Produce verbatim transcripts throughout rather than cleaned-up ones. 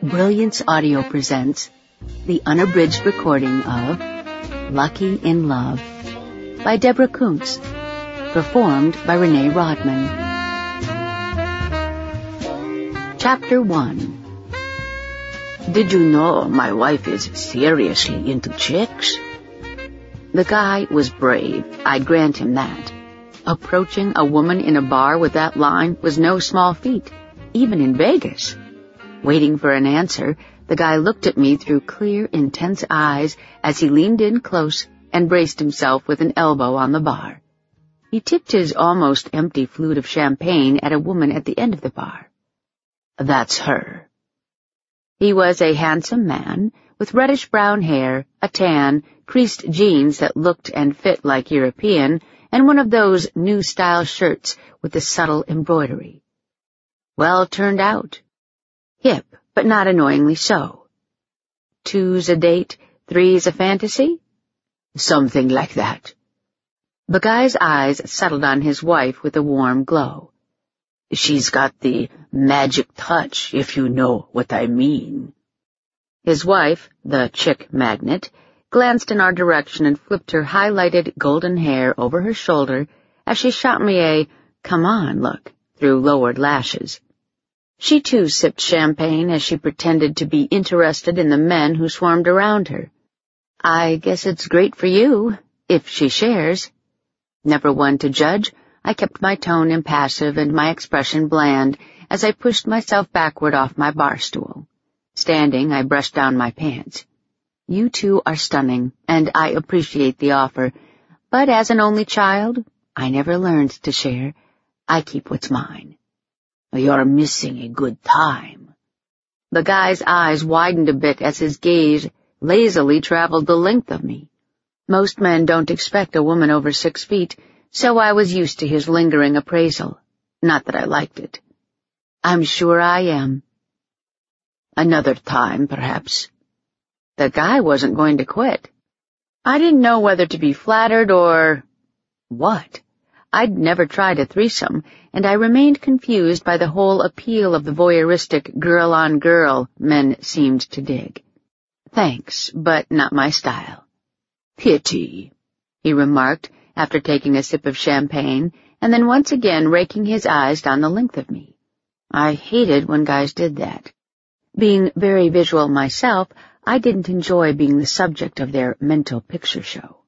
Brilliance Audio presents the unabridged recording of Lucky in Love by Deborah Kuntz, performed by Renee Rodman. Chapter one. Did you know my wife is seriously into chicks? The guy was brave, I grant him that. Approaching a woman in a bar with that line was no small feat, even in Vegas. Waiting for an answer, the guy looked at me through clear, intense eyes as he leaned in close and braced himself with an elbow on the bar. He tipped his almost empty flute of champagne at a woman at the end of the bar. That's her. He was a handsome man with reddish-brown hair, a tan, creased jeans that looked and fit like European, and one of those new-style shirts with the subtle embroidery. Well turned out. Hip, but not annoyingly so. Two's a date, three's a fantasy? Something like that. The guy's eyes settled on his wife with a warm glow. She's got the magic touch, if you know what I mean. His wife, the chick magnet, glanced in our direction and flipped her highlighted golden hair over her shoulder as she shot me a come on look through lowered lashes. She too sipped champagne as she pretended to be interested in the men who swarmed around her. I guess it's great for you, if she shares. Never one to judge, I kept my tone impassive and my expression bland as I pushed myself backward off my bar stool. Standing, I brushed down my pants. You two are stunning, and I appreciate the offer, but as an only child, I never learned to share. I keep what's mine. You're missing a good time. The guy's eyes widened a bit as his gaze lazily traveled the length of me. Most men don't expect a woman over six feet, so I was used to his lingering appraisal. Not that I liked it. I'm sure I am. Another time, perhaps. The guy wasn't going to quit. I didn't know whether to be flattered or... what? I'd never tried a threesome, and I remained confused by the whole appeal of the voyeuristic girl-on-girl men seemed to dig. Thanks, but not my style. Pity, he remarked after taking a sip of champagne, and then once again raking his eyes down the length of me. I hated when guys did that. Being very visual myself, I didn't enjoy being the subject of their mental picture show.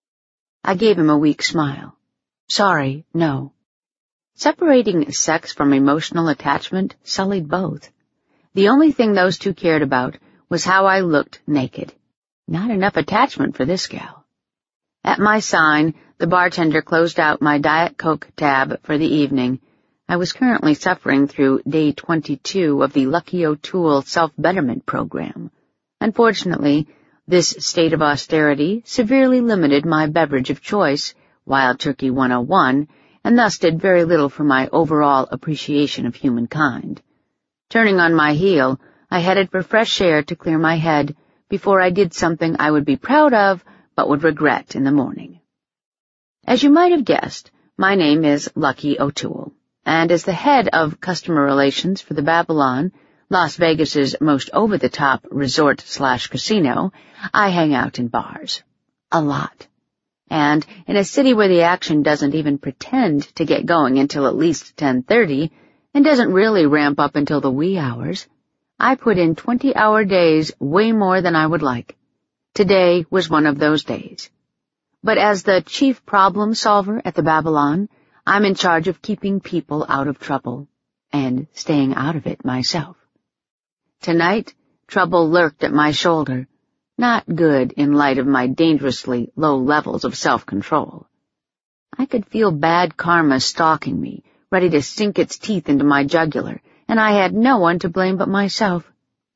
I gave him a weak smile. Sorry, no. Separating sex from emotional attachment sullied both. The only thing those two cared about was how I looked naked. Not enough attachment for this gal. At my sign, the bartender closed out my Diet Coke tab for the evening. I was currently suffering through day twenty-two of the Lucky O'Toole self-betterment program. Unfortunately, this state of austerity severely limited my beverage of choice, Wild Turkey one oh one, and thus did very little for my overall appreciation of humankind. Turning on my heel, I headed for fresh air to clear my head before I did something I would be proud of but would regret in the morning. As you might have guessed, my name is Lucky O'Toole, and as the head of customer relations for the Babylon, Las Vegas's most over-the-top resort-slash-casino, I hang out in bars. A lot. And in a city where the action doesn't even pretend to get going until at least ten thirty and doesn't really ramp up until the wee hours, I put in twenty-hour days way more than I would like. Today was one of those days. But as the chief problem solver at the Babylon, I'm in charge of keeping people out of trouble and staying out of it myself. Tonight, trouble lurked at my shoulder. Not good in light of my dangerously low levels of self-control. I could feel bad karma stalking me, ready to sink its teeth into my jugular, and I had no one to blame but myself.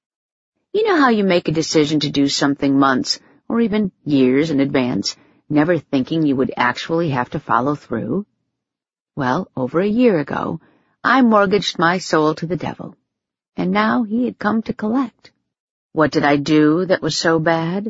You know how you make a decision to do something months, or even years in advance, never thinking you would actually have to follow through? Well, over a year ago, I mortgaged my soul to the devil, and now he had come to collect. What did I do that was so bad?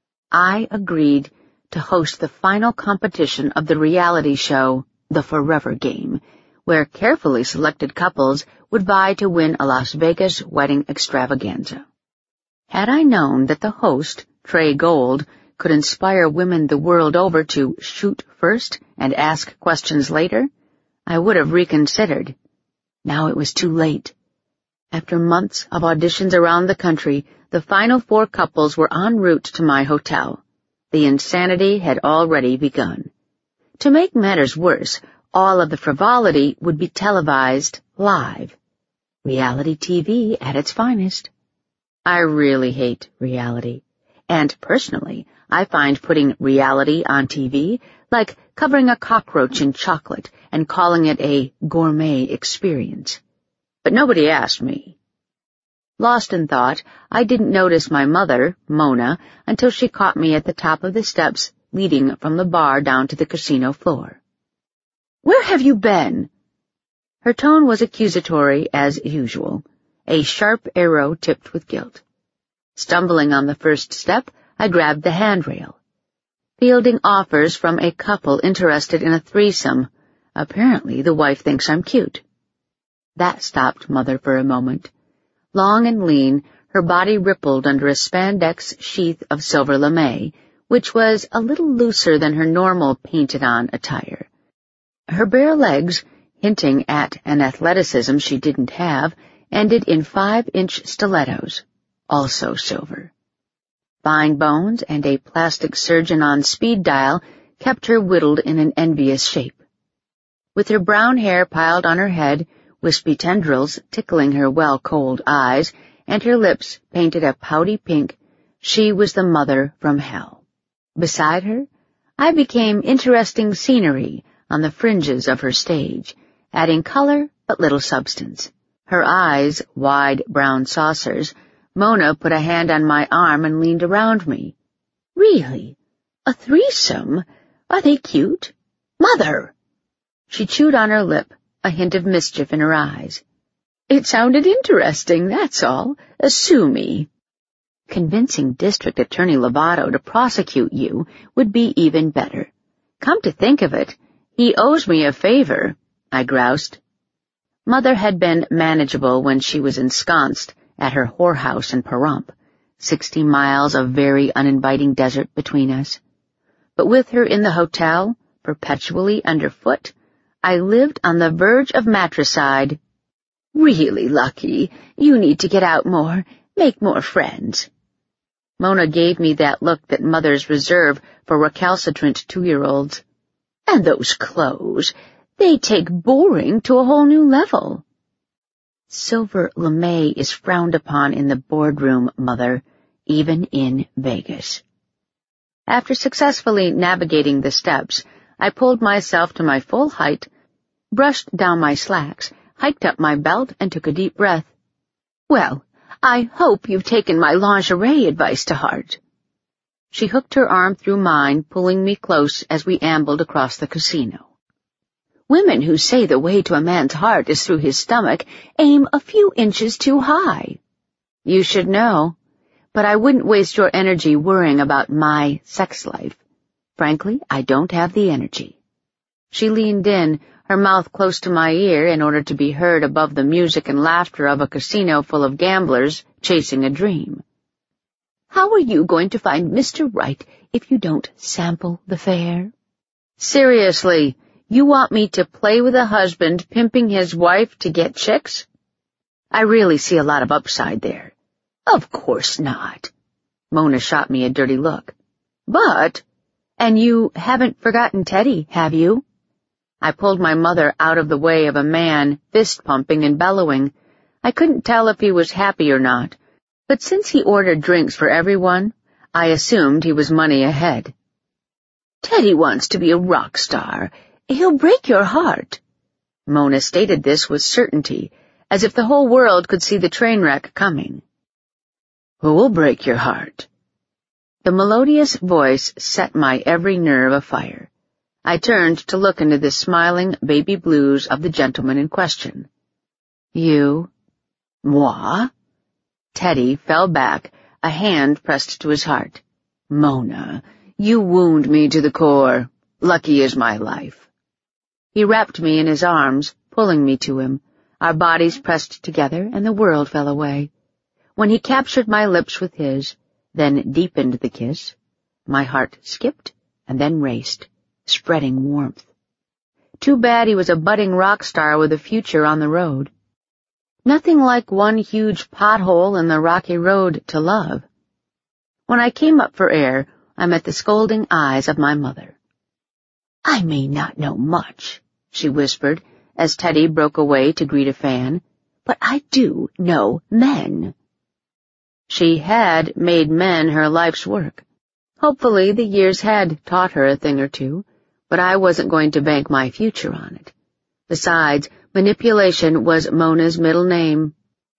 I agreed to host the final competition of the reality show, The Forever Game, where carefully selected couples would vie to win a Las Vegas wedding extravaganza. Had I known that the host, Trey Gold, could inspire women the world over to shoot first and ask questions later, I would have reconsidered. Now it was too late. After months of auditions around the country, the final four couples were en route to my hotel. The insanity had already begun. To make matters worse, all of the frivolity would be televised live. Reality T V at its finest. I really hate reality. And personally, I find putting reality on T V like covering a cockroach in chocolate and calling it a gourmet experience. But nobody asked me. Lost in thought, I didn't notice my mother, Mona, until she caught me at the top of the steps leading from the bar down to the casino floor. "Where have you been?" Her tone was accusatory as usual, a sharp arrow tipped with guilt. Stumbling on the first step, I grabbed the handrail. Fielding offers from a couple interested in a threesome. Apparently the wife thinks I'm cute. That stopped Mother for a moment. Long and lean, her body rippled under a spandex sheath of silver lame, which was a little looser than her normal painted-on attire. Her bare legs, hinting at an athleticism she didn't have, ended in five-inch stilettos, also silver. Fine bones and a plastic surgeon on speed dial kept her whittled in an envious shape. With her brown hair piled on her head, wispy tendrils tickling her well-cold eyes, and her lips painted a pouty pink, she was the mother from hell. Beside her, I became interesting scenery on the fringes of her stage, adding color but little substance. Her eyes, wide brown saucers, Mona put a hand on my arm and leaned around me. "Really? A threesome? Are they cute? Mother!" She chewed on her lip, a hint of mischief in her eyes. "It sounded interesting, that's all. Sue me." "Convincing District Attorney Lovato to prosecute you would be even better. Come to think of it, he owes me a favor," I groused. Mother had been manageable when she was ensconced at her whorehouse in Pahrump, sixty miles of very uninviting desert between us. But with her in the hotel, perpetually underfoot, I lived on the verge of matricide. "Really, Lucky, you need to get out more, make more friends." Mona gave me that look that mothers reserve for recalcitrant two-year-olds. "And those clothes, they take boring to a whole new level." Silver lame is frowned upon in the boardroom, Mother, even in Vegas. After successfully navigating the steps, I pulled myself to my full height, brushed down my slacks, hiked up my belt, and took a deep breath. "Well, I hope you've taken my lingerie advice to heart." She hooked her arm through mine, pulling me close as we ambled across the casino. "Women who say the way to a man's heart is through his stomach aim a few inches too high. You should know, but I wouldn't waste your energy worrying about my sex life. Frankly, I don't have the energy." She leaned in, her mouth close to my ear in order to be heard above the music and laughter of a casino full of gamblers chasing a dream. "How are you going to find Mister Right if you don't sample the fare?" "Seriously, you want me to play with a husband pimping his wife to get chicks?" "I really see a lot of upside there." "Of course not." Mona shot me a dirty look. "But, and you haven't forgotten Teddy, have you?" I pulled my mother out of the way of a man fist-pumping and bellowing. I couldn't tell if he was happy or not, but since he ordered drinks for everyone, I assumed he was money ahead. "Teddy wants to be a rock star. He'll break your heart." Mona stated this with certainty, as if the whole world could see the train wreck coming. "Who will break your heart?" The melodious voice set my every nerve afire. I turned to look into the smiling baby blues of the gentleman in question. "You?" "Moi?" Teddy fell back, a hand pressed to his heart. "Mona, you wound me to the core. Lucky is my life." He wrapped me in his arms, pulling me to him. Our bodies pressed together, and the world fell away. When he captured my lips with his, then deepened the kiss, my heart skipped and then raced, spreading warmth. Too bad he was a budding rock star with a future on the road. Nothing like one huge pothole in the rocky road to love. When I came up for air, I met the scolding eyes of my mother. "I may not know much," she whispered, as Teddy broke away to greet a fan, "but I do know men." She had made men her life's work. Hopefully the years had taught her a thing or two, but I wasn't going to bank my future on it. Besides, manipulation was Mona's middle name.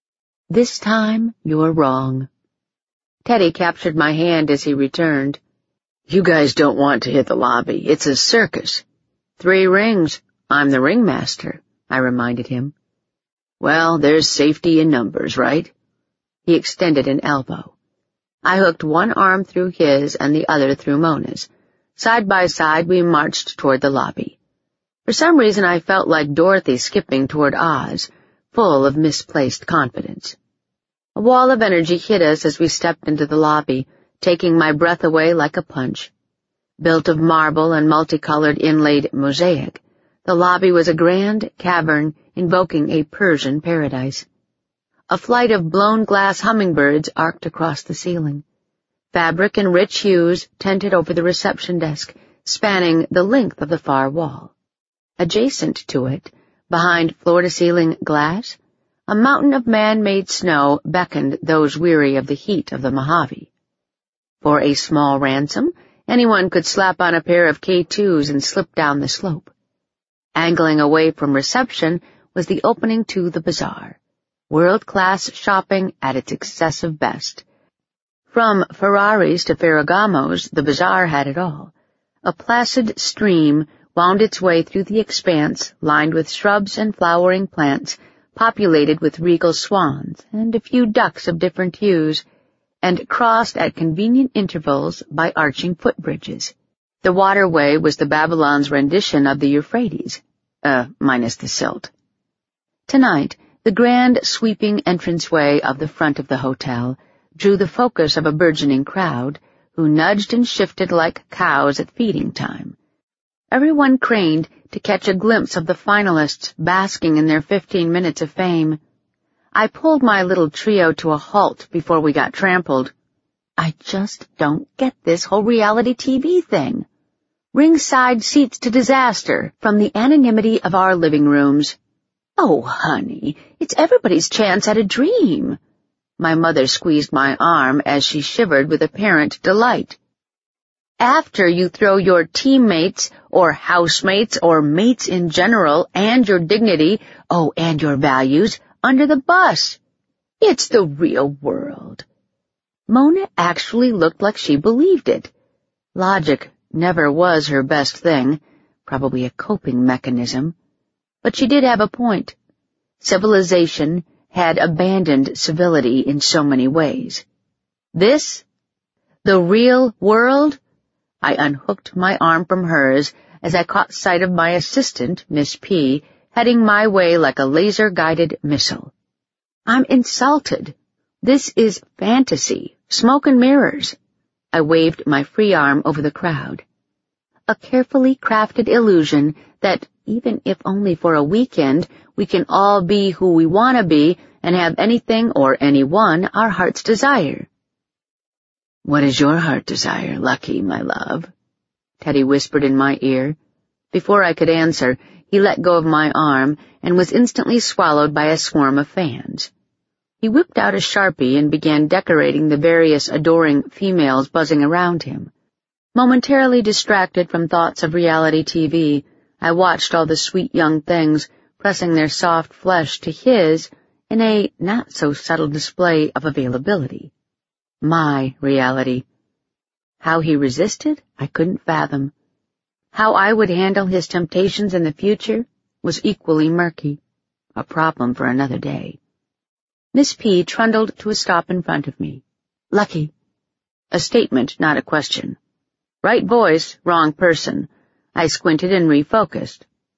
"This time you're wrong." Teddy captured my hand as he returned. "You guys don't want to hit the lobby. It's a circus." "Three rings. I'm the ringmaster," I reminded him. "Well, there's safety in numbers, right?" He extended an elbow. I hooked one arm through his and the other through Mona's. Side by side, we marched toward the lobby. For some reason, I felt like Dorothy skipping toward Oz, full of misplaced confidence. A wall of energy hit us as we stepped into the lobby, taking my breath away like a punch. Built of marble and multicolored inlaid mosaic, the lobby was a grand cavern invoking a Persian paradise. A flight of blown glass hummingbirds arced across the ceiling. Fabric in rich hues tented over the reception desk, spanning the length of the far wall. Adjacent to it, behind floor-to-ceiling glass, a mountain of man-made snow beckoned those weary of the heat of the Mojave. For a small ransom, anyone could slap on a pair of K twos and slip down the slope. Angling away from reception was the opening to the bazaar. World-class shopping at its excessive best. From Ferraris to Ferragamos, the bazaar had it all. A placid stream wound its way through the expanse, lined with shrubs and flowering plants, populated with regal swans and a few ducks of different hues, and crossed at convenient intervals by arching footbridges. The waterway was the Babylon's rendition of the Euphrates, uh, minus the silt. Tonight, the grand sweeping entranceway of the front of the hotel drew the focus of a burgeoning crowd, who nudged and shifted like cows at feeding time. Everyone craned to catch a glimpse of the finalists basking in their fifteen minutes of fame. I pulled my little trio to a halt before we got trampled. I just don't get this whole reality T V thing. Ringside seats to disaster from the anonymity of our living rooms. "Oh, honey, it's everybody's chance at a dream." My mother squeezed my arm as she shivered with apparent delight. "After you throw your teammates or housemates or mates in general and your dignity, oh, and your values, under the bus. It's the real world." Mona actually looked like she believed it. Logic never was her best thing, probably a coping mechanism. But she did have a point. Civilization had abandoned civility in so many ways. This? The real world? I unhooked my arm from hers as I caught sight of my assistant, Miss P, heading my way like a laser-guided missile. "I'm insulted. This is fantasy, smoke and mirrors." I waved my free arm over the crowd. A carefully crafted illusion that, even if only for a weekend, we can all be who we want to be and have anything or anyone our hearts desire. "What does your heart desire, Lucky, my love?" Teddy whispered in my ear. Before I could answer, he let go of my arm and was instantly swallowed by a swarm of fans. He whipped out a Sharpie and began decorating the various adoring females buzzing around him. Momentarily distracted from thoughts of reality T V, I watched all the sweet young things pressing their soft flesh to his in a not-so-subtle display of availability. My reality. How he resisted, I couldn't fathom. How I would handle his temptations in the future was equally murky, a problem for another day. Miss P trundled to a stop in front of me. "Lucky." A statement, not a question. Right voice, wrong person. I squinted and refocused.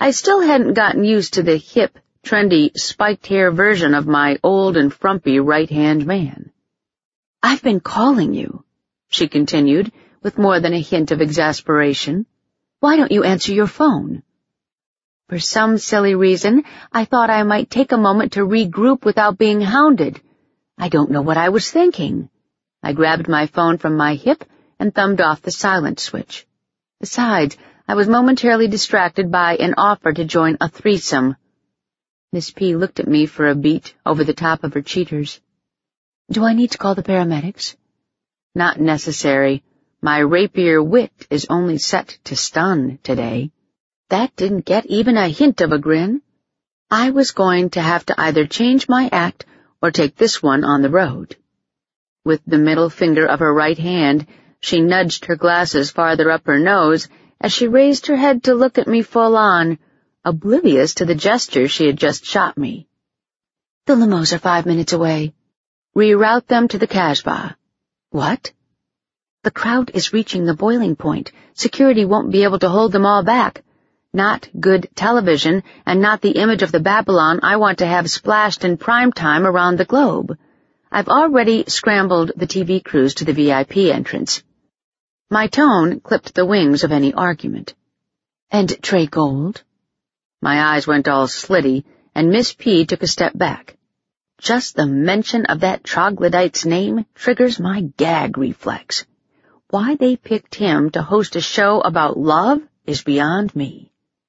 I still hadn't gotten used to the hip, trendy, spiked hair version of my old and frumpy right-hand man. "I've been calling you," she continued, with more than a hint of exasperation. "Why don't you answer your phone?" For some silly reason, I thought I might take a moment to regroup without being hounded. I don't know what I was thinking. I grabbed my phone from my hip and thumbed off the silent switch. Besides, I was momentarily distracted by an offer to join a threesome. Miss P looked at me for a beat over the top of her cheaters. "Do I need to call the paramedics?" "Not necessary. My rapier wit is only set to stun today." That didn't get even a hint of a grin. I was going to have to either change my act or take this one on the road. With the middle finger of her right hand, she nudged her glasses farther up her nose as she raised her head to look at me full on, oblivious to the gesture she had just shot me. "The limos are five minutes away. Reroute them to the Casbah." "What?" "The crowd is reaching the boiling point. Security won't be able to hold them all back. Not good television, and not the image of the Babylon I want to have splashed in prime time around the globe. I've already scrambled the T V crews to the V I P entrance." My tone clipped the wings of any argument. "And Trey Gold?" My eyes went all slitty, and Miss P took a step back. Just the mention of that troglodyte's name triggers my gag reflex. Why they picked him to host a show about love is beyond me.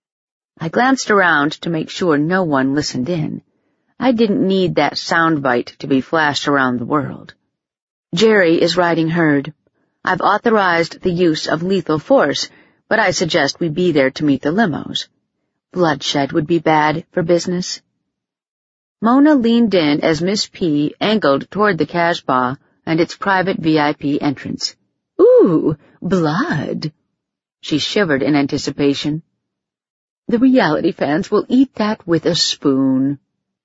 I glanced around to make sure no one listened in. I didn't need that soundbite to be flashed around the world. "Jerry is riding herd. I've authorized the use of lethal force, but I suggest we be there to meet the limos. Bloodshed would be bad for business." Mona leaned in as Miss P angled toward the Casbah and its private V I P entrance. "Ooh, blood!" She shivered in anticipation. "The reality fans will eat that with a spoon."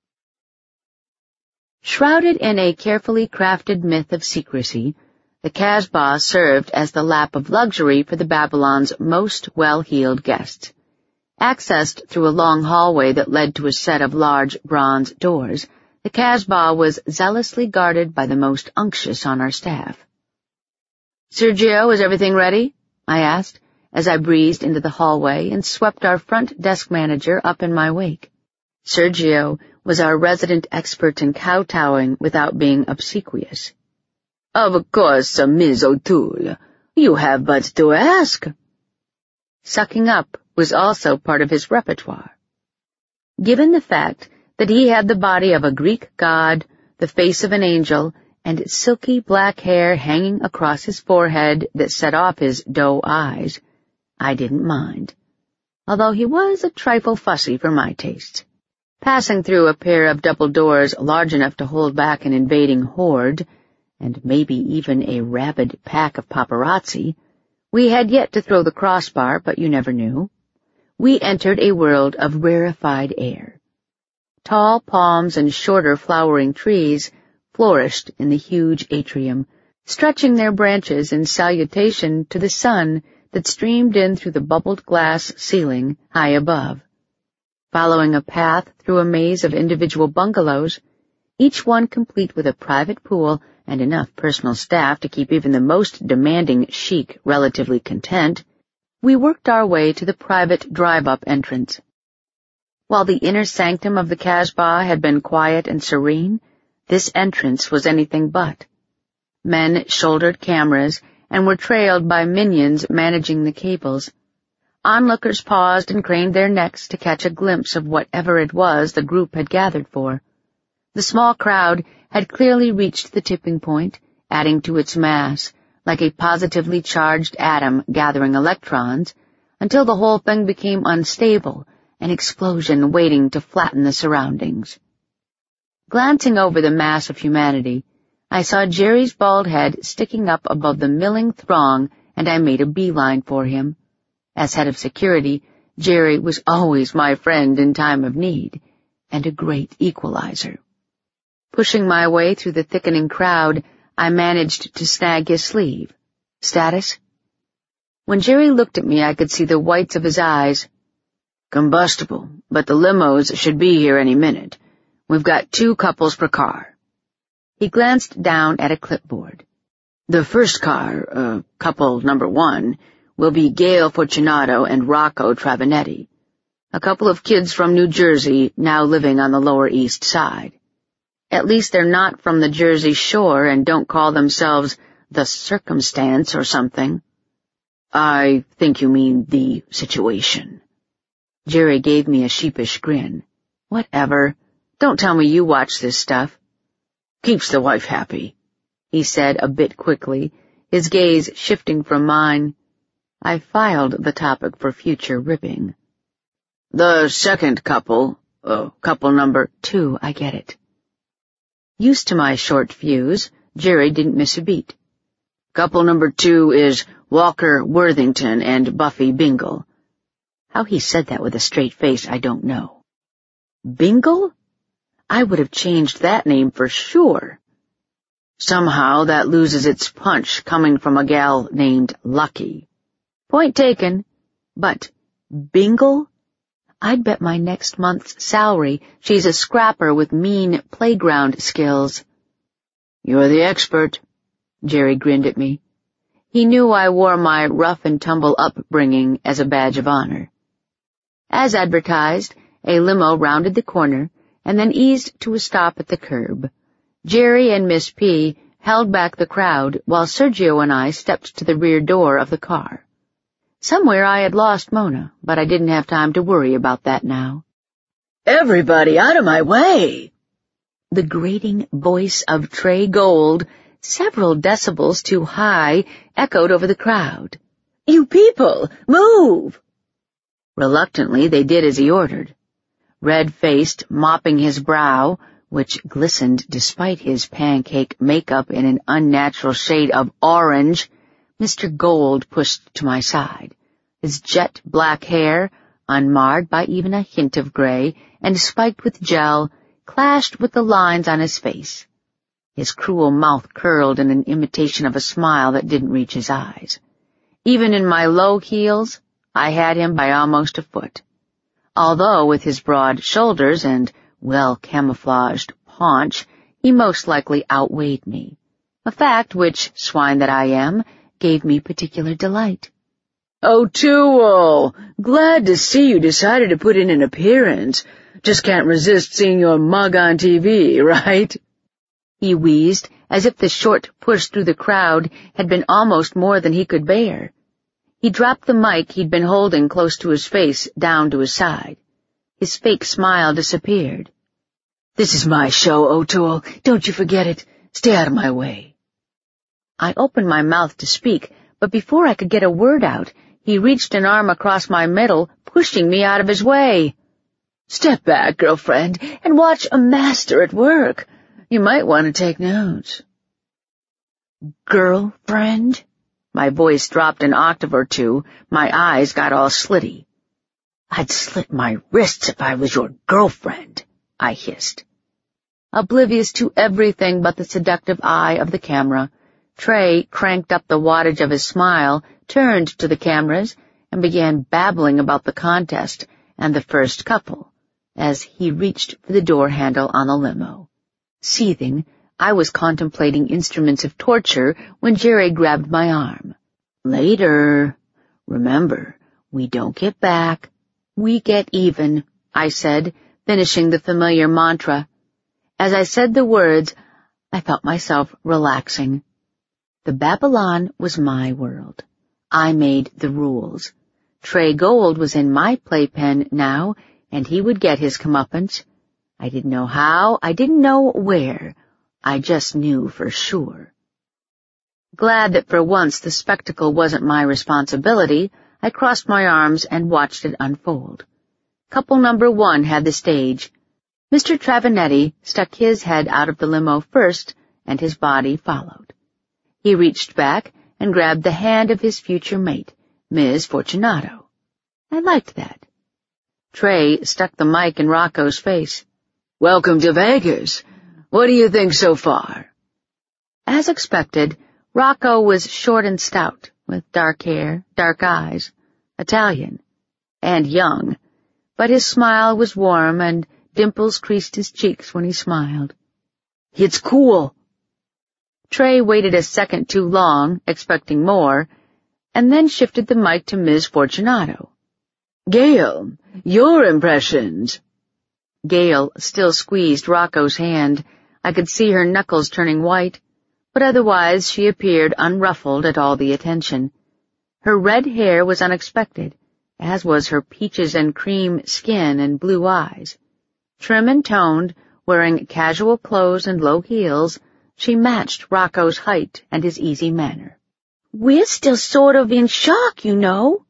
Shrouded in a carefully crafted myth of secrecy, the Casbah served as the lap of luxury for the Babylon's most well-heeled guests. Accessed through a long hallway that led to a set of large bronze doors, the Casbah was zealously guarded by the most unctuous on our staff. "Sergio, is everything ready?" I asked, as I breezed into the hallway and swept our front desk manager up in my wake. Sergio was our resident expert in kowtowing without being obsequious. "Of course, Miss O'Toole. You have but to ask." Sucking up was also part of his repertoire. Given the fact that he had the body of a Greek god, the face of an angel, and silky black hair hanging across his forehead that set off his doe eyes, I didn't mind, although he was a trifle fussy for my tastes. Passing through a pair of double doors large enough to hold back an invading horde, and maybe even a rabid pack of paparazzi, we had yet to throw the crossbar, but you never knew. We entered a world of rarefied air. Tall palms and shorter flowering trees flourished in the huge atrium, stretching their branches in salutation to the sun that streamed in through the bubbled glass ceiling high above. Following a path through a maze of individual bungalows, each one complete with a private pool and enough personal staff to keep even the most demanding sheik relatively content, we worked our way to the private drive-up entrance. While the inner sanctum of the Casbah had been quiet and serene, this entrance was anything but. Men shouldered cameras and were trailed by minions managing the cables. Onlookers paused and craned their necks to catch a glimpse of whatever it was the group had gathered for. The small crowd had clearly reached the tipping point, adding to its mass, like a positively charged atom gathering electrons, until the whole thing became unstable, an explosion waiting to flatten the surroundings. Glancing over the mass of humanity, I saw Jerry's bald head sticking up above the milling throng, and I made a beeline for him. As head of security, Jerry was always my friend in time of need, and a great equalizer. Pushing my way through the thickening crowd, I managed to snag his sleeve. "Status?" When Jerry looked at me, I could see the whites of his eyes. Combustible, but the limos should be here any minute. We've got two couples per car. He glanced down at a clipboard. The first car, uh, couple number one, will be Gail Fortunato and Rocco Travinetti, a couple of kids from New Jersey now living on the Lower East Side. At least they're not from the Jersey Shore and don't call themselves the Circumstance or something. I think you mean the Situation. Jerry gave me a sheepish grin. Whatever. Don't tell me you watch this stuff. Keeps the wife happy, he said a bit quickly, his gaze shifting from mine. I filed the topic for future ripping. The second couple, uh, couple number two, I get it. Used to my short fuse, Jerry didn't miss a beat. Couple number two is Walker Worthington and Buffy Bingle. How he said that with a straight face, I don't know. Bingle? I would have changed that name for sure. Somehow that loses its punch coming from a gal named Lucky. Point taken. But Bingle? I'd bet my next month's salary she's a scrapper with mean playground skills. You're the expert, Jerry grinned at me. He knew I wore my rough-and-tumble upbringing as a badge of honor. As advertised, a limo rounded the corner and then eased to a stop at the curb. Jerry and Miss P held back the crowd while Sergio and I stepped to the rear door of the car. Somewhere I had lost Mona, but I didn't have time to worry about that now. Everybody out of my way! The grating voice of Trey Gold, several decibels too high, echoed over the crowd. You people, move! Reluctantly, they did as he ordered. Red-faced, mopping his brow, which glistened despite his pancake makeup in an unnatural shade of orange, Mister Gold pushed to my side. His jet black hair, unmarred by even a hint of gray and spiked with gel, clashed with the lines on his face. His cruel mouth curled in an imitation of a smile that didn't reach his eyes. Even in my low heels, I had him by almost a foot. Although with his broad shoulders and well-camouflaged paunch, he most likely outweighed me, a fact which, swine that I am, gave me particular delight. O'Toole, glad to see you decided to put in an appearance. Just can't resist seeing your mug on T V, right? He wheezed, as if the short push through the crowd had been almost more than he could bear. He dropped the mic he'd been holding close to his face down to his side. His fake smile disappeared. This is my show, O'Toole. Don't you forget it. Stay out of my way. I opened my mouth to speak, but before I could get a word out, he reached an arm across my middle, pushing me out of his way. Step back, girlfriend, and watch a master at work. You might want to take notes. Girlfriend? My voice dropped an octave or two, my eyes got all slitty. I'd slit my wrists if I was your girlfriend, I hissed. Oblivious to everything but the seductive eye of the camera, Trey cranked up the wattage of his smile, turned to the cameras, and began babbling about the contest and the first couple, as he reached for the door handle on the limo. Seething, I was contemplating instruments of torture when Jerry grabbed my arm. Later. Remember, we don't get back. We get even, I said, finishing the familiar mantra. As I said the words, I felt myself relaxing. The Babylon was my world. I made the rules. Trey Gold was in my playpen now, and he would get his comeuppance. I didn't know how, I didn't know where. I just knew for sure. Glad that for once the spectacle wasn't my responsibility, I crossed my arms and watched it unfold. Couple number one had the stage. Mister Travinetti stuck his head out of the limo first, and his body followed. He reached back and grabbed the hand of his future mate, Miz Fortunato. I liked that. Trey stuck the mic in Rocco's face. Welcome to Vegas. What do you think so far? As expected, Rocco was short and stout, with dark hair, dark eyes, Italian, and young, but his smile was warm and dimples creased his cheeks when he smiled. "It's cool." Trey waited a second too long, expecting more, and then shifted the mic to Miz Fortunato. "Gail, your impressions." Gail still squeezed Rocco's hand. I could see her knuckles turning white, but otherwise she appeared unruffled at all the attention. Her red hair was unexpected, as was her peaches and cream skin and blue eyes. Trim and toned, wearing casual clothes and low heels, she matched Rocco's height and his easy manner. "We're still sort of in shock, you know."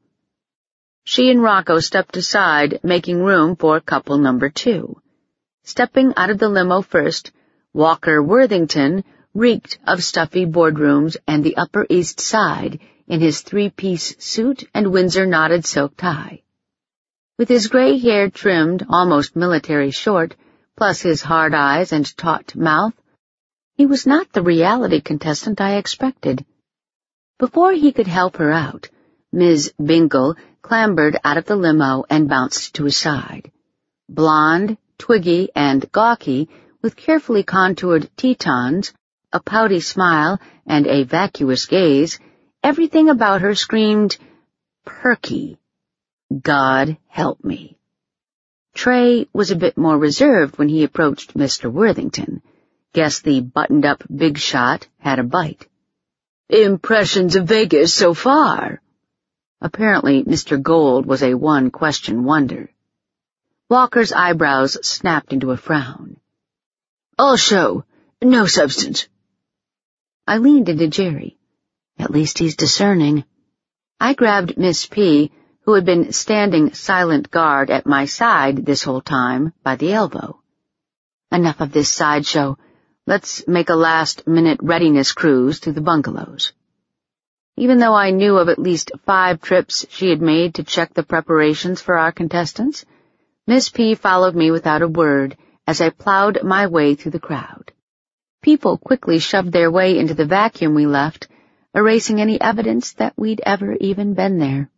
She and Rocco stepped aside, making room for couple number two. Stepping out of the limo first, Walker Worthington reeked of stuffy boardrooms and the Upper East Side in his three-piece suit and Windsor knotted silk tie. With his gray hair trimmed almost military short, plus his hard eyes and taut mouth, he was not the reality contestant I expected. Before he could help her out, Miz Bingle clambered out of the limo and bounced to his side. Blonde, twiggy, and gawky, with carefully contoured Tetons, a pouty smile, and a vacuous gaze, everything about her screamed, perky. God help me. Trey was a bit more reserved when he approached Mister Worthington. Guess the buttoned-up big shot had a bite. "Impressions of Vegas so far?" Apparently Mister Gold was a one-question wonder. Walker's eyebrows snapped into a frown. "All show, no substance." I leaned into Jerry. At least he's discerning. I grabbed Miss P, who had been standing silent guard at my side this whole time, by the elbow. Enough of this sideshow. Let's make a last-minute readiness cruise through the bungalows. Even though I knew of at least five trips she had made to check the preparations for our contestants, Miss P followed me without a word as I plowed my way through the crowd. People quickly shoved their way into the vacuum we left, erasing any evidence that we'd ever even been there.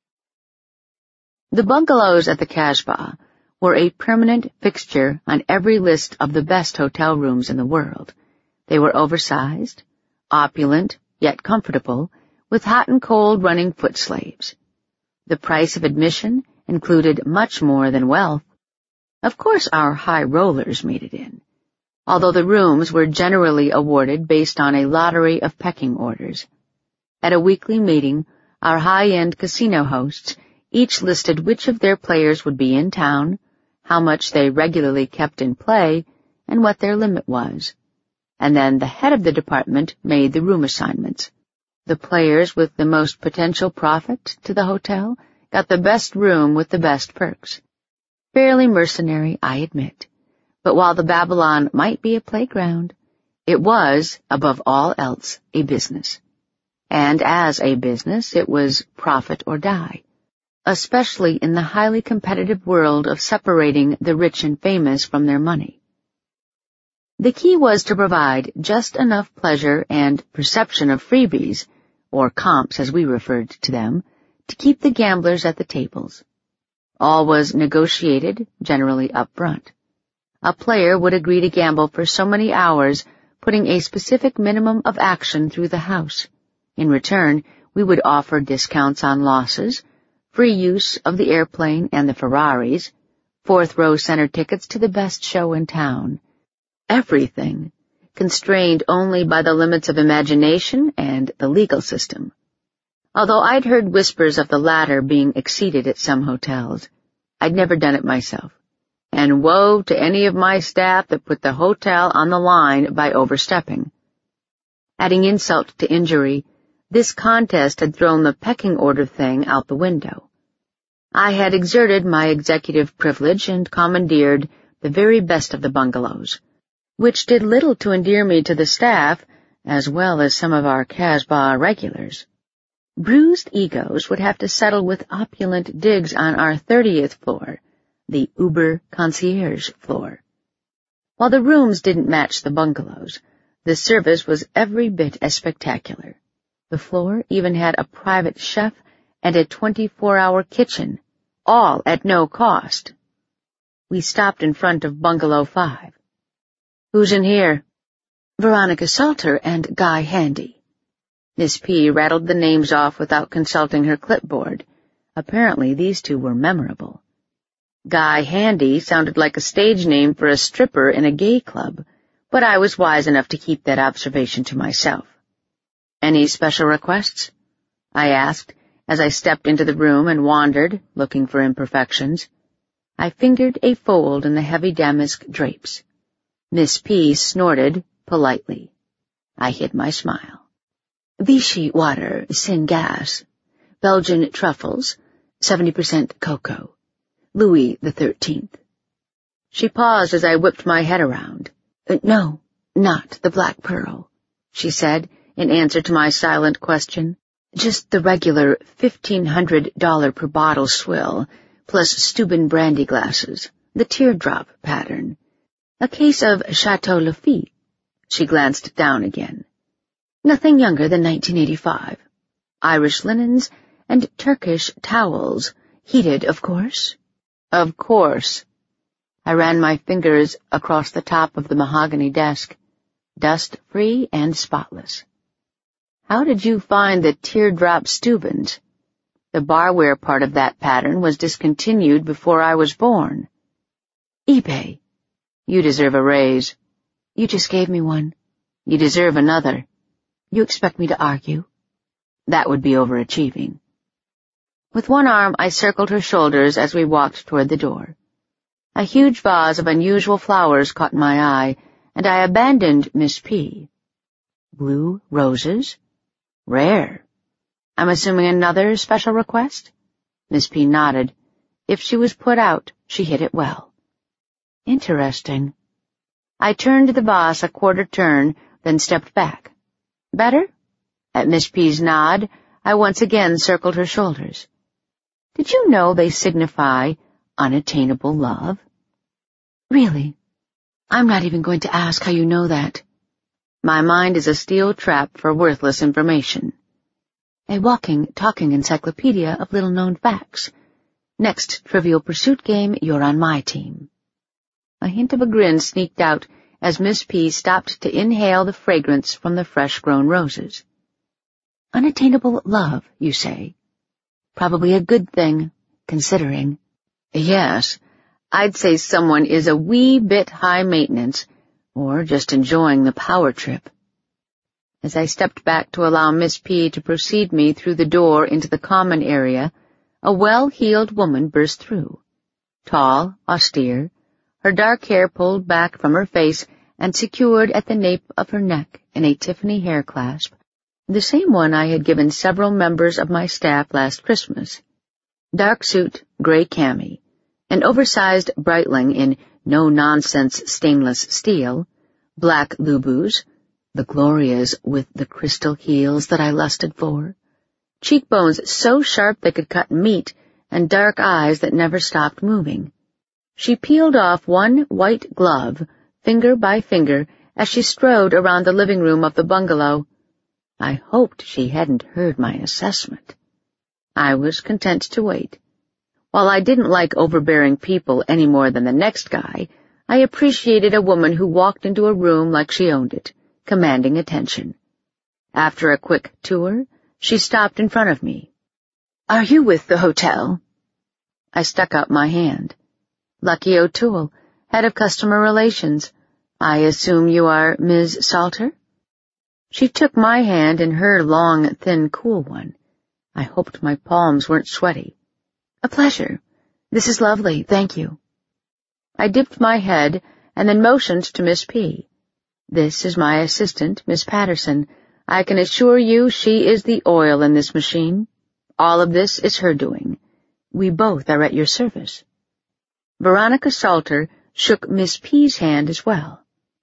The bungalows at the Casbah were a permanent fixture on every list of the best hotel rooms in the world. They were oversized, opulent, yet comfortable, with hot and cold running foot slaves. The price of admission included much more than wealth. Of course our high rollers made it in, although the rooms were generally awarded based on a lottery of pecking orders. At a weekly meeting, our high-end casino hosts each listed which of their players would be in town, how much they regularly kept in play, and what their limit was. And then the head of the department made the room assignments. The players with the most potential profit to the hotel got the best room with the best perks. Fairly mercenary, I admit, but while the Babylon might be a playground, it was, above all else, a business. And as a business, it was profit or die, especially in the highly competitive world of separating the rich and famous from their money. The key was to provide just enough pleasure and perception of freebies, or comps as we referred to them, to keep the gamblers at the tables. All was negotiated, generally up front. A player would agree to gamble for so many hours, putting a specific minimum of action through the house. In return, we would offer discounts on losses, free use of the airplane and the Ferraris, fourth-row center tickets to the best show in town. Everything, constrained only by the limits of imagination and the legal system. Although I'd heard whispers of the latter being exceeded at some hotels, I'd never done it myself. And woe to any of my staff that put the hotel on the line by overstepping. Adding insult to injury, this contest had thrown the pecking order thing out the window. I had exerted my executive privilege and commandeered the very best of the bungalows, which did little to endear me to the staff, as well as some of our Casbah regulars. Bruised egos would have to settle with opulent digs on our thirtieth floor, the Uber concierge floor. While the rooms didn't match the bungalows, the service was every bit as spectacular. The floor even had a private chef and a twenty-four hour kitchen, all at no cost. We stopped in front of Bungalow Five. "Who's in here?" "Veronica Salter and Guy Handy." Miss P rattled the names off without consulting her clipboard. Apparently these two were memorable. Guy Handy sounded like a stage name for a stripper in a gay club, but I was wise enough to keep that observation to myself. "Any special requests?" I asked as I stepped into the room and wandered, looking for imperfections. I fingered a fold in the heavy damask drapes. Miss P snorted politely. I hid my smile. "Vichy water, Sin gas, Belgian truffles, seventy percent cocoa, Louis the Thirteenth." She paused as I whipped my head around. Uh, "No, not the Black Pearl," she said in answer to my silent question. "Just the regular fifteen hundred dollars per bottle swill, plus Steuben brandy glasses, the teardrop pattern. A case of Chateau Lafite." She glanced down again. "Nothing younger than nineteen eighty-five. Irish linens and Turkish towels, heated, of course." "Of course." I ran my fingers across the top of the mahogany desk, dust-free and spotless. "How did you find the teardrop Steubens? The barware part of that pattern was discontinued before I was born." "eBay." "You deserve a raise." "You just gave me one." "You deserve another." "You expect me to argue?" "That would be overachieving." With one arm, I circled her shoulders as we walked toward the door. A huge vase of unusual flowers caught my eye, and I abandoned Miss P. Blue roses? Rare. I'm assuming another special request? Miss P nodded. If she was put out, she hit it well. Interesting. I turned the vase a quarter turn, then stepped back. Better? At Miss P's nod, I once again circled her shoulders. Did you know they signify unattainable love? Really? I'm not even going to ask how you know that. My mind is a steel trap for worthless information. A walking, talking encyclopedia of little-known facts. Next Trivial Pursuit game, you're on my team. A hint of a grin sneaked out as Miss P stopped to inhale the fragrance from the fresh-grown roses. Unattainable love, you say? Probably a good thing, considering. Yes, I'd say someone is a wee bit high maintenance, or just enjoying the power trip. As I stepped back to allow Miss P to precede me through the door into the common area, a well-heeled woman burst through. Tall, austere, her dark hair pulled back from her face and secured at the nape of her neck in a Tiffany hair clasp, the same one I had given several members of my staff last Christmas. Dark suit, gray cami, an oversized Breitling in no-nonsense stainless steel, black lubus, the Glorias with the crystal heels that I lusted for, cheekbones so sharp they could cut meat, and dark eyes that never stopped moving. She peeled off one white glove, finger by finger, as she strode around the living room of the bungalow. I hoped she hadn't heard my assessment. I was content to wait. While I didn't like overbearing people any more than the next guy, I appreciated a woman who walked into a room like she owned it, commanding attention. After a quick tour, she stopped in front of me. "Are you with the hotel?" I stuck out my hand. "Lucky O'Toole, head of customer relations. I assume you are Miz Salter?" She took my hand in her long, thin, cool one. I hoped my palms weren't sweaty. "A pleasure. This is lovely, thank you." I dipped my head and then motioned to Miss P. "This is my assistant, Miss Patterson. I can assure you she is the oil in this machine. All of this is her doing. We both are at your service." Veronica Salter shook Miss P's hand as well.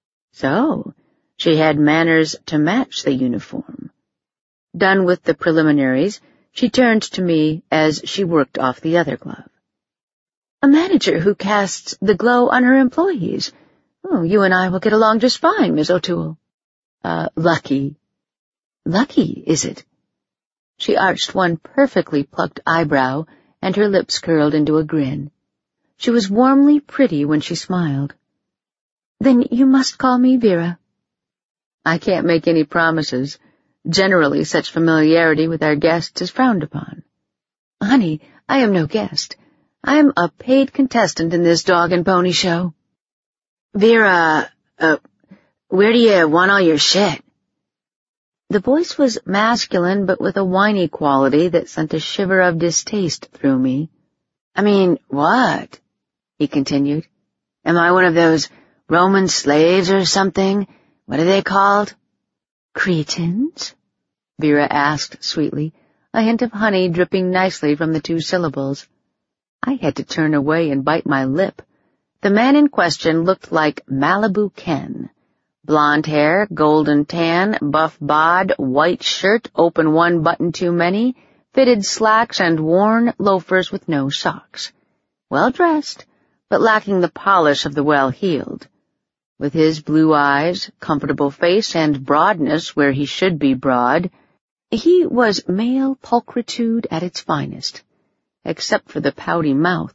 So, she had manners to match the uniform. Done with the preliminaries, she turned to me as she worked off the other glove. "A manager who casts the glow on her employees. Oh, you and I will get along just fine, Miss O'Toole." Uh, lucky. Lucky, is it? She arched one perfectly plucked eyebrow and her lips curled into a grin. She was warmly pretty when she smiled. "Then you must call me Vera." "I can't make any promises. Generally, such familiarity with our guests is frowned upon." "Honey, I am no guest. I am a paid contestant in this dog and pony show." "Vera, uh, where do you want all your shit?" The voice was masculine, but with a whiny quality that sent a shiver of distaste through me. "I mean, what?" he continued. "Am I one of those Roman slaves or something? What are they called?" "Cretins?" Vera asked sweetly, a hint of honey dripping nicely from the two syllables. I had to turn away and bite my lip. The man in question looked like Malibu Ken. Blonde hair, golden tan, buff bod, white shirt, open one button too many, fitted slacks and worn loafers with no socks. Well-dressed, but lacking the polish of the well-heeled. With his blue eyes, comfortable face, and broadness where he should be broad, he was male pulchritude at its finest, except for the pouty mouth.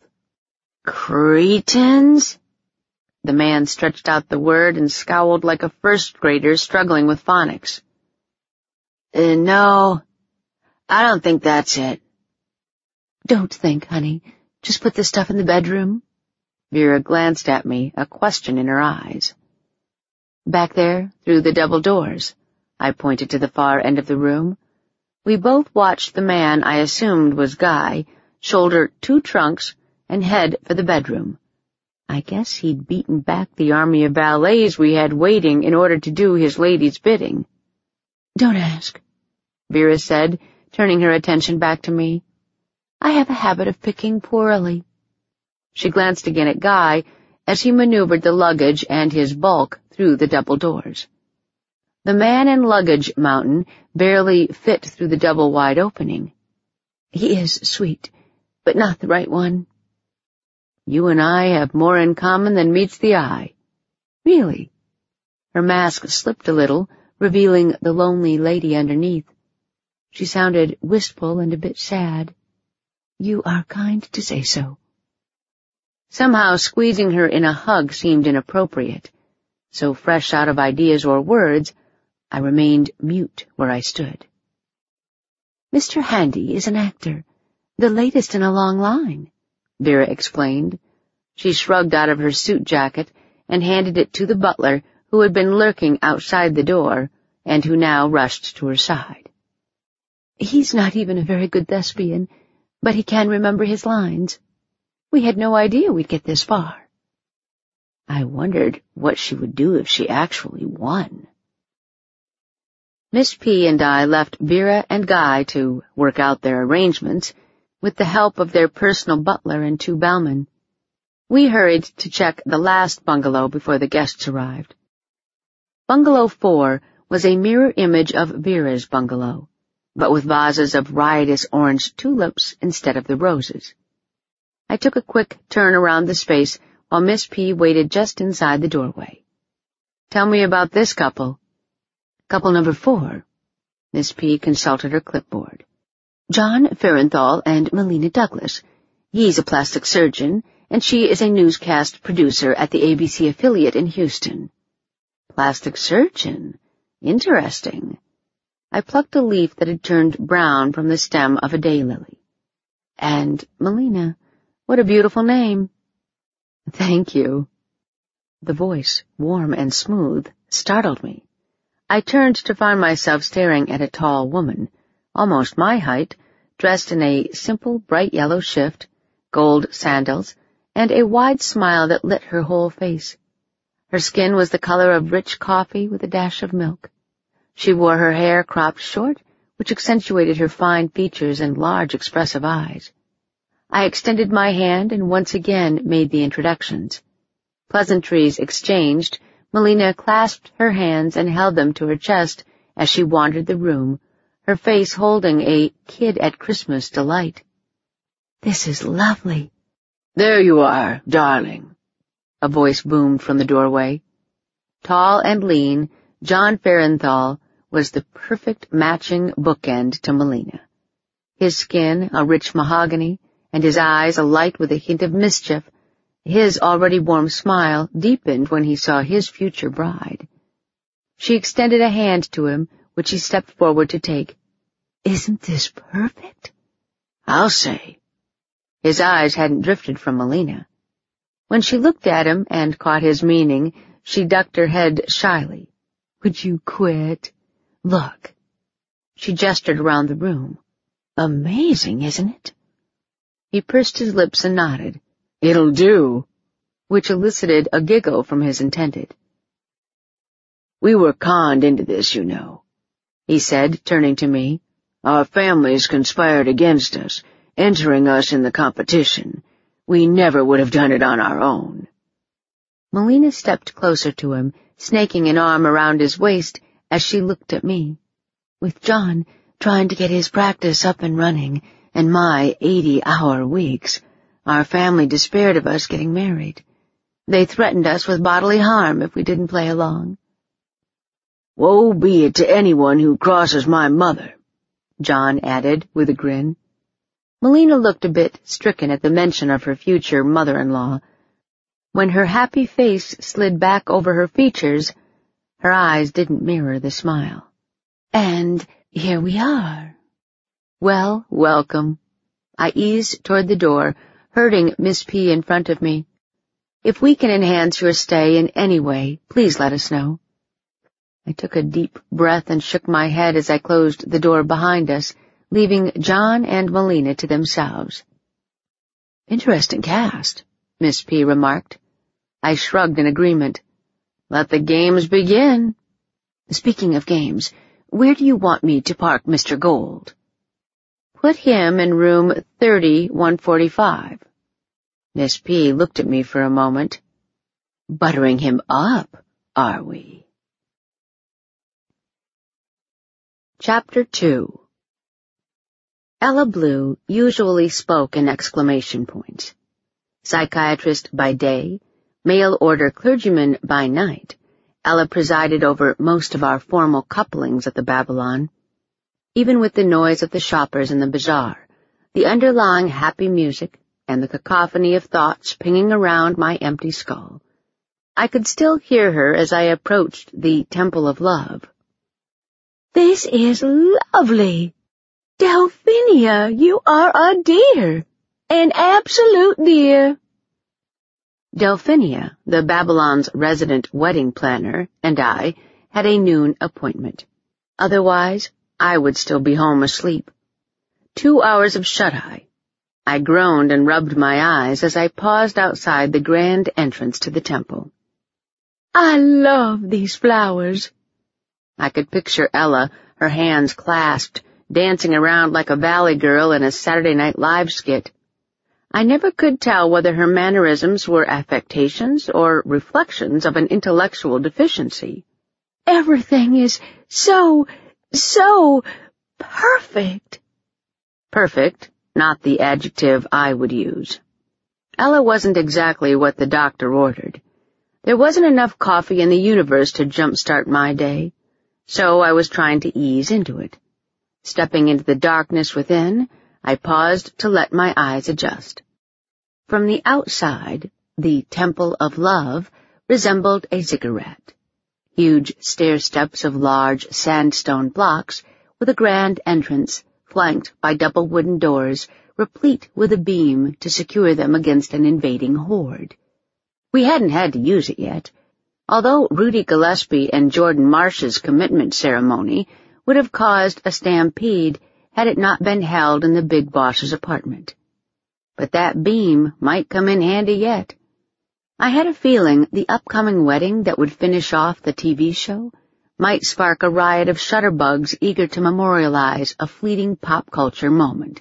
"Cretins?" The man stretched out the word and scowled like a first grader struggling with phonics. Uh, no, I don't think that's it." "Don't think, honey. Just put the stuff in the bedroom." Vera glanced at me, a question in her eyes. "Back there, through the double doors." I pointed to the far end of the room. We both watched the man I assumed was Guy shoulder two trunks and head for the bedroom. I guess he'd beaten back the army of valets we had waiting in order to do his lady's bidding. "Don't ask," Vera said, turning her attention back to me. "I have a habit of picking poorly." She glanced again at Guy as he maneuvered the luggage and his bulk through the double doors. The man and luggage mountain barely fit through the double-wide opening. "He is sweet, but not the right one." "You and I have more in common than meets the eye." "Really?" Her mask slipped a little, revealing the lonely lady underneath. She sounded wistful and a bit sad. "You are kind to say so." Somehow squeezing her in a hug seemed inappropriate, so fresh out of ideas or words, I remained mute where I stood. "Mister Handy is an actor, the latest in a long line," Vera explained. She shrugged out of her suit jacket and handed it to the butler who had been lurking outside the door and who now rushed to her side. "He's not even a very good thespian, but he can remember his lines. We had no idea we'd get this far." I wondered what she would do if she actually won. Miss P and I left Vera and Guy to work out their arrangements with the help of their personal butler and two bellmen. We hurried to check the last bungalow before the guests arrived. Bungalow four was a mirror image of Vera's bungalow, but with vases of riotous orange tulips instead of the roses. I took a quick turn around the space while Miss P waited just inside the doorway. "Tell me about this couple." "Couple number four." Miss P consulted her clipboard. "John Ferenthal and Melina Douglas. He's a plastic surgeon, and she is a newscast producer at the A B C affiliate in Houston." "Plastic surgeon? Interesting." I plucked a leaf that had turned brown from the stem of a daylily. "And Melina, what a beautiful name." "Thank you." The voice, warm and smooth, startled me. I turned to find myself staring at a tall woman, almost my height, dressed in a simple bright yellow shift, gold sandals, and a wide smile that lit her whole face. Her skin was the color of rich coffee with a dash of milk. She wore her hair cropped short, which accentuated her fine features and large expressive eyes. I extended my hand and once again made the introductions. Pleasantries exchanged, Melina clasped her hands and held them to her chest as she wandered the room, her face holding a kid-at-Christmas delight. "This is lovely." "There you are, darling," a voice boomed from the doorway. Tall and lean, John Ferenthal was the perfect matching bookend to Melina. His skin, a rich mahogany, and his eyes alight with a hint of mischief. His already warm smile deepened when he saw his future bride. She extended a hand to him, which he stepped forward to take. "Isn't this perfect?" "I'll say." His eyes hadn't drifted from Melina. When she looked at him and caught his meaning, she ducked her head shyly. "Would you quit? Look." She gestured around the room. "Amazing, isn't it?" He pursed his lips and nodded. "It'll do," which elicited a giggle from his intended. "We were conned into this, you know," he said, turning to me. "Our families conspired against us, entering us in the competition. We never would have done it on our own." Melina stepped closer to him, snaking an arm around his waist as she looked at me. "With John trying to get his practice up and running, and my eighty-hour weeks, our family despaired of us getting married. They threatened us with bodily harm if we didn't play along." "Woe be it to anyone who crosses my mother," John added with a grin. Melina looked a bit stricken at the mention of her future mother-in-law. When her happy face slid back over her features, her eyes didn't mirror the smile. "And here we are." "Well, welcome." I eased toward the door, herding Miss P in front of me. "If we can enhance your stay in any way, please let us know." I took a deep breath and shook my head as I closed the door behind us, leaving John and Melina to themselves. "Interesting cast," Miss P remarked. I shrugged in agreement. "Let the games begin." "Speaking of games, where do you want me to park Mister Gold?" "Put him in room thirty one forty-five. Miss P looked at me for a moment. "Buttering him up, are we?" Chapter two. Ella Blue usually spoke in exclamation points. Psychiatrist by day, mail-order clergyman by night, Ella presided over most of our formal couplings at the Babylon. Even with the noise of the shoppers in the bazaar, the underlying happy music, and the cacophony of thoughts pinging around my empty skull, I could still hear her as I approached the Temple of Love. "This is lovely. Delphinia, you are a dear. An absolute dear." Delphinia, the Babylon's resident wedding planner, and I had a noon appointment. Otherwise, I would still be home asleep. Two hours of shut-eye. I groaned and rubbed my eyes as I paused outside the grand entrance to the temple. "I love these flowers." I could picture Ella, her hands clasped, dancing around like a valley girl in a Saturday Night Live skit. I never could tell whether her mannerisms were affectations or reflections of an intellectual deficiency. "Everything is so, so perfect." Perfect, not the adjective I would use. Ella wasn't exactly what the doctor ordered. There wasn't enough coffee in the universe to jumpstart my day, so I was trying to ease into it. Stepping into the darkness within, I paused to let my eyes adjust. From the outside, the Temple of Love resembled a ziggurat. Huge stair-steps of large sandstone blocks with a grand entrance, flanked by double wooden doors, replete with a beam to secure them against an invading horde. We hadn't had to use it yet, although Rudy Gillespie and Jordan Marsh's commitment ceremony would have caused a stampede had it not been held in the big boss's apartment. But that beam might come in handy yet. I had a feeling the upcoming wedding that would finish off the T V show might spark a riot of shutterbugs eager to memorialize a fleeting pop culture moment.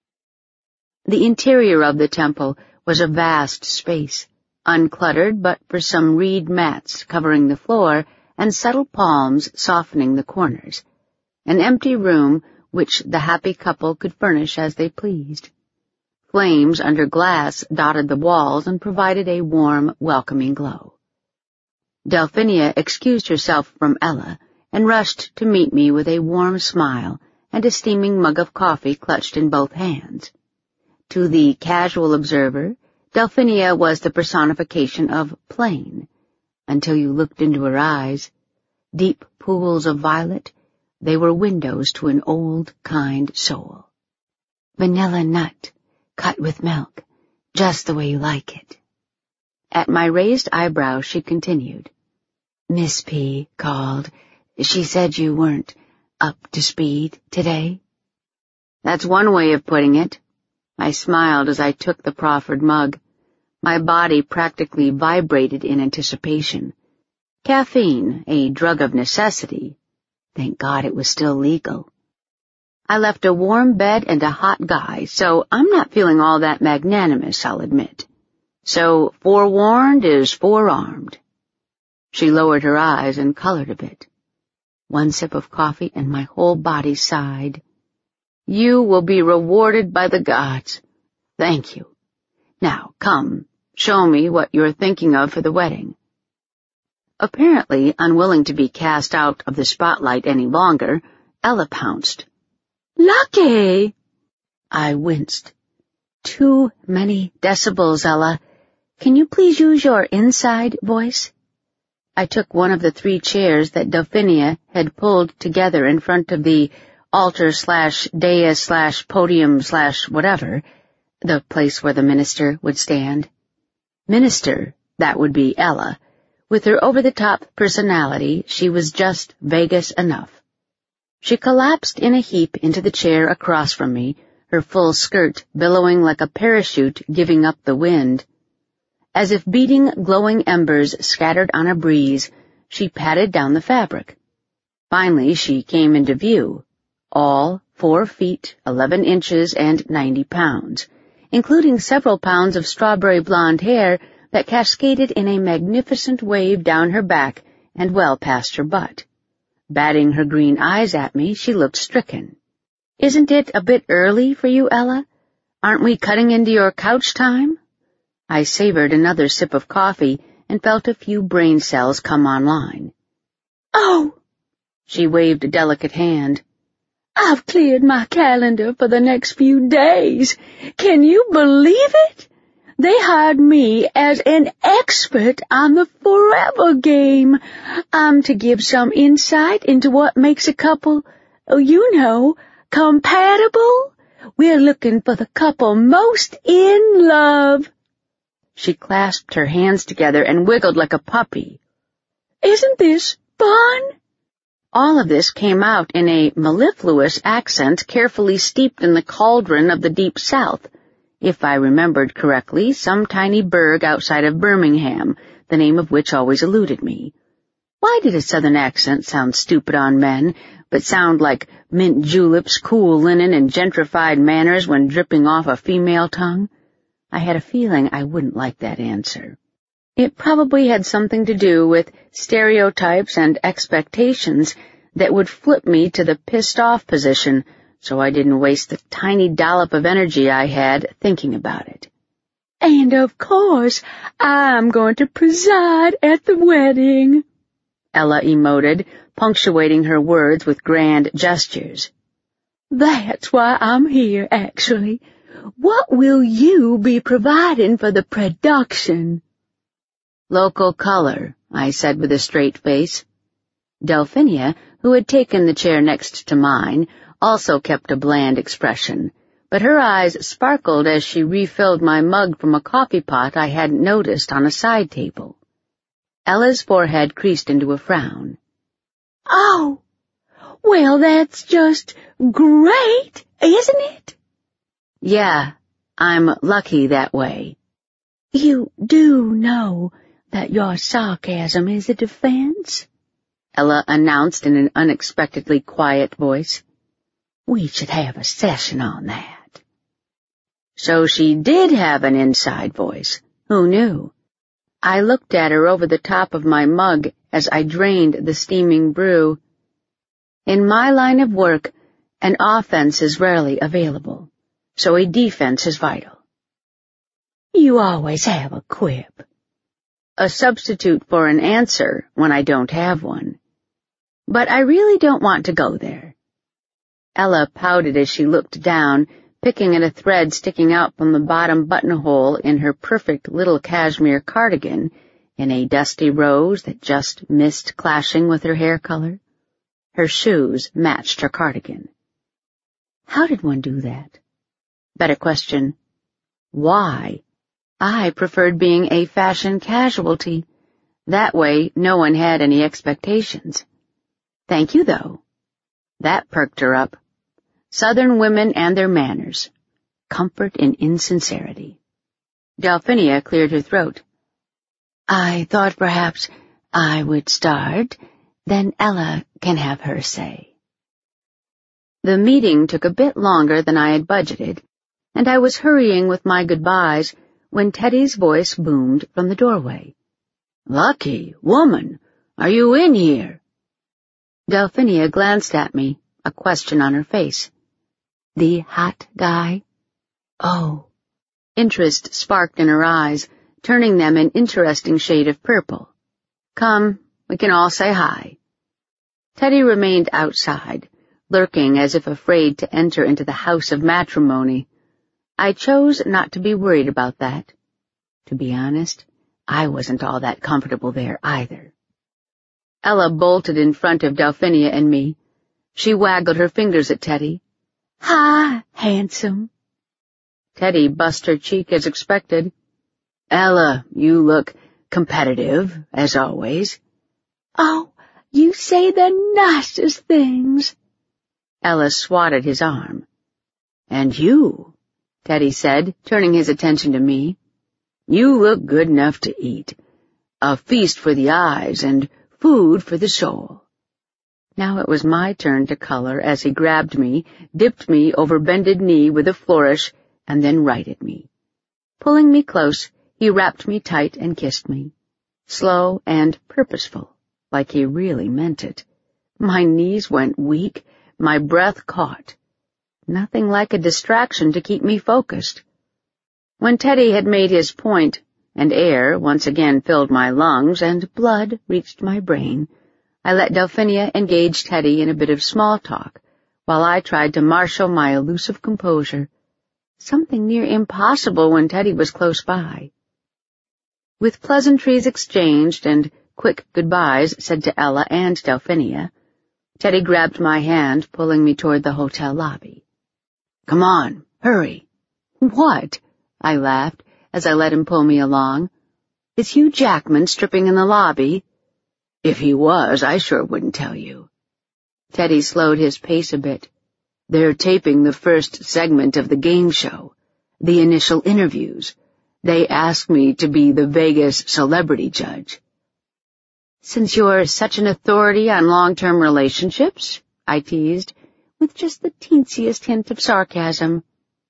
The interior of the temple was a vast space, uncluttered but for some reed mats covering the floor and subtle palms softening the corners, an empty room which the happy couple could furnish as they pleased. Flames under glass dotted the walls and provided a warm, welcoming glow. Delphinia excused herself from Ella and rushed to meet me with a warm smile and a steaming mug of coffee clutched in both hands. To the casual observer, Delphinia was the personification of plain, until you looked into her eyes. Deep pools of violet, they were windows to an old, kind soul. Vanilla nut, cut with milk, just the way you like it. At my raised eyebrows she continued. Miss P. called. She said you weren't up to speed today. That's one way of putting it. I smiled as I took the proffered mug. My body practically vibrated in anticipation. Caffeine, a drug of necessity. Thank God it was still legal. I left a warm bed and a hot guy, so I'm not feeling all that magnanimous, I'll admit. So forewarned is forearmed. She lowered her eyes and colored a bit. One sip of coffee and my whole body sighed. You will be rewarded by the gods. Thank you. Now, come, show me what you're thinking of for the wedding. Apparently unwilling to be cast out of the spotlight any longer, Ella pounced. Lucky! I winced. Too many decibels, Ella. Can you please use your inside voice? I took one of the three chairs that Delphinia had pulled together in front of the altar slash dais slash podium slash whatever, the place where the minister would stand. Minister, that would be Ella. With her over-the-top personality, she was just Vegas enough. She collapsed in a heap into the chair across from me, her full skirt billowing like a parachute giving up the wind. As if beating glowing embers scattered on a breeze, she patted down the fabric. Finally she came into view, all four feet, eleven inches, and ninety pounds, including several pounds of strawberry blonde hair that cascaded in a magnificent wave down her back and well past her butt. Batting her green eyes at me, she looked stricken. Isn't it a bit early for you, Ella? Aren't we cutting into your couch time? I savored another sip of coffee and felt a few brain cells come online. Oh! She waved a delicate hand. I've cleared my calendar for the next few days. Can you believe it? They hired me as an expert on the forever game. I'm to give some insight into what makes a couple, oh, you know, compatible. We're looking for the couple most in love. She clasped her hands together and wiggled like a puppy. Isn't this fun? All of this came out in a mellifluous accent carefully steeped in the cauldron of the deep south. If I remembered correctly, some tiny burg outside of Birmingham, the name of which always eluded me. Why did a southern accent sound stupid on men, but sound like mint juleps, cool linen, and gentrified manners when dripping off a female tongue? I had a feeling I wouldn't like that answer. It probably had something to do with stereotypes and expectations that would flip me to the pissed-off position, so I didn't waste the tiny dollop of energy I had thinking about it. And of course, I'm going to preside at the wedding, Ella emoted, punctuating her words with grand gestures. That's why I'm here, actually. What will you be providing for the production? Local color, I said with a straight face. Delphinia, who had taken the chair next to mine, also kept a bland expression, but her eyes sparkled as she refilled my mug from a coffee pot I hadn't noticed on a side table. Ella's forehead creased into a frown. Oh, well, that's just great, isn't it? Yeah, I'm lucky that way. You do know that your sarcasm is a defense? Ella announced in an unexpectedly quiet voice. We should have a session on that. So she did have an inside voice. Who knew? I looked at her over the top of my mug as I drained the steaming brew. In my line of work, an offense is rarely available, so a defense is vital. You always have a quip. A substitute for an answer when I don't have one. But I really don't want to go there. Ella pouted as she looked down, picking at a thread sticking out from the bottom buttonhole in her perfect little cashmere cardigan in a dusty rose that just missed clashing with her hair color. Her shoes matched her cardigan. How did one do that? Better question, why? I preferred being a fashion casualty. That way, no one had any expectations. Thank you, though. That perked her up. Southern women and their manners. Comfort in insincerity. Delphinia cleared her throat. I thought perhaps I would start, then Ella can have her say. The meeting took a bit longer than I had budgeted, and I was hurrying with my goodbyes when Teddy's voice boomed from the doorway. Lucky woman, are you in here? Delphinia glanced at me, a question on her face. The hot guy? Oh. Interest sparked in her eyes, turning them an interesting shade of purple. Come, we can all say hi. Teddy remained outside, lurking as if afraid to enter into the house of matrimony. I chose not to be worried about that. To be honest, I wasn't all that comfortable there either. Ella bolted in front of Delphinia and me. She waggled her fingers at Teddy. Hi, handsome. Teddy bussed her cheek as expected. Ella, you look competitive, as always. Oh, you say the nicest things. Ella swatted his arm. And you, Teddy said, turning his attention to me. You look good enough to eat. A feast for the eyes and food for the soul. Now it was my turn to color as he grabbed me, dipped me over bended knee with a flourish, and then righted me. Pulling me close, he wrapped me tight and kissed me. Slow and purposeful, like he really meant it. My knees went weak, my breath caught. Nothing like a distraction to keep me focused. When Teddy had made his point, and air once again filled my lungs and blood reached my brain, I let Delphinia engage Teddy in a bit of small talk, while I tried to marshal my elusive composure, something near impossible when Teddy was close by. With pleasantries exchanged and quick goodbyes said to Ella and Delphinia, Teddy grabbed my hand, pulling me toward the hotel lobby. Come on, hurry. What? I laughed as I let him pull me along. Is Hugh Jackman stripping in the lobby? If he was, I sure wouldn't tell you. Teddy slowed his pace a bit. They're taping the first segment of the game show, the initial interviews. They asked me to be the Vegas celebrity judge. Since you're such an authority on long-term relationships, I teased, with just the teensiest hint of sarcasm.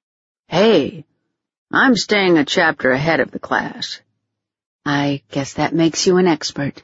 Hey, I'm staying a chapter ahead of the class. I guess that makes you an expert.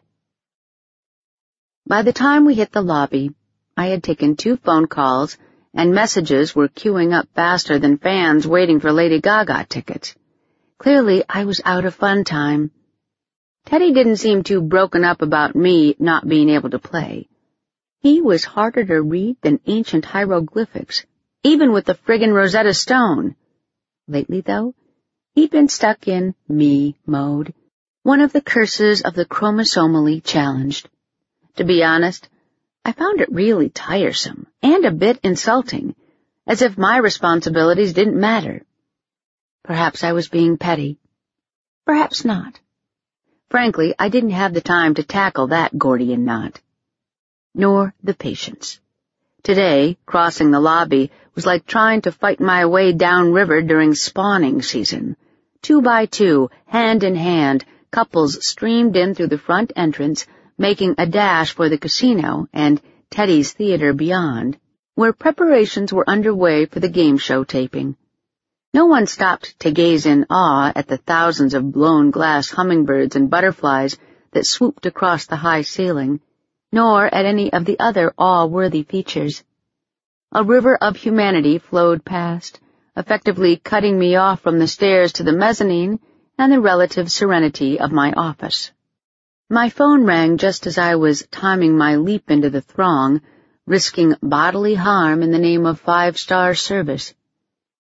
By the time we hit the lobby, I had taken two phone calls, and messages were queuing up faster than fans waiting for Lady Gaga tickets. Clearly, I was out of fun time. Teddy didn't seem too broken up about me not being able to play. He was harder to read than ancient hieroglyphics, even with the friggin' Rosetta Stone. Lately, though, he'd been stuck in me mode, one of the curses of the chromosomally challenged. To be honest, I found it really tiresome and a bit insulting, as if my responsibilities didn't matter. Perhaps I was being petty. Perhaps not. Frankly, I didn't have the time to tackle that Gordian knot. Nor the patience. Today, crossing the lobby was like trying to fight my way downriver during spawning season. Two by two, hand in hand, couples streamed in through the front entrance, making a dash for the casino and Teddy's theater beyond, where preparations were underway for the game show taping. No one stopped to gaze in awe at the thousands of blown glass hummingbirds and butterflies that swooped across the high ceiling, nor at any of the other awe-worthy features. A river of humanity flowed past, effectively cutting me off from the stairs to the mezzanine and the relative serenity of my office. My phone rang just as I was timing my leap into the throng, risking bodily harm in the name of five-star service.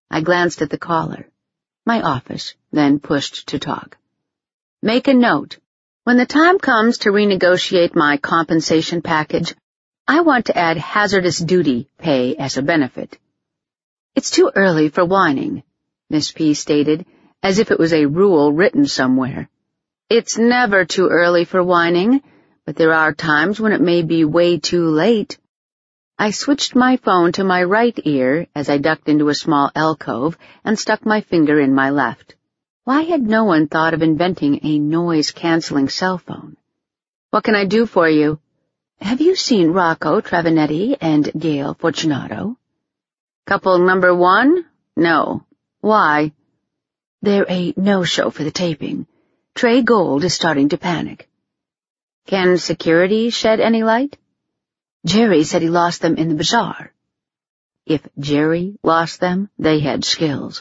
I glanced at the caller. My office, then pushed to talk. Make a note. When the time comes to renegotiate my compensation package, I want to add hazardous duty pay as a benefit. It's too early for whining, Miss P stated, as if it was a rule written somewhere. It's never too early for whining, but there are times when it may be way too late. I switched my phone to my right ear as I ducked into a small alcove and stuck my finger in my left. Why had no one thought of inventing a noise-canceling cell phone? What can I do for you? Have you seen Rocco Travinetti and Gail Fortunato? Couple number one? No. Why? They're a no-show for the taping. Trey Gold is starting to panic. Can security shed any light? Jerry said he lost them in the bazaar. If Jerry lost them, they had skills.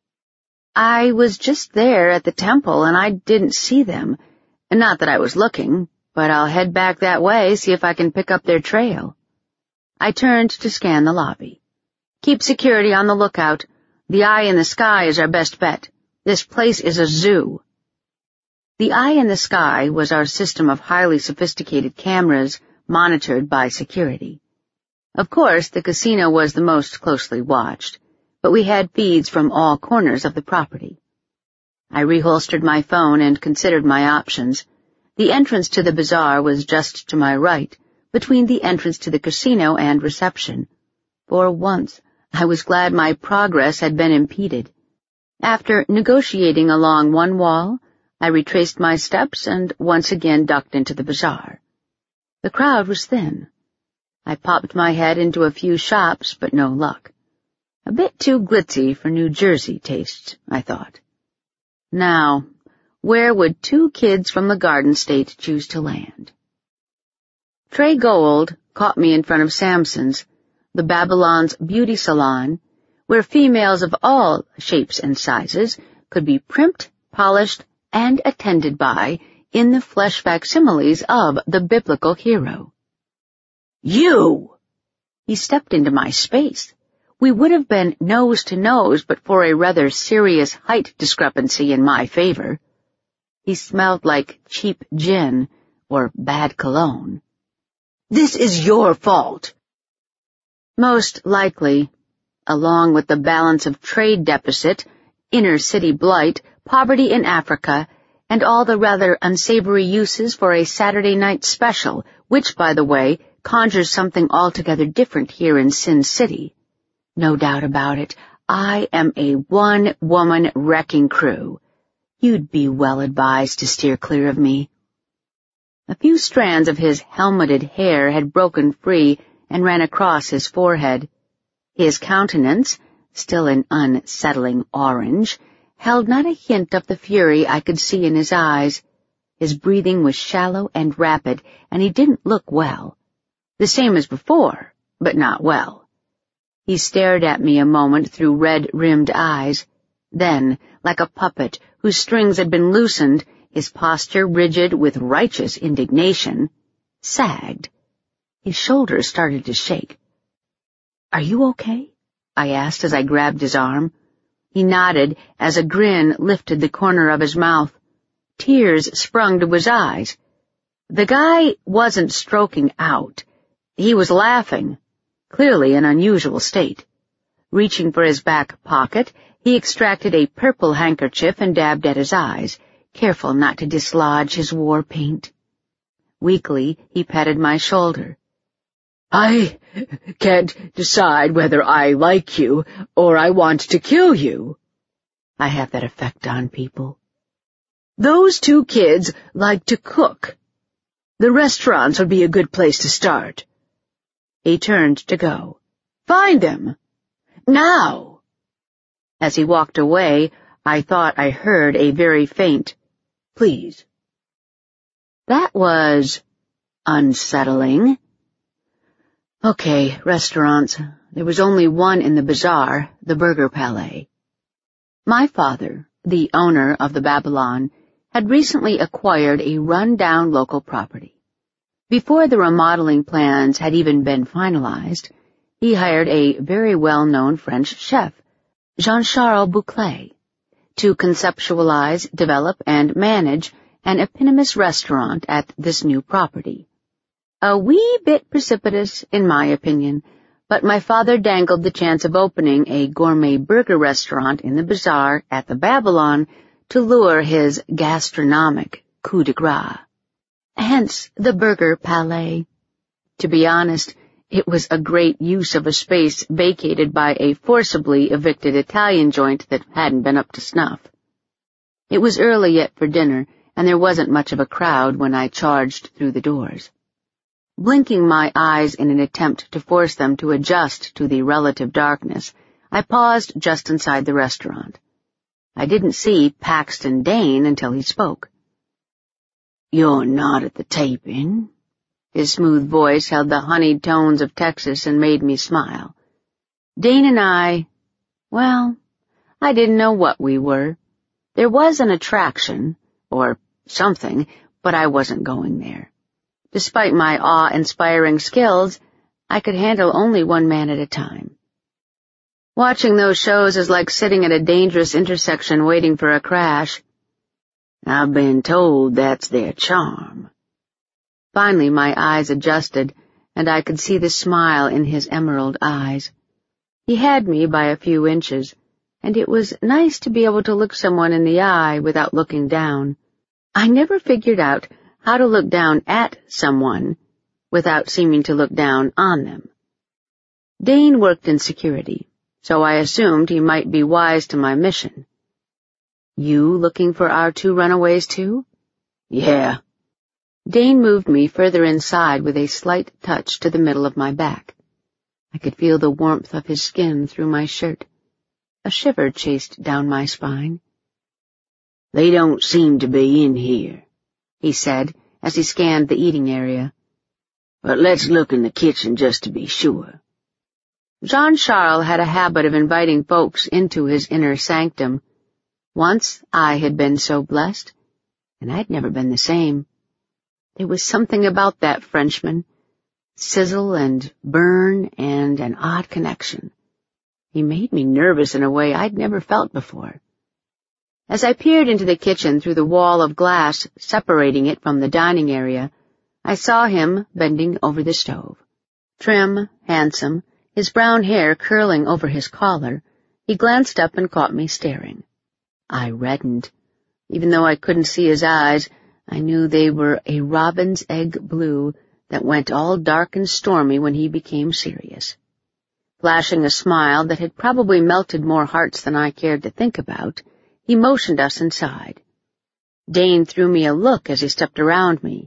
I was just there at the temple and I didn't see them. Not that I was looking, but I'll head back that way, see if I can pick up their trail. I turned to scan the lobby. Keep security on the lookout. The eye in the sky is our best bet. This place is a zoo. The eye in the sky was our system of highly sophisticated cameras monitored by security. Of course, the casino was the most closely watched, but we had feeds from all corners of the property. I reholstered my phone and considered my options. The entrance to the bazaar was just to my right, between the entrance to the casino and reception. For once, I was glad my progress had been impeded. After negotiating along one wall, I retraced my steps and once again ducked into the bazaar. The crowd was thin. I popped my head into a few shops, but no luck. A bit too glitzy for New Jersey tastes, I thought. Now, where would two kids from the Garden State choose to land? Trey Gold caught me in front of Samson's, the Babylon's beauty salon, where females of all shapes and sizes could be primped, polished, and attended by in the flesh facsimiles of the biblical hero. You! He stepped into my space. We would have been nose to nose but for a rather serious height discrepancy in my favor. He smelled like cheap gin or bad cologne. This is your fault. Most likely, along with the balance of trade deficit, inner-city blight, poverty in Africa, and all the rather unsavory uses for a Saturday night special, which, by the way, conjures something altogether different here in Sin City. No doubt about it, I am a one-woman wrecking crew. You'd be well advised to steer clear of me. A few strands of his helmeted hair had broken free and ran across his forehead. His countenance, still an unsettling orange, held not a hint of the fury I could see in his eyes. His breathing was shallow and rapid, and he didn't look well. The same as before, but not well. He stared at me a moment through red-rimmed eyes. Then, like a puppet whose strings had been loosened, his posture rigid with righteous indignation, sagged. His shoulders started to shake. "Are you okay?" I asked as I grabbed his arm. He nodded as a grin lifted the corner of his mouth. Tears sprung to his eyes. The guy wasn't stroking out. He was laughing, clearly an unusual state. Reaching for his back pocket, he extracted a purple handkerchief and dabbed at his eyes, careful not to dislodge his war paint. Weakly, he patted my shoulder. "I can't decide whether I like you or I want to kill you." I have that effect on people. "Those two kids like to cook. The restaurants would be a good place to start." He turned to go. "Find them! Now!" As he walked away, I thought I heard a very faint, "Please." That was unsettling. Okay, restaurants. There was only one in the bazaar, the Burger Palais. My father, the owner of the Babylon, had recently acquired a run-down local property. Before the remodeling plans had even been finalized, he hired a very well-known French chef, Jean-Charles Bouclé, to conceptualize, develop, and manage an eponymous restaurant at this new property. A wee bit precipitous, in my opinion, but my father dangled the chance of opening a gourmet burger restaurant in the bazaar at the Babylon to lure his gastronomic coup de grace. Hence the Burger Palais. To be honest, it was a great use of a space vacated by a forcibly evicted Italian joint that hadn't been up to snuff. It was early yet for dinner, and there wasn't much of a crowd when I charged through the doors. Blinking my eyes in an attempt to force them to adjust to the relative darkness, I paused just inside the restaurant. I didn't see Paxton Dane until he spoke. "You're not at the taping." His smooth voice held the honeyed tones of Texas and made me smile. Dane and I, well, I didn't know what we were. There was an attraction, or something, but I wasn't going there. Despite my awe-inspiring skills, I could handle only one man at a time. Watching those shows is like sitting at a dangerous intersection waiting for a crash. I've been told that's their charm. Finally, my eyes adjusted, and I could see the smile in his emerald eyes. He had me by a few inches, and it was nice to be able to look someone in the eye without looking down. I never figured out how to look down at someone without seeming to look down on them. Dane worked in security, so I assumed he might be wise to my mission. "You looking for our two runaways, too?" "Yeah." Dane moved me further inside with a slight touch to the middle of my back. I could feel the warmth of his skin through my shirt. A shiver chased down my spine. "They don't seem to be in here," he said as he scanned the eating area. "But let's look in the kitchen just to be sure." Jean-Charles had a habit of inviting folks into his inner sanctum. Once I had been so blessed, and I'd never been the same. There was something about that Frenchman, sizzle and burn and an odd connection. He made me nervous in a way I'd never felt before. As I peered into the kitchen through the wall of glass separating it from the dining area, I saw him bending over the stove. Trim, handsome, his brown hair curling over his collar, he glanced up and caught me staring. I reddened. Even though I couldn't see his eyes, I knew they were a robin's egg blue that went all dark and stormy when he became serious. Flashing a smile that had probably melted more hearts than I cared to think about, he motioned us inside. Dane threw me a look as he stepped around me.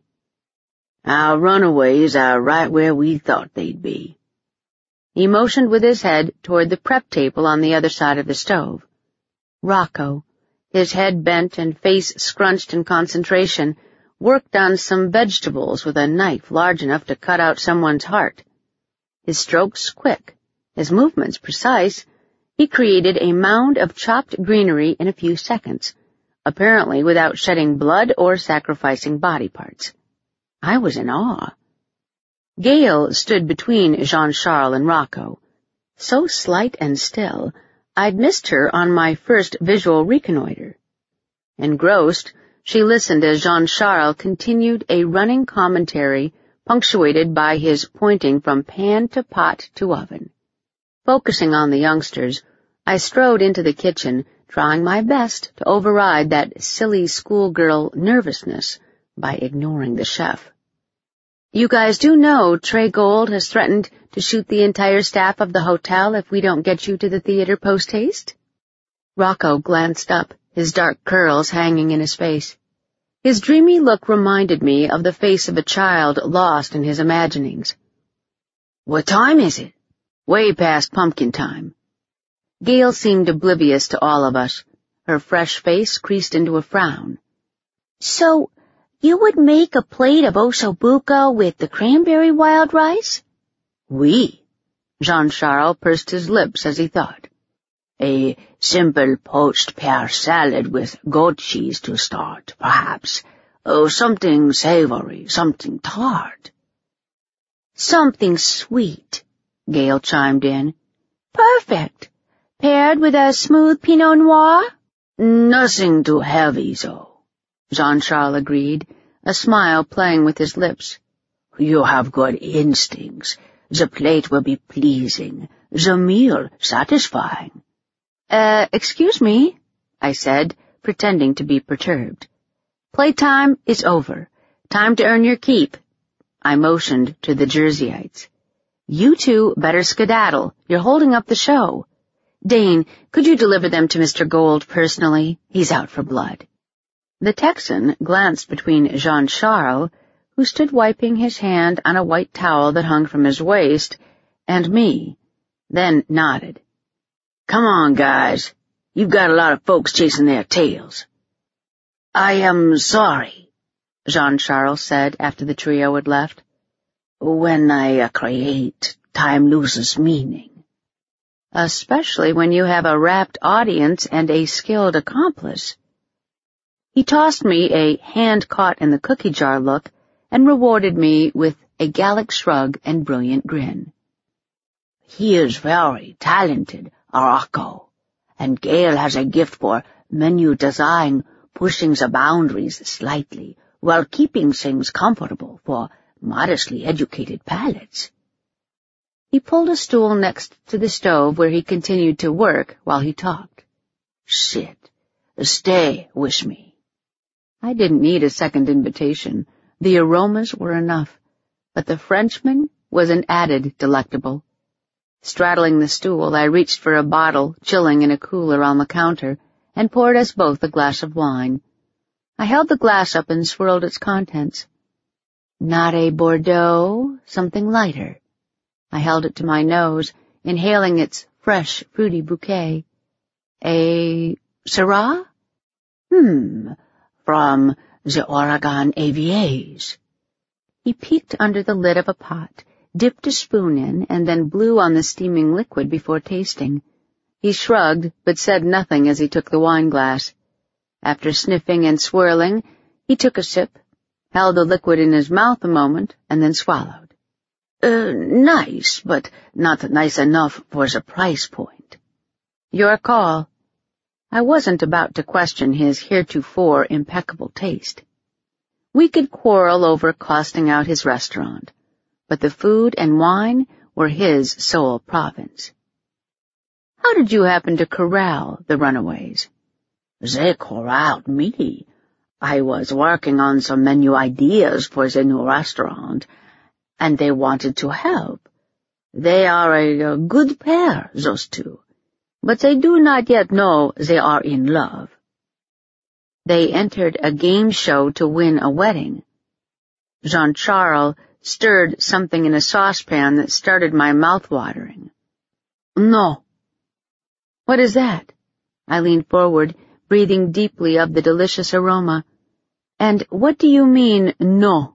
"Our runaways are right where we thought they'd be." He motioned with his head toward the prep table on the other side of the stove. Rocco, his head bent and face scrunched in concentration, worked on some vegetables with a knife large enough to cut out someone's heart. His strokes quick, his movements precise, he created a mound of chopped greenery in a few seconds, apparently without shedding blood or sacrificing body parts. I was in awe. Gail stood between Jean-Charles and Rocco. So slight and still, I'd missed her on my first visual reconnoiter. Engrossed, she listened as Jean-Charles continued a running commentary punctuated by his pointing from pan to pot to oven. Focusing on the youngsters, I strode into the kitchen, trying my best to override that silly schoolgirl nervousness by ignoring the chef. "You guys do know Trey Gold has threatened to shoot the entire staff of the hotel if we don't get you to the theater post-haste?" Rocco glanced up, his dark curls hanging in his face. His dreamy look reminded me of the face of a child lost in his imaginings. "What time is it?" "Way past pumpkin time." Gail seemed oblivious to all of us. Her fresh face creased into a frown. "So, you would make a plate of ossobuco with the cranberry wild rice?" "Oui." Jean-Charles pursed his lips as he thought. "A simple poached pear salad with goat cheese to start, perhaps. Oh, something savory, something tart." "Something sweet," Gail chimed in. "Perfect. paired with a smooth Pinot Noir? Nothing too heavy, though, Jean-Charles agreed, a smile playing with his lips. You have good instincts. The plate will be pleasing, the meal satisfying. Uh, excuse me, I said, pretending to be perturbed. Playtime is over. Time to earn your keep. I motioned to the Jerseyites. You two better skedaddle. You're holding up the show. Dane, could you deliver them to Mister Gold personally? He's out for blood. The Texan glanced between Jean-Charles, who stood wiping his hand on a white towel that hung from his waist, and me, then nodded. Come on, guys. You've got a lot of folks chasing their tails. I am sorry, Jean-Charles said after the trio had left. When I uh, create, time loses meaning. Especially when you have a rapt audience and a skilled accomplice. He tossed me a hand-caught-in-the-cookie jar look and rewarded me with a Gallic shrug and brilliant grin. He is very talented, Arakko, and Gale has a gift for menu design, pushing the boundaries slightly while keeping things comfortable for modestly educated palates. He pulled a stool next to the stove where he continued to work while he talked. Sit. Stay with me. I didn't need a second invitation. The aromas were enough, but the Frenchman was an added delectable. Straddling the stool, I reached for a bottle chilling in a cooler on the counter and poured us both a glass of wine. I held the glass up and swirled its contents. Not a Bordeaux, something lighter. I held it to my nose, inhaling its fresh, fruity bouquet. A Syrah? Hmm, from the Oregon Aviers. He peeked under the lid of a pot, dipped a spoon in, and then blew on the steaming liquid before tasting. He shrugged, but said nothing as he took the wine glass. After sniffing and swirling, he took a sip, held the liquid in his mouth a moment, and then swallowed. Uh, nice, but not nice enough for the price point. Your call. I wasn't about to question his heretofore impeccable taste. We could quarrel over costing out his restaurant, but the food and wine were his sole province. How did you happen to corral the runaways? They corralled me. I was working on some menu ideas for the new restaurant, and they wanted to help. They are a, a good pair, those two, but they do not yet know they are in love. They entered a game show to win a wedding. Jean-Charles stirred something in a saucepan that started my mouth watering. No. What is that? I leaned forward, breathing deeply of the delicious aroma. And what do you mean, no?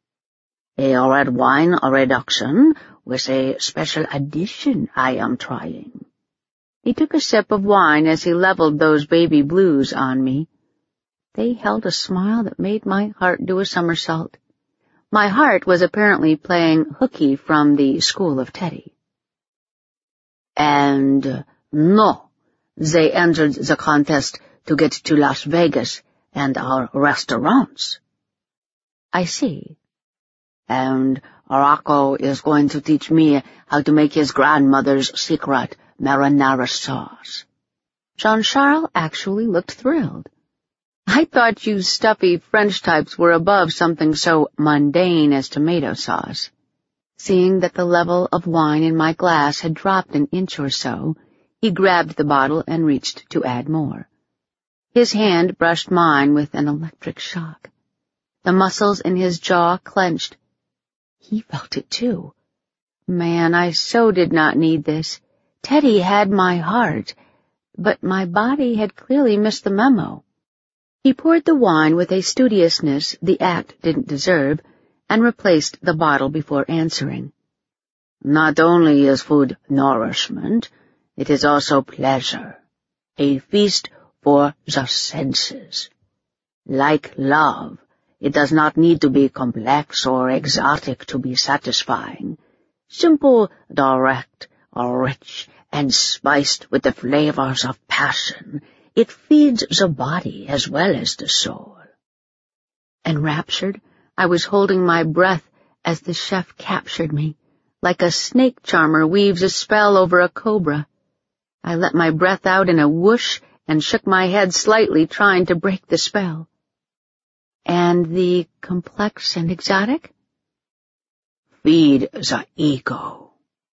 A red wine reduction with a special addition I am trying. He took a sip of wine as he leveled those baby blues on me. They held a smile that made my heart do a somersault. My heart was apparently playing hooky from the School of Teddy. And no, they entered the contest to get to Las Vegas and our restaurants. I see. And Arakko is going to teach me how to make his grandmother's secret marinara sauce. Jean-Charles actually looked thrilled. I thought you stuffy French types were above something so mundane as tomato sauce. Seeing that the level of wine in my glass had dropped an inch or so, he grabbed the bottle and reached to add more. His hand brushed mine with an electric shock. The muscles in his jaw clenched. He felt it too. Man, I so did not need this. Teddy had my heart, but my body had clearly missed the memo. He poured the wine with a studiousness the act didn't deserve, and replaced the bottle before answering. Not only is food nourishment, it is also pleasure, a feast for the senses. Like love, it does not need to be complex or exotic to be satisfying. Simple, direct, rich, and spiced with the flavors of passion. It feeds the body as well as the soul." Enraptured, I was holding my breath as the chef captured me, like a snake charmer weaves a spell over a cobra. I let my breath out in a whoosh and shook my head slightly, trying to break the spell. "And the complex and exotic?" "Feed the ego."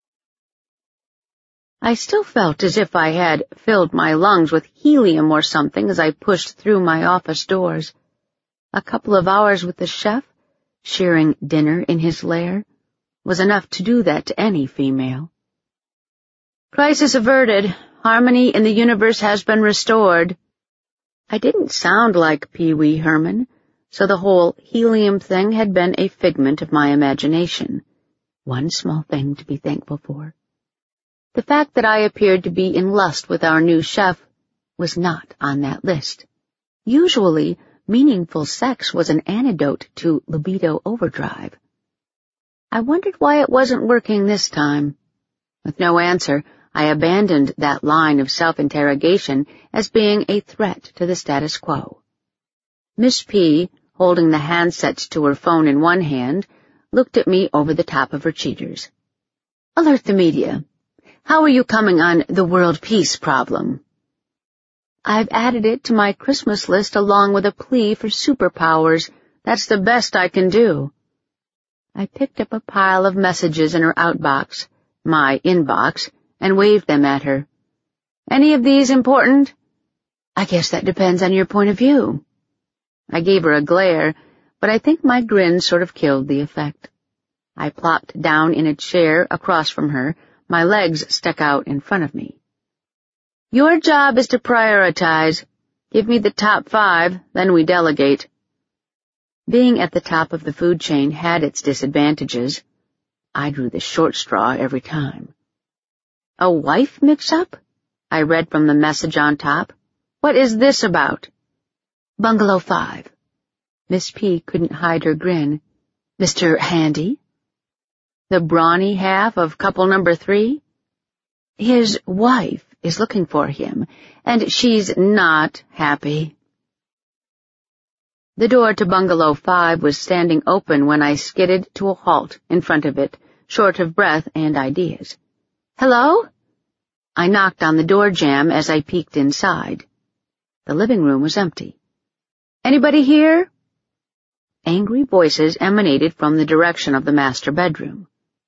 I still felt as if I had filled my lungs with helium or something as I pushed through my office doors. A couple of hours with the chef, sharing dinner in his lair, was enough to do that to any female. "Crisis averted. Harmony in the universe has been restored." I didn't sound like Pee Wee Herman, so the whole helium thing had been a figment of my imagination. One small thing to be thankful for. The fact that I appeared to be in lust with our new chef was not on that list. Usually, meaningful sex was an antidote to libido overdrive. I wondered why it wasn't working this time. With no answer, I abandoned that line of self-interrogation as being a threat to the status quo. Miss P, holding the handsets to her phone in one hand, looked at me over the top of her cheaters. "Alert the media. How are you coming on the world peace problem?" "I've added it to my Christmas list along with a plea for superpowers. That's the best I can do." I picked up a pile of messages in her outbox, my inbox, and waved them at her. "Any of these important?" "I guess that depends on your point of view." I gave her a glare, but I think my grin sort of killed the effect. I plopped down in a chair across from her, my legs stuck out in front of me. "Your job is to prioritize. Give me the top five, then we delegate." Being at the top of the food chain had its disadvantages. I drew the short straw every time. "A wife mix-up?" I read from the message on top. "What is this about?" "Bungalow five." Miss P couldn't hide her grin. "Mister Handy?" "The brawny half of couple number three?" "His wife is looking for him, and she's not happy." The door to Bungalow five was standing open when I skidded to a halt in front of it, short of breath and ideas. "Hello?" I knocked on the door jamb as I peeked inside. The living room was empty. "Anybody here?" Angry voices emanated from the direction of the master bedroom.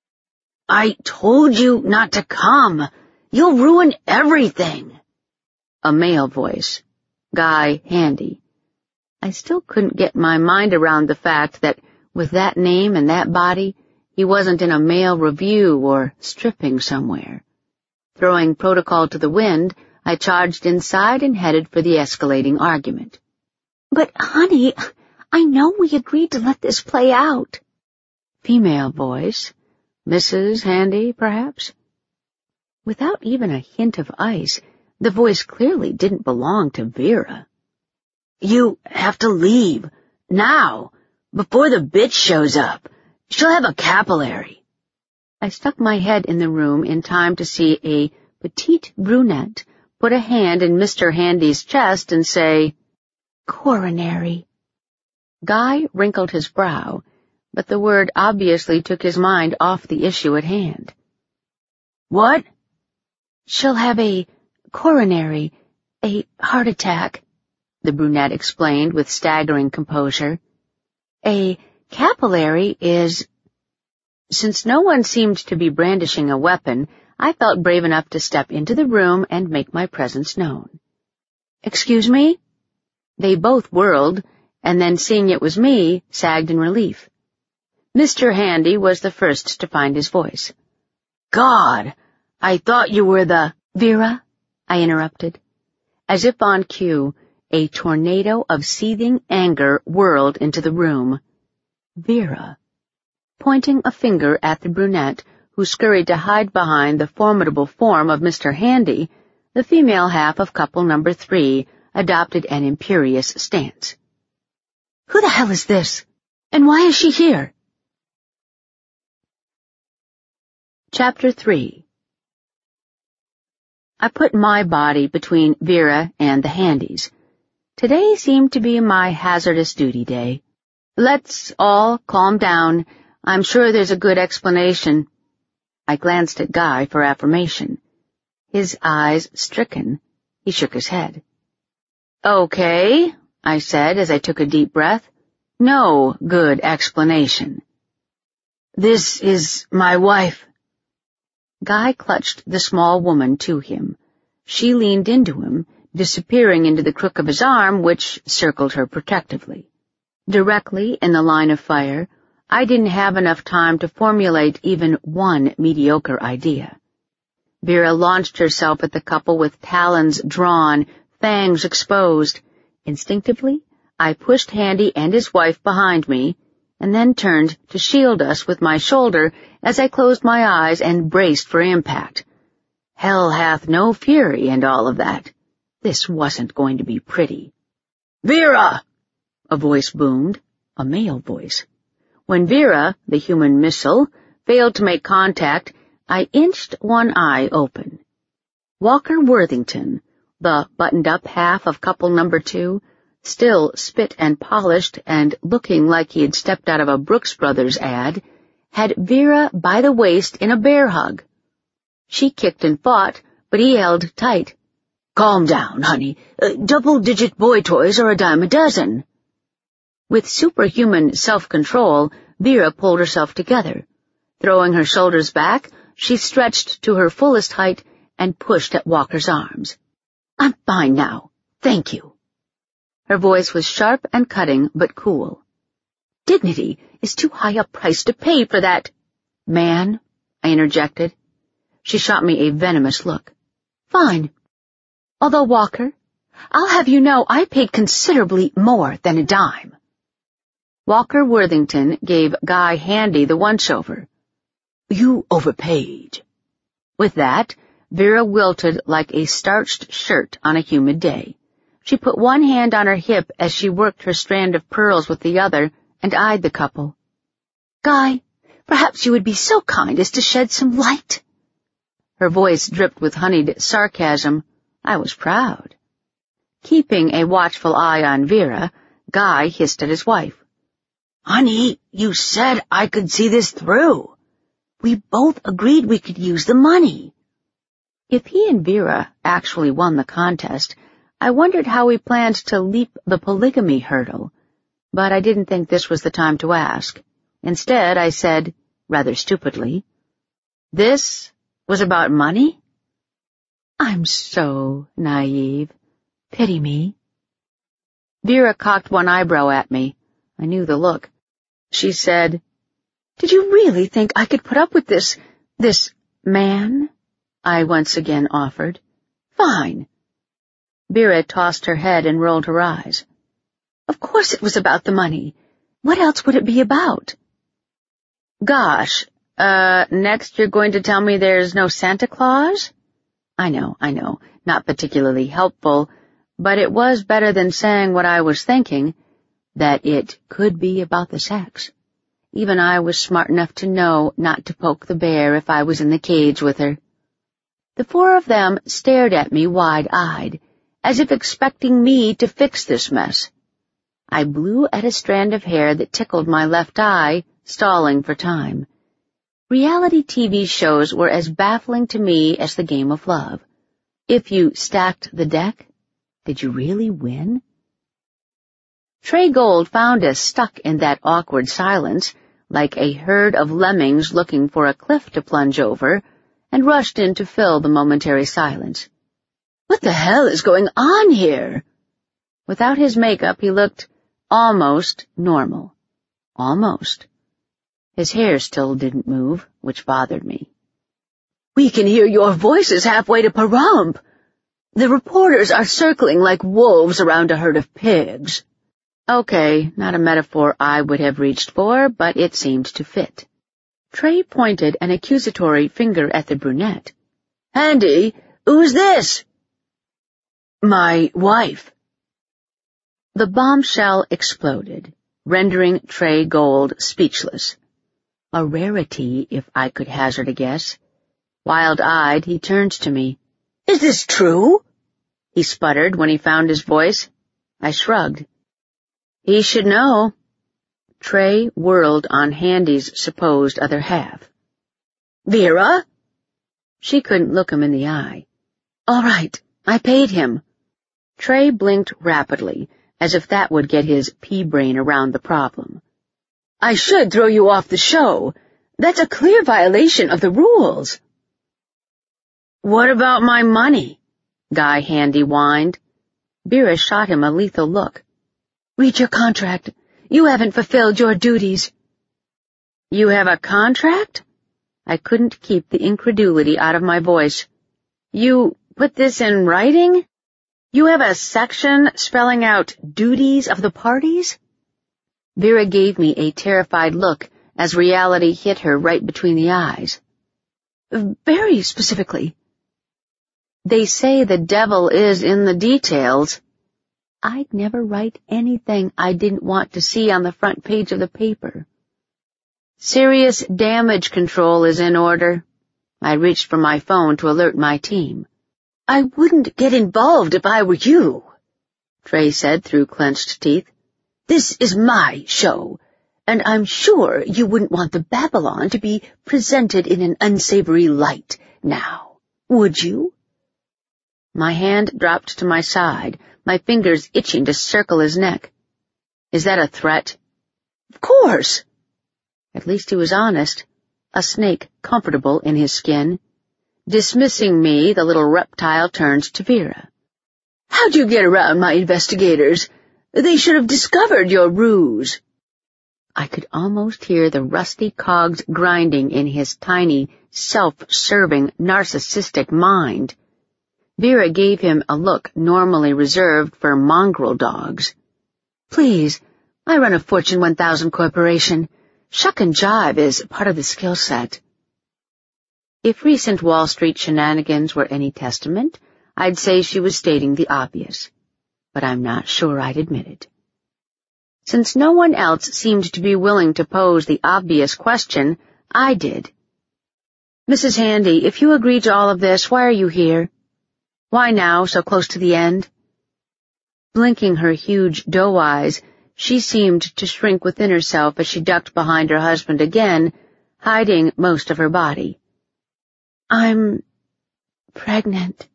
"I told you not to come. You'll ruin everything." A male voice. Guy Handy. I still couldn't get my mind around the fact that, with that name and that body, he wasn't in a male review or stripping somewhere. Throwing protocol to the wind, I charged inside and headed for the escalating argument. "But, honey, I know we agreed to let this play out." Female voice. Missus Handy, perhaps? Without even a hint of ice, the voice clearly didn't belong to Vera. "You have to leave. Now. Before the bitch shows up. She'll have a capillary." I stuck my head in the room in time to see a petite brunette put a hand in Mister Handy's chest and say, "Coronary." Guy wrinkled his brow, but the word obviously took his mind off the issue at hand. "What?" "She'll have a coronary, a heart attack," the brunette explained with staggering composure. "A capillary is—" Since no one seemed to be brandishing a weapon, I felt brave enough to step into the room and make my presence known. "Excuse me?" They both whirled, and then seeing it was me, sagged in relief. Mister Handy was the first to find his voice. "God, I thought you were the—" "Vera," I interrupted. As if on cue, a tornado of seething anger whirled into the room. Vera. Pointing a finger at the brunette, who scurried to hide behind the formidable form of Mister Handy, the female half of couple number three adopted an imperious stance. "Who the hell is this? And why is she here?" Chapter three. I put my body between Vera and the handies. Today seemed to be my hazardous duty day. Let's all calm down. I'm sure there's a good explanation. I glanced at Guy for affirmation. His eyes stricken, he shook his head. Okay, I said as I took a deep breath. No good explanation. This is my wife. Guy clutched the small woman to him. She leaned into him, disappearing into the crook of his arm, which circled her protectively. Directly in the line of fire, I didn't have enough time to formulate even one mediocre idea. Vera launched herself at the couple with talons drawn, fangs exposed. Instinctively, I pushed Handy and his wife behind me, and then turned to shield us with my shoulder as I closed my eyes and braced for impact. Hell hath no fury and all of that. This wasn't going to be pretty. Vera! A voice boomed, a male voice. When Vera, the human missile, failed to make contact, I inched one eye open. Walker Worthington, the buttoned-up half of couple number two, still spit and polished and looking like he had stepped out of a Brooks Brothers ad, had Vera by the waist in a bear hug. She kicked and fought, but he held tight. Calm down, honey. Uh, double-digit boy toys are a dime a dozen. With superhuman self-control, Vera pulled herself together. Throwing her shoulders back, she stretched to her fullest height and pushed at Walker's arms. I'm fine now. Thank you. Her voice was sharp and cutting, but cool. Dignity is too high a price to pay for that. Man, I interjected. She shot me a venomous look. Fine. Although, Walker, I'll have you know I paid considerably more than a dime. Walker Worthington gave Guy Handy the once-over. You overpaid. With that, Vera wilted like a starched shirt on a humid day. She put one hand on her hip as she worked her strand of pearls with the other and eyed the couple. Guy, perhaps you would be so kind as to shed some light. Her voice dripped with honeyed sarcasm. I was proud. Keeping a watchful eye on Vera, Guy hissed at his wife. Honey, you said I could see this through. We both agreed we could use the money. If he and Vera actually won the contest, I wondered how he planned to leap the polygamy hurdle, but I didn't think this was the time to ask. Instead, I said, rather stupidly, this was about money? I'm so naive. Pity me. Vera cocked one eyebrow at me. I knew the look. She said, Did you really think I could put up with this, this man? I once again offered. Fine. Vera tossed her head and rolled her eyes. Of course it was about the money. What else would it be about? Gosh, uh, next you're going to tell me there's no Santa Claus? I know, I know, not particularly helpful, but it was better than saying what I was thinking, that it could be about the sex. Even I was smart enough to know not to poke the bear if I was in the cage with her. The four of them stared at me wide-eyed, as if expecting me to fix this mess. I blew at a strand of hair that tickled my left eye, stalling for time. Reality T V shows were as baffling to me as the game of love. If you stacked the deck, did you really win? Trey Gold found us stuck in that awkward silence, like a herd of lemmings looking for a cliff to plunge over, and rushed in to fill the momentary silence. What the hell is going on here? Without his makeup, he looked almost normal. Almost. His hair still didn't move, which bothered me. We can hear your voices halfway to Pahrump. The reporters are circling like wolves around a herd of pigs. Okay, not a metaphor I would have reached for, but it seemed to fit. Trey pointed an accusatory finger at the brunette. Handy, who's this? My wife. The bombshell exploded, rendering Trey Gold speechless. A rarity, if I could hazard a guess. Wild-eyed, he turned to me. Is this true? He sputtered when he found his voice. I shrugged. He should know. Trey whirled on Handy's supposed other half. Vera? She couldn't look him in the eye. All right, I paid him. Trey blinked rapidly, as if that would get his pea-brain around the problem. I should throw you off the show. That's a clear violation of the rules. What about my money? Guy Handy whined. Vera shot him a lethal look. Read your contract. You haven't fulfilled your duties. You have a contract? I couldn't keep the incredulity out of my voice. You put this in writing? You have a section spelling out duties of the parties? Vera gave me a terrified look as reality hit her right between the eyes. Very specifically. They say the devil is in the details. I'd never write anything I didn't want to see on the front page of the paper. Serious damage control is in order. I reached for my phone to alert my team. I wouldn't get involved if I were you, Trey said through clenched teeth. This is my show, and I'm sure you wouldn't want the Babylon to be presented in an unsavory light now, would you? My hand dropped to my side, my fingers itching to circle his neck. Is that a threat? Of course. At least he was honest, a snake comfortable in his skin. Dismissing me, the little reptile turned to Vera. How'd you get around my investigators? They should have discovered your ruse. I could almost hear the rusty cogs grinding in his tiny, self-serving, narcissistic mind. Vera gave him a look normally reserved for mongrel dogs. Please, I run a Fortune one thousand corporation. Shuck and jive is part of the skill set. If recent Wall Street shenanigans were any testament, I'd say she was stating the obvious, but I'm not sure I'd admit it. Since no one else seemed to be willing to pose the obvious question, I did. Missus Handy, if you agree to all of this, why are you here? Why now, so close to the end? Blinking her huge doe eyes, she seemed to shrink within herself as she ducked behind her husband again, hiding most of her body. I'm pregnant.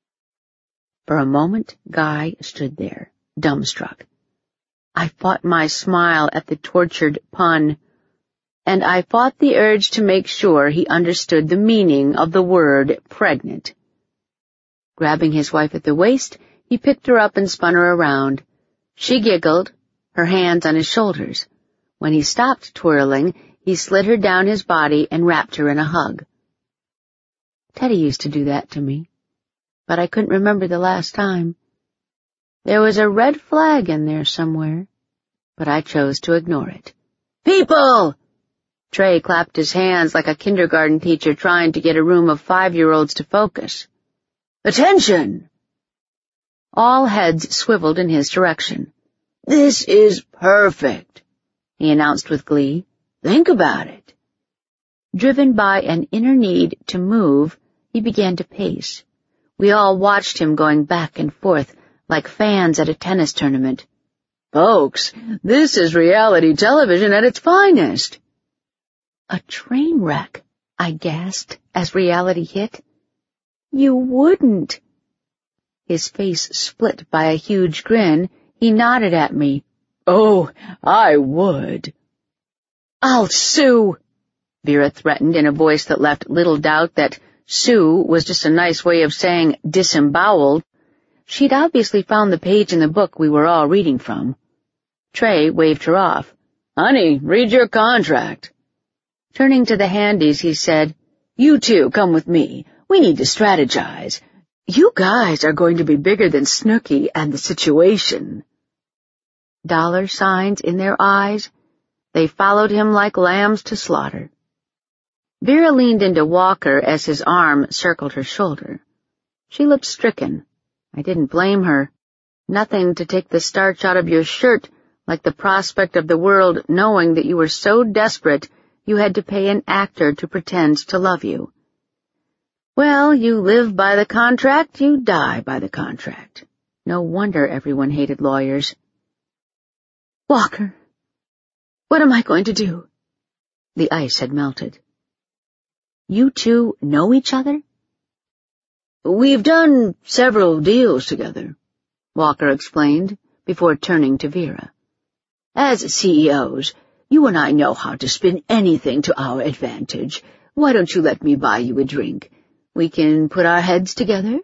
For a moment, Guy stood there, dumbstruck. I fought my smile at the tortured pun, and I fought the urge to make sure he understood the meaning of the word pregnant. Grabbing his wife at the waist, he picked her up and spun her around. She giggled, her hands on his shoulders. When he stopped twirling, he slid her down his body and wrapped her in a hug. Teddy used to do that to me, but I couldn't remember the last time. There was a red flag in there somewhere, but I chose to ignore it. People! Trey clapped his hands like a kindergarten teacher trying to get a room of five-year-olds to focus. Attention! All heads swiveled in his direction. This is perfect, he announced with glee. Think about it. Driven by an inner need to move, he began to pace. We all watched him going back and forth like fans at a tennis tournament. Folks, this is reality television at its finest. A train wreck, I gasped as reality hit. You wouldn't. His face split by a huge grin. He nodded at me. Oh, I would. I'll sue, Vera threatened in a voice that left little doubt that sue was just a nice way of saying disemboweled. She'd obviously found the page in the book we were all reading from. Trey waved her off. Honey, read your contract. Turning to the Handies, he said, You two come with me. We need to strategize. You guys are going to be bigger than Snooky and the situation. Dollar signs in their eyes, they followed him like lambs to slaughter. Vera leaned into Walker as his arm circled her shoulder. She looked stricken. I didn't blame her. Nothing to take the starch out of your shirt like the prospect of the world knowing that you were so desperate you had to pay an actor to pretend to love you. Well, you live by the contract, you die by the contract. No wonder everyone hated lawyers. Walker, what am I going to do? The ice had melted. You two know each other? We've done several deals together, Walker explained before turning to Vera. As C E Os, you and I know how to spin anything to our advantage. Why don't you let me buy you a drink? We can put our heads together.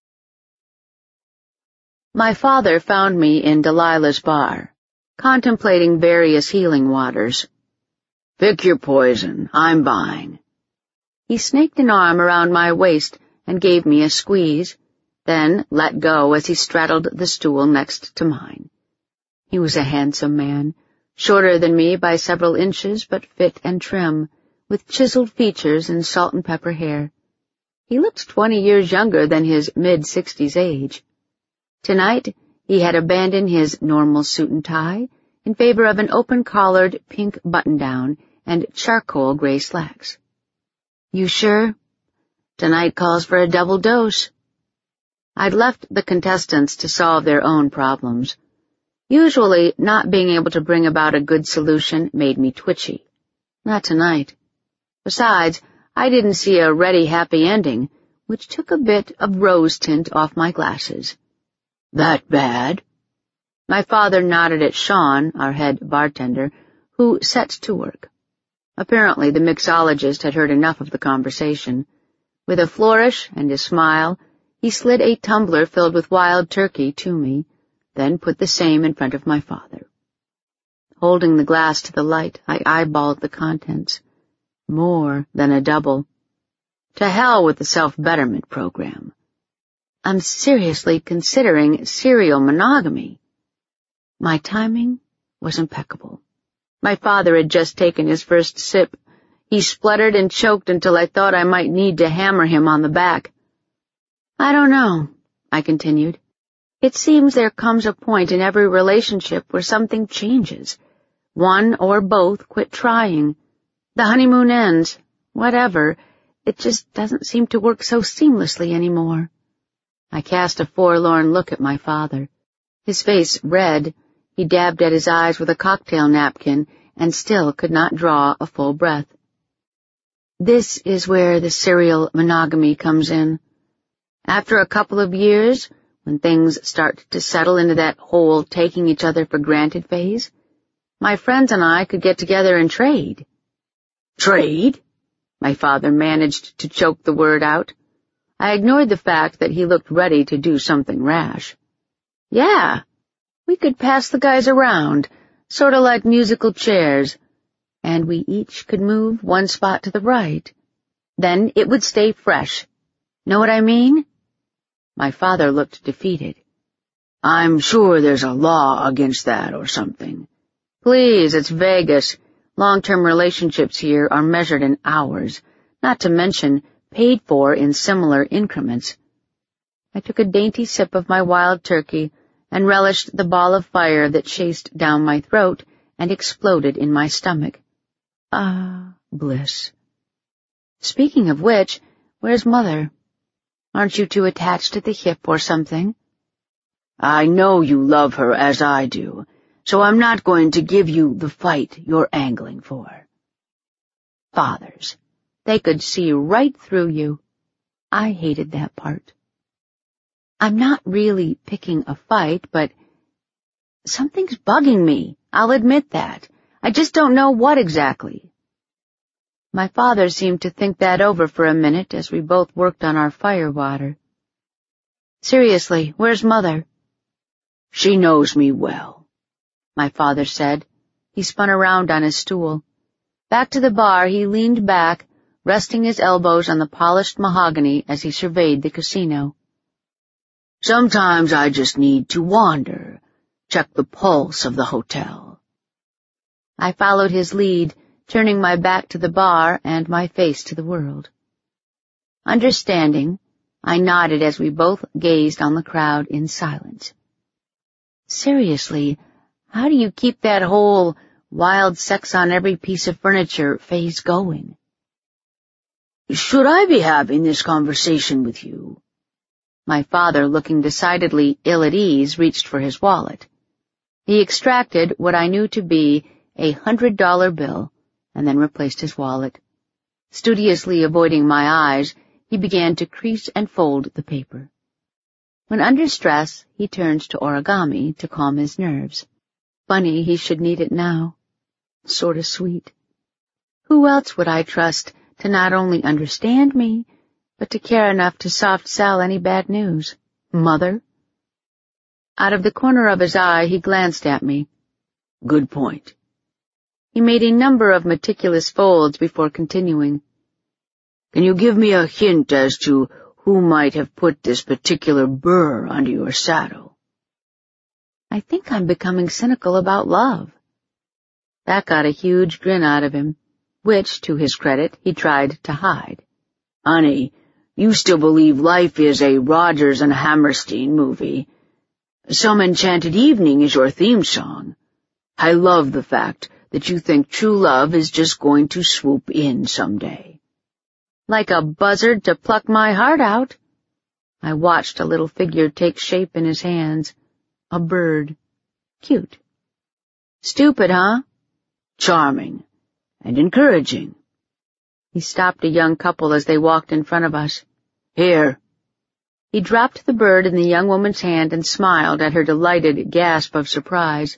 My father found me in Delilah's bar, contemplating various healing waters. Pick your poison, I'm buying. He snaked an arm around my waist and gave me a squeeze, then let go as he straddled the stool next to mine. He was a handsome man, shorter than me by several inches but fit and trim, with chiseled features and salt and pepper hair. He looked twenty years younger than his mid-sixties age. Tonight, he had abandoned his normal suit and tie in favor of an open-collared pink button-down and charcoal gray slacks. You sure? Tonight calls for a double dose. I'd left the contestants to solve their own problems. Usually, not being able to bring about a good solution made me twitchy. Not tonight. Besides, I didn't see a ready happy ending, which took a bit of rose tint off my glasses. That bad? My father nodded at Sean, our head bartender, who set to work. Apparently the mixologist had heard enough of the conversation. With a flourish and a smile, he slid a tumbler filled with wild turkey to me, then put the same in front of my father. Holding the glass to the light, I eyeballed the contents. More than a double. To hell with the self-betterment program. I'm seriously considering serial monogamy. My timing was impeccable. My father had just taken his first sip. He spluttered and choked until I thought I might need to hammer him on the back. I don't know, I continued. It seems there comes a point in every relationship where something changes. One or both quit trying. The honeymoon ends. Whatever. It just doesn't seem to work so seamlessly anymore. I cast a forlorn look at my father. His face red. He dabbed at his eyes with a cocktail napkin and still could not draw a full breath. This is where the serial monogamy comes in. After a couple of years, when things start to settle into that whole taking each other for granted phase, my friends and I could get together and trade. Trade? My father managed to choke the word out. I ignored the fact that he looked ready to do something rash. Yeah, we could pass the guys around, sort of like musical chairs, and we each could move one spot to the right. Then it would stay fresh. Know what I mean? My father looked defeated. I'm sure there's a law against that or something. Please, it's Vegas. Long-term relationships here are measured in hours, not to mention paid for in similar increments. I took a dainty sip of my wild turkey and relished the ball of fire that chased down my throat and exploded in my stomach. Ah, bliss. Speaking of which, where's Mother? Aren't you two attached at the hip or something? I know you love her as I do, so I'm not going to give you the fight you're angling for. Fathers. They could see right through you. I hated that part. I'm not really picking a fight, but something's bugging me. I'll admit that. I just don't know what exactly. My father seemed to think that over for a minute as we both worked on our firewater. Seriously, where's Mother? She knows me well, my father said. He spun around on his stool. Back to the bar, he leaned back, resting his elbows on the polished mahogany as he surveyed the casino. Sometimes I just need to wander, check the pulse of the hotel. I followed his lead, turning my back to the bar and my face to the world. Understanding, I nodded as we both gazed on the crowd in silence. Seriously, how do you keep that whole wild sex on every piece of furniture phase going? Should I be having this conversation with you? My father, looking decidedly ill at ease, reached for his wallet. He extracted what I knew to be a hundred-dollar bill and then replaced his wallet. Studiously avoiding my eyes, he began to crease and fold the paper. When under stress, he turned to origami to calm his nerves. Funny he should need it now. Sorta sweet. Who else would I trust to not only understand me, but to care enough to soft-sell any bad news? Mother? Out of the corner of his eye, he glanced at me. Good point. He made a number of meticulous folds before continuing. Can you give me a hint as to who might have put this particular burr under your saddle? I think I'm becoming cynical about love. That got a huge grin out of him, which, to his credit, he tried to hide. Honey, you still believe life is a Rodgers and Hammerstein movie. Some Enchanted Evening is your theme song. I love the fact that you think true love is just going to swoop in someday. Like a buzzard to pluck my heart out. I watched a little figure take shape in his hands. A bird. Cute. Stupid, huh? Charming. And encouraging. He stopped a young couple as they walked in front of us. Here. He dropped the bird in the young woman's hand and smiled at her delighted gasp of surprise.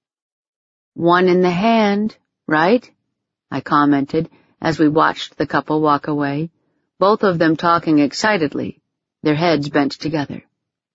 One in the hand, right? I commented as we watched the couple walk away, both of them talking excitedly, their heads bent together.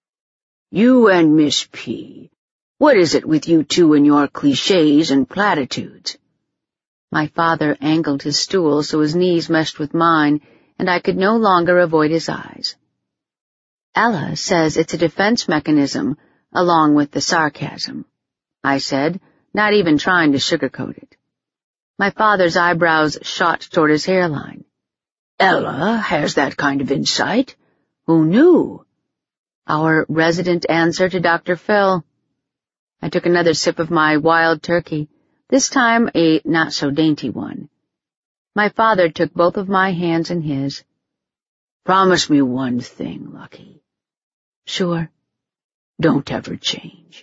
You and Miss P. What is it with you two and your clichés and platitudes? My father angled his stool so his knees meshed with mine, and I could no longer avoid his eyes. Ella says it's a defense mechanism, along with the sarcasm, I said, not even trying to sugarcoat it. My father's eyebrows shot toward his hairline. Ella has that kind of insight. Who knew? Our resident answer to Doctor Phil. I took another sip of my wild turkey, this time a not-so-dainty one. My father took both of my hands in his. Promise me one thing, Lucky. Sure. Don't ever change.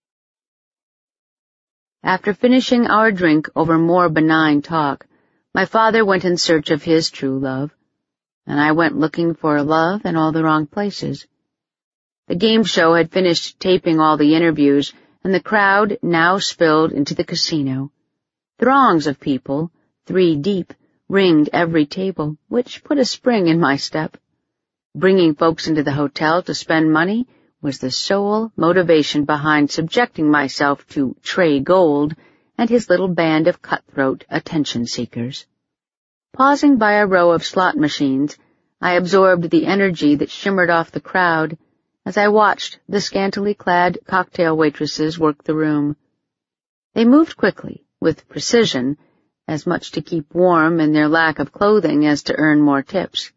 After finishing our drink over more benign talk, my father went in search of his true love, and I went looking for love in all the wrong places. The game show had finished taping all the interviews, and the crowd now spilled into the casino. Throngs of people, three deep, ringed every table, which put a spring in my step. Bringing folks into the hotel to spend money was the sole motivation behind subjecting myself to Trey Gold and his little band of cutthroat attention-seekers. Pausing by a row of slot machines, I absorbed the energy that shimmered off the crowd as I watched the scantily clad cocktail waitresses work the room. They moved quickly, with precision, as much to keep warm in their lack of clothing as to earn more tips.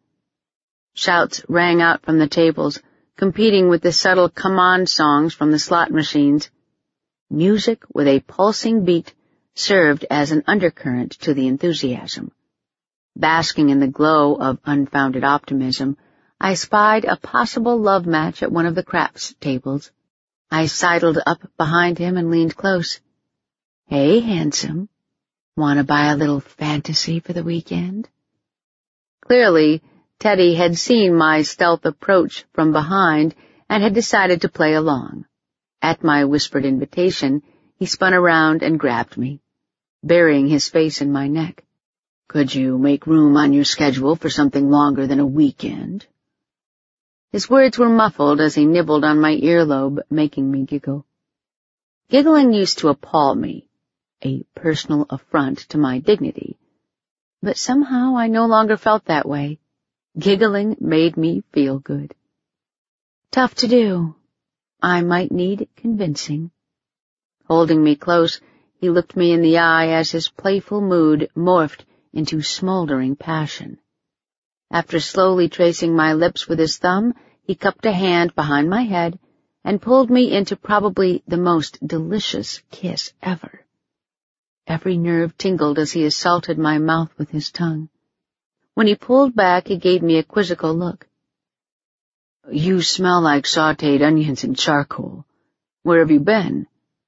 Shouts rang out from the tables, competing with the subtle come-on songs from the slot machines. Music with a pulsing beat served as an undercurrent to the enthusiasm. Basking in the glow of unfounded optimism, I spied a possible love match at one of the craps tables. I sidled up behind him and leaned close. Hey, handsome. Want to buy a little fantasy for the weekend? Clearly, Teddy had seen my stealth approach from behind and had decided to play along. At my whispered invitation, he spun around and grabbed me, burying his face in my neck. Could you make room on your schedule for something longer than a weekend? His words were muffled as he nibbled on my earlobe, making me giggle. Giggling used to appall me, a personal affront to my dignity, but somehow I no longer felt that way. Giggling made me feel good. Tough to do. I might need convincing. Holding me close, he looked me in the eye as his playful mood morphed into smoldering passion. After slowly tracing my lips with his thumb, he cupped a hand behind my head and pulled me into probably the most delicious kiss ever. Every nerve tingled as he assaulted my mouth with his tongue. When he pulled back, he gave me a quizzical look. "You smell like sautéed onions and charcoal. Where have you been?"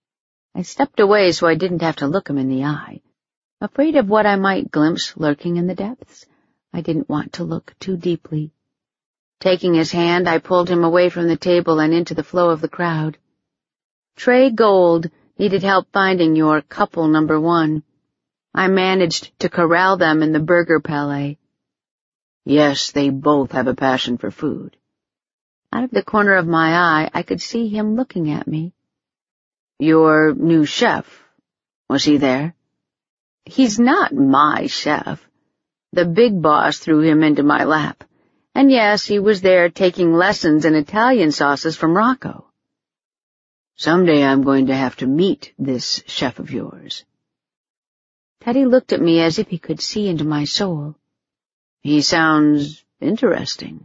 I stepped away so I didn't have to look him in the eye. Afraid of what I might glimpse lurking in the depths, I didn't want to look too deeply. Taking his hand, I pulled him away from the table and into the flow of the crowd. "Trey Gold needed help finding your couple number one. I managed to corral them in the Burger Palais." "Yes, they both have a passion for food." Out of the corner of my eye, I could see him looking at me. "Your new chef, was he there?" "He's not my chef. The big boss threw him into my lap. And yes, he was there taking lessons in Italian sauces from Rocco." "Someday I'm going to have to meet this chef of yours." Teddy looked at me as if he could see into my soul. "He sounds interesting."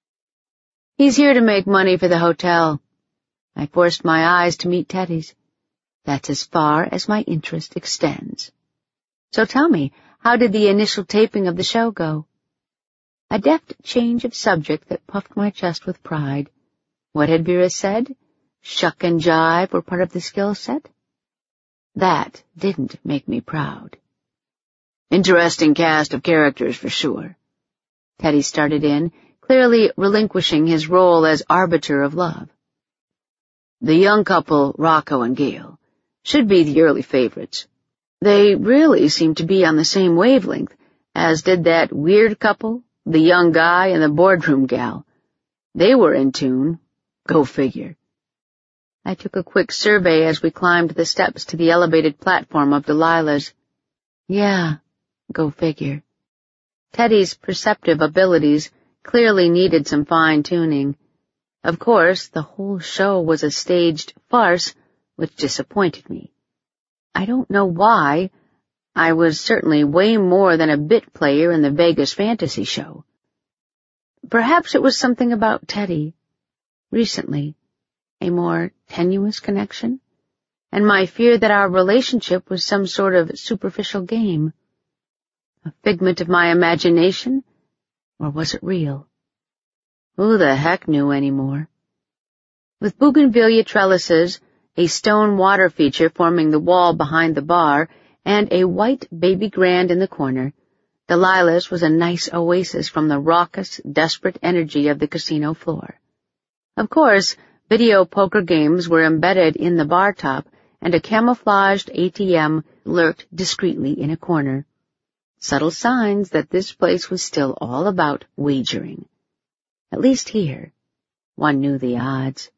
"He's here to make money for the hotel." I forced my eyes to meet Teddy's. "That's as far as my interest extends. So tell me, how did the initial taping of the show go?" A deft change of subject that puffed my chest with pride. What had Vera said? Shuck and jive were part of the skill set? That didn't make me proud. "Interesting cast of characters for sure." Teddy started in, clearly relinquishing his role as arbiter of love. "The young couple, Rocco and Gail, should be the early favorites. They really seem to be on the same wavelength, as did that weird couple, the young guy and the boardroom gal. They were in tune. Go figure." I took a quick survey as we climbed the steps to the elevated platform of Delilah's. Yeah, go figure. Teddy's perceptive abilities clearly needed some fine-tuning. Of course, the whole show was a staged farce, which disappointed me. I don't know why. I was certainly way more than a bit player in the Vegas fantasy show. Perhaps it was something about Teddy. Recently, a more tenuous connection, and my fear that our relationship was some sort of superficial game. A figment of my imagination, or was it real? Who the heck knew anymore? With bougainvillea trellises, a stone water feature forming the wall behind the bar, and a white baby grand in the corner, Delilah's was a nice oasis from the raucous, desperate energy of the casino floor. Of course, video poker games were embedded in the bar top, and a camouflaged A T M lurked discreetly in a corner. Subtle signs that this place was still all about wagering. At least here, one knew the odds.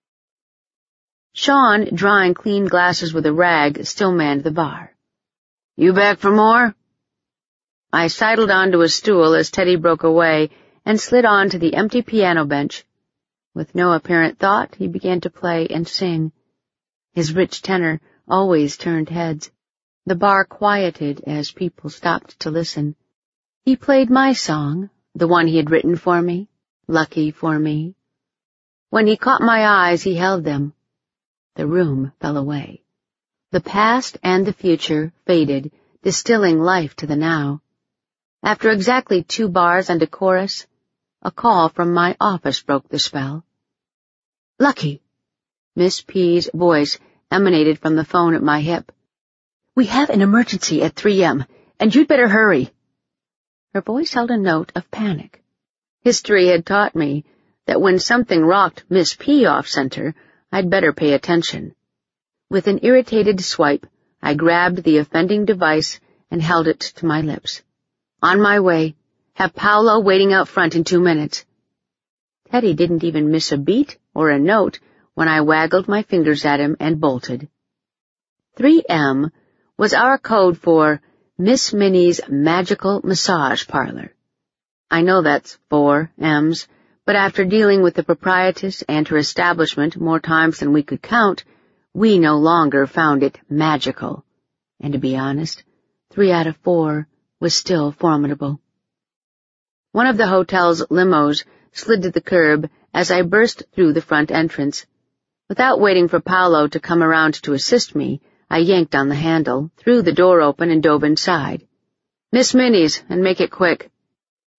Sean, drying clean glasses with a rag, still manned the bar. "You back for more?" I sidled onto a stool as Teddy broke away and slid on to the empty piano bench. With no apparent thought, he began to play and sing. His rich tenor always turned heads. The bar quieted as people stopped to listen. He played my song, the one he had written for me, Lucky for Me. When he caught my eyes, he held them. The room fell away. The past and the future faded, distilling life to the now. After exactly two bars and a chorus, a call from my office broke the spell. "Lucky!" Miss P's voice emanated from the phone at my hip. "We have an emergency at three a m, and you'd better hurry." Her voice held a note of panic. History had taught me that when something rocked Miss P off-center, I'd better pay attention. With an irritated swipe, I grabbed the offending device and held it to my lips. "On my way. Have Paolo waiting out front in two minutes." Teddy didn't even miss a beat or a note when I waggled my fingers at him and bolted. three M was our code for Miss Minnie's Magical Massage Parlor. I know that's four M's, but after dealing with the proprietress and her establishment more times than we could count, we no longer found it magical. And to be honest, three out of four was still formidable. One of the hotel's limos slid to the curb as I burst through the front entrance. Without waiting for Paolo to come around to assist me, I yanked on the handle, threw the door open, and dove inside. "Miss Minnie's, and make it quick."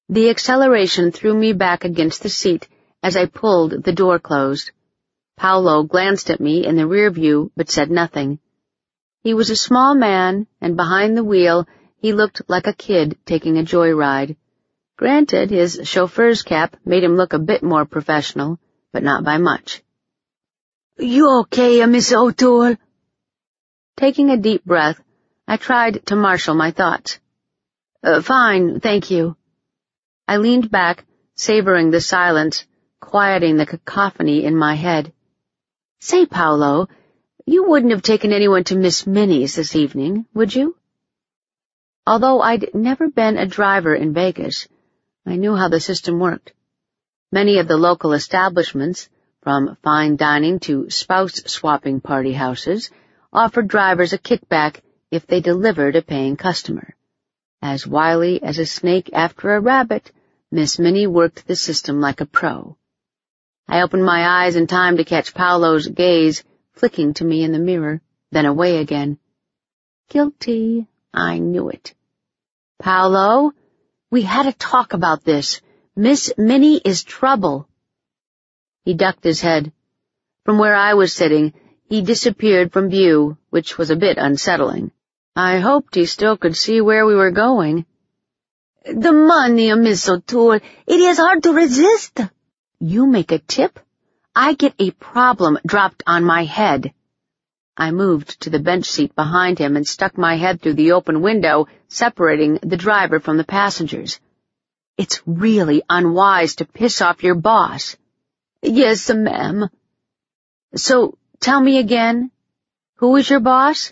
The acceleration threw me back against the seat as I pulled the door closed. Paolo glanced at me in the rear view but said nothing. He was a small man, and behind the wheel he looked like a kid taking a joyride. Granted, his chauffeur's cap made him look a bit more professional, but not by much. "You okay, Miss O'Toole?" Taking a deep breath, I tried to marshal my thoughts. Uh, fine, thank you. I leaned back, savoring the silence, quieting the cacophony in my head. Say, Paolo, you wouldn't have taken anyone to Miss Minnie's this evening, would you? Although I'd never been a driver in Vegas, I knew how the system worked. Many of the local establishments, from fine dining to spouse-swapping party houses, offered drivers a kickback if they delivered a paying customer. As wily as a snake after a rabbit, Miss Minnie worked the system like a pro. I opened my eyes in time to catch Paolo's gaze flicking to me in the mirror, then away again. Guilty. I knew it. Paolo, we had to talk about this. Miss Minnie is trouble. He ducked his head. From where I was sitting, he disappeared from view, which was a bit unsettling. I hoped he still could see where we were going. The money, Miss O'Toole, it is hard to resist. You make a tip, I get a problem dropped on my head. I moved to the bench seat behind him and stuck my head through the open window, separating the driver from the passengers. It's really unwise to piss off your boss. Yes, ma'am. So, tell me again, who is your boss?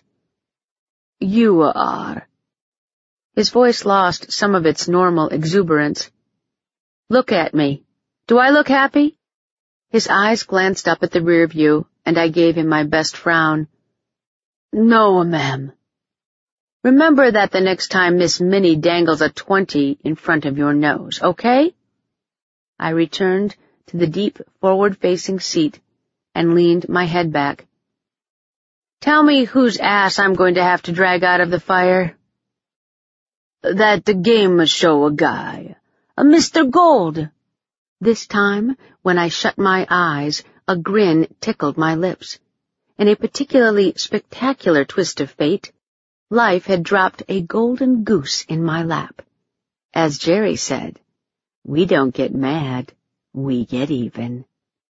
You are. His voice lost some of its normal exuberance. Look at me. Do I look happy? His eyes glanced up at the rear view, and I gave him my best frown. No, ma'am. Remember that the next time Miss Minnie dangles a twenty in front of your nose, okay? I returned to the deep forward-facing seat and leaned my head back. Tell me whose ass I'm going to have to drag out of the fire. That game show guy, a Mister Gold. This time, when I shut my eyes, a grin tickled my lips. In a particularly spectacular twist of fate, life had dropped a golden goose in my lap. As Jerry said, we don't get mad, we get even.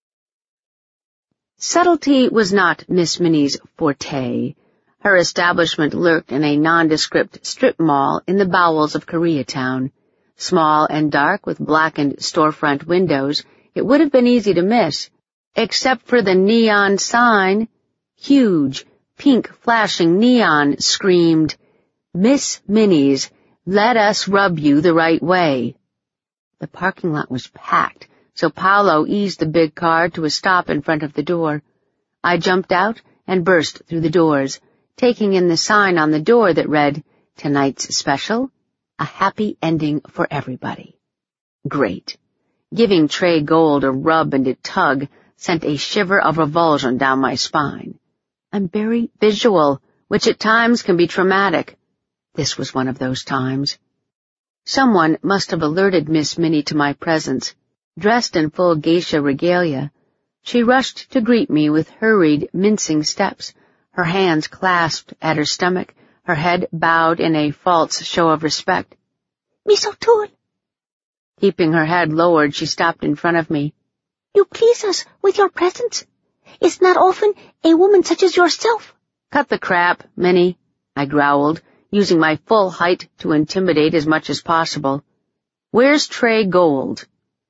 Subtlety was not Miss Minnie's forte. Her establishment lurked in a nondescript strip mall in the bowels of Koreatown. Small and dark with blackened storefront windows, it would have been easy to miss, except for the neon sign. Huge, pink flashing neon screamed, Miss Minnie's, let us rub you the right way. The parking lot was packed, so Paolo eased the big car to a stop in front of the door. I jumped out and burst through the doors, taking in the sign on the door that read, Tonight's special, a happy ending for everybody. Great. Giving Trey Gold a rub and a tug sent a shiver of revulsion down my spine. I'm very visual, which at times can be traumatic. This was one of those times. Someone must have alerted Miss Minnie to my presence. Dressed in full geisha regalia, she rushed to greet me with hurried, mincing steps, her hands clasped at her stomach, her head bowed in a false show of respect. Miss O'Toole. Keeping her head lowered, she stopped in front of me. You please us with your presence. It's not often a woman such as yourself. Cut the crap, Minnie, I growled, using my full height to intimidate as much as possible. Where's Trey Gold?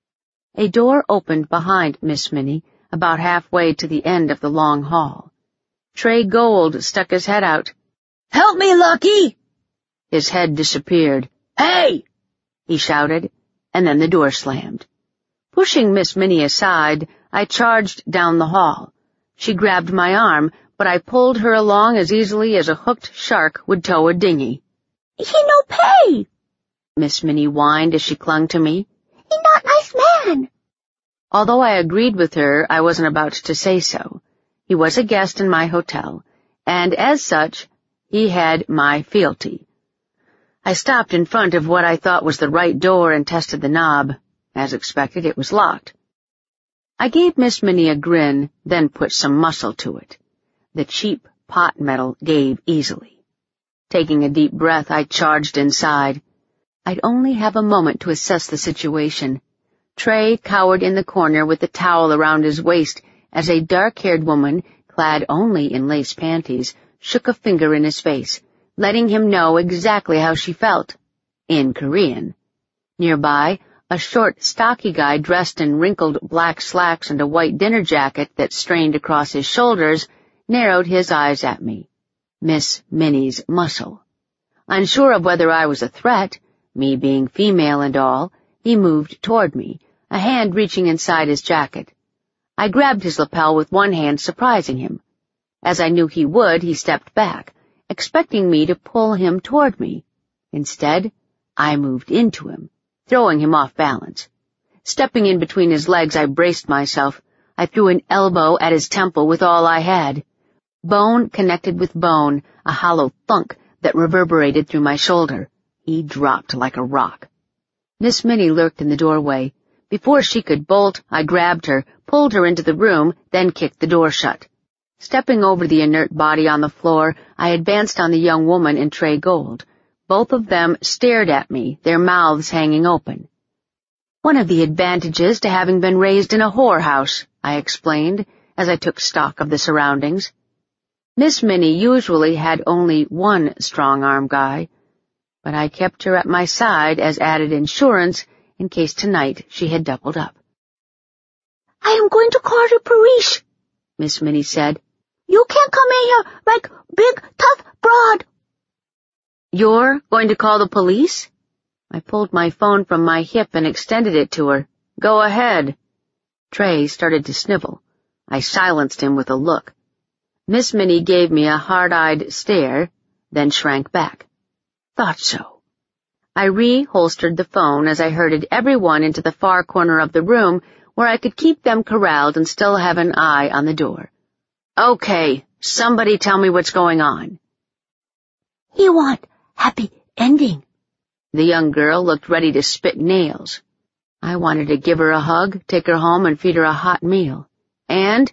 A door opened behind Miss Minnie, about halfway to the end of the long hall. Trey Gold stuck his head out. Help me, Lucky! His head disappeared. Hey! He shouted, and then the door slammed. Pushing Miss Minnie aside, I charged down the hall. She grabbed my arm, but I pulled her along as easily as a hooked shark would tow a dinghy. He no pay! Miss Minnie whined as she clung to me. He not nice man. Although I agreed with her, I wasn't about to say so. He was a guest in my hotel, and as such, he had my fealty. I stopped in front of what I thought was the right door and tested the knob. As expected, it was locked. I gave Miss Minnie a grin, then put some muscle to it. The cheap pot metal gave easily. Taking a deep breath, I charged inside. I'd only have a moment to assess the situation. Trey cowered in the corner with the towel around his waist as a dark-haired woman, clad only in lace panties, shook a finger in his face, letting him know exactly how she felt. In Korean. Nearby, a short, stocky guy dressed in wrinkled black slacks and a white dinner jacket that strained across his shoulders narrowed his eyes at me. Miss Minnie's muscle. Unsure of whether I was a threat, me being female and all, he moved toward me, a hand reaching inside his jacket. I grabbed his lapel with one hand, surprising him. As I knew he would, he stepped back, expecting me to pull him toward me. Instead, I moved into him, throwing him off balance. Stepping in between his legs, I braced myself. I threw an elbow at his temple with all I had. Bone connected with bone, a hollow thunk that reverberated through my shoulder. He dropped like a rock. Miss Minnie lurked in the doorway. Before she could bolt, I grabbed her, pulled her into the room, then kicked the door shut. Stepping over the inert body on the floor, I advanced on the young woman and Trey Gold. Both of them stared at me, their mouths hanging open. One of the advantages to having been raised in a whorehouse, I explained, as I took stock of the surroundings. Miss Minnie usually had only one strong-arm guy, but I kept her at my side as added insurance in case tonight she had doubled up. I am going to call the police, Miss Minnie said. You can't come in here like big, tough broad. You're going to call the police? I pulled my phone from my hip and extended it to her. Go ahead. Trey started to snivel. I silenced him with a look. Miss Minnie gave me a hard-eyed stare, then shrank back. Thought so. I re-holstered the phone as I herded everyone into the far corner of the room where I could keep them corralled and still have an eye on the door. Okay, somebody tell me what's going on. You want happy ending. The young girl looked ready to spit nails. I wanted to give her a hug, take her home, and feed her a hot meal. And...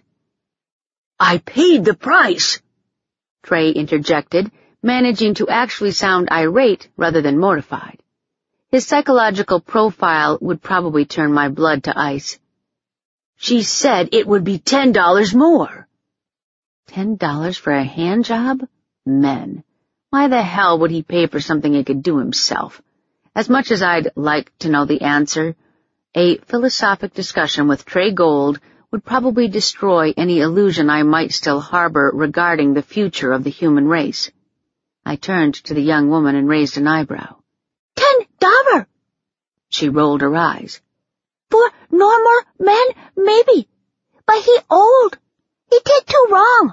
I paid the price, Trey interjected, managing to actually sound irate rather than mortified. His psychological profile would probably turn my blood to ice. She said it would be ten dollars more. Ten dollars for a hand job? Men. Why the hell would he pay for something he could do himself? As much as I'd like to know the answer, a philosophic discussion with Trey Gold would probably destroy any illusion I might still harbor regarding the future of the human race. I turned to the young woman and raised an eyebrow. Ten dollar. She rolled her eyes. For normal men, maybe. But he old. He take too wrong.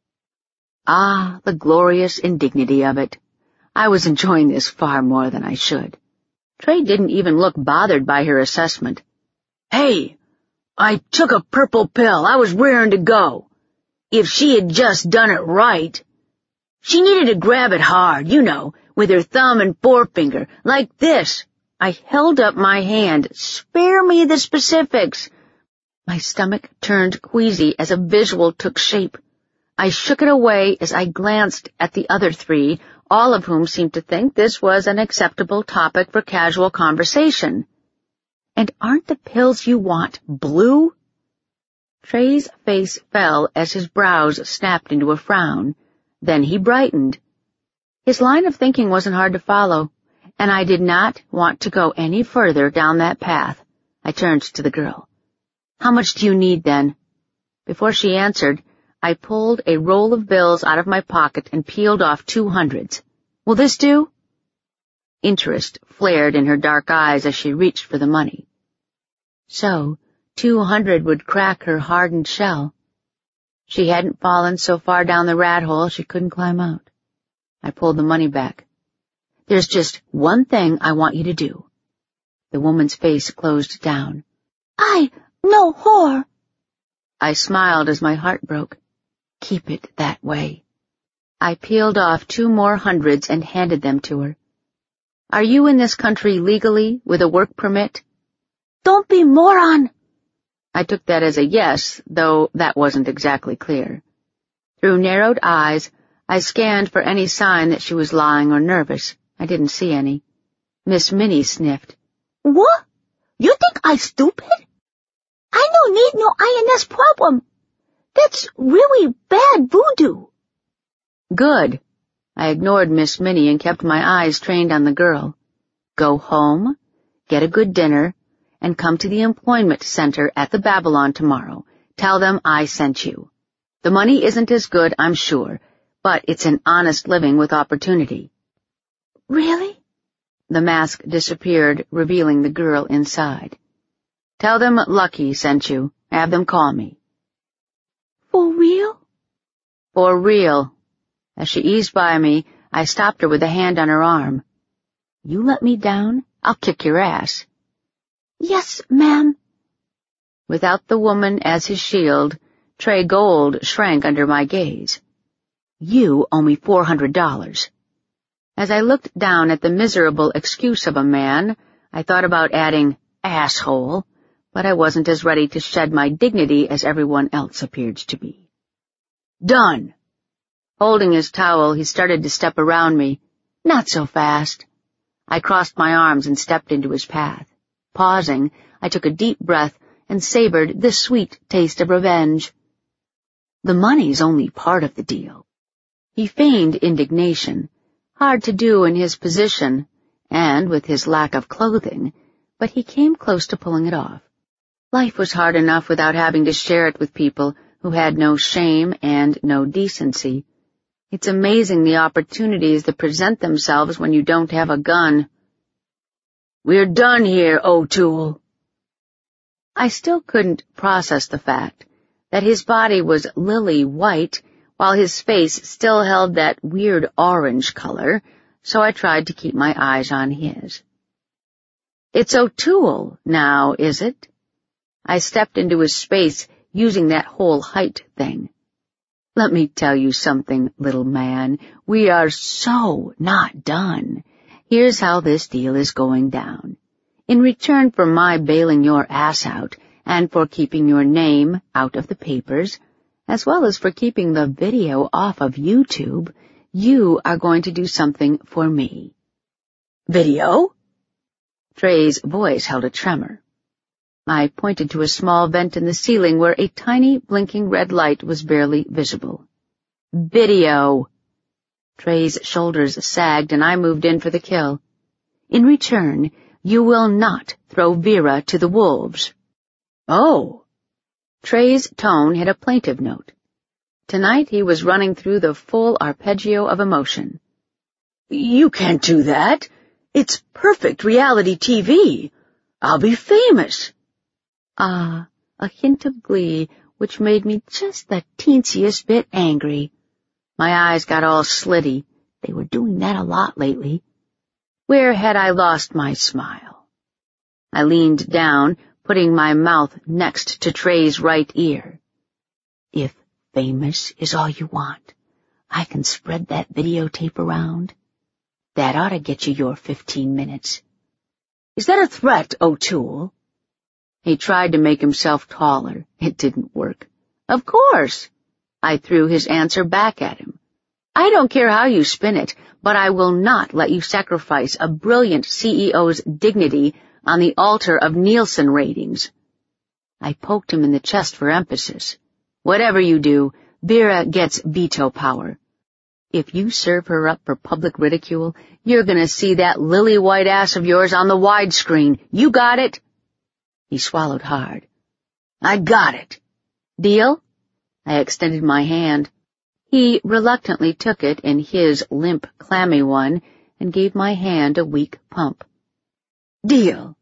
Ah, the glorious indignity of it. I was enjoying this far more than I should. Trey didn't even look bothered by her assessment. Hey, I took a purple pill. I was raring to go. If she had just done it right. She needed to grab it hard, you know, with her thumb and forefinger, like this. I held up my hand. Spare me the specifics. My stomach turned queasy as a visual took shape. I shook it away as I glanced at the other three, all of whom seemed to think this was an acceptable topic for casual conversation. And aren't the pills you want blue? Trey's face fell as his brows snapped into a frown. Then he brightened. His line of thinking wasn't hard to follow, and I did not want to go any further down that path. I turned to the girl. How much do you need, then? Before she answered, I pulled a roll of bills out of my pocket and peeled off two hundreds. Will this do? Interest flared in her dark eyes as she reached for the money. So, two hundred would crack her hardened shell. She hadn't fallen so far down the rat hole she couldn't climb out. I pulled the money back. There's just one thing I want you to do. The woman's face closed down. I no whore. I smiled as my heart broke. Keep it that way. I peeled off two more hundreds and handed them to her. Are you in this country legally with a work permit? Don't be moron. I took that as a yes, though that wasn't exactly clear. Through narrowed eyes, I scanned for any sign that she was lying or nervous. I didn't see any. Miss Minnie sniffed. What? You think I stupid? I don't need no I N S problem. That's really bad voodoo. Good. I ignored Miss Minnie and kept my eyes trained on the girl. Go home, get a good dinner, and come to the employment center at the Babylon tomorrow. Tell them I sent you. The money isn't as good, I'm sure, but it's an honest living with opportunity. Really? The mask disappeared, revealing the girl inside. Tell them Lucky sent you. Have them call me. For real? For real. As she eased by me, I stopped her with a hand on her arm. You let me down, I'll kick your ass. Yes, ma'am. Without the woman as his shield, Trey Gold shrank under my gaze. You owe me four hundred dollars. As I looked down at the miserable excuse of a man, I thought about adding asshole, but I wasn't as ready to shed my dignity as everyone else appeared to be. Done. Holding his towel, he started to step around me. Not so fast. I crossed my arms and stepped into his path. Pausing, I took a deep breath and savored the sweet taste of revenge. The money's only part of the deal. He feigned indignation, hard to do in his position and with his lack of clothing, but he came close to pulling it off. Life was hard enough without having to share it with people who had no shame and no decency. It's amazing the opportunities that present themselves when you don't have a gun. We're done here, O'Toole. I still couldn't process the fact that his body was lily white while his face still held that weird orange color, so I tried to keep my eyes on his. It's O'Toole now, is it? I stepped into his space using that whole height thing. Let me tell you something, little man. We are so not done. Here's how this deal is going down. In return for my bailing your ass out and for keeping your name out of the papers, as well as for keeping the video off of YouTube, you are going to do something for me. Video? Trey's voice held a tremor. I pointed to a small vent in the ceiling where a tiny blinking red light was barely visible. Video. Trey's shoulders sagged and I moved in for the kill. In return, you will not throw Vera to the wolves. Oh. Trey's tone had a plaintive note. Tonight he was running through the full arpeggio of emotion. You can't do that. It's perfect reality T V. I'll be famous. Ah, a hint of glee which made me just the teensiest bit angry. My eyes got all slitty. They were doing that a lot lately. Where had I lost my smile? I leaned down, putting my mouth next to Trey's right ear. If famous is all you want, I can spread that videotape around. That ought to get you your fifteen minutes. Is that a threat, O'Toole? He tried to make himself taller. It didn't work. Of course. I threw his answer back at him. I don't care how you spin it, but I will not let you sacrifice a brilliant C E O's dignity on the altar of Nielsen ratings. I poked him in the chest for emphasis. Whatever you do, Vera gets veto power. If you serve her up for public ridicule, you're gonna see that lily-white ass of yours on the widescreen. You got it? He swallowed hard. I got it. Deal? I extended my hand. He reluctantly took it in his limp, clammy one and gave my hand a weak pump. Deal.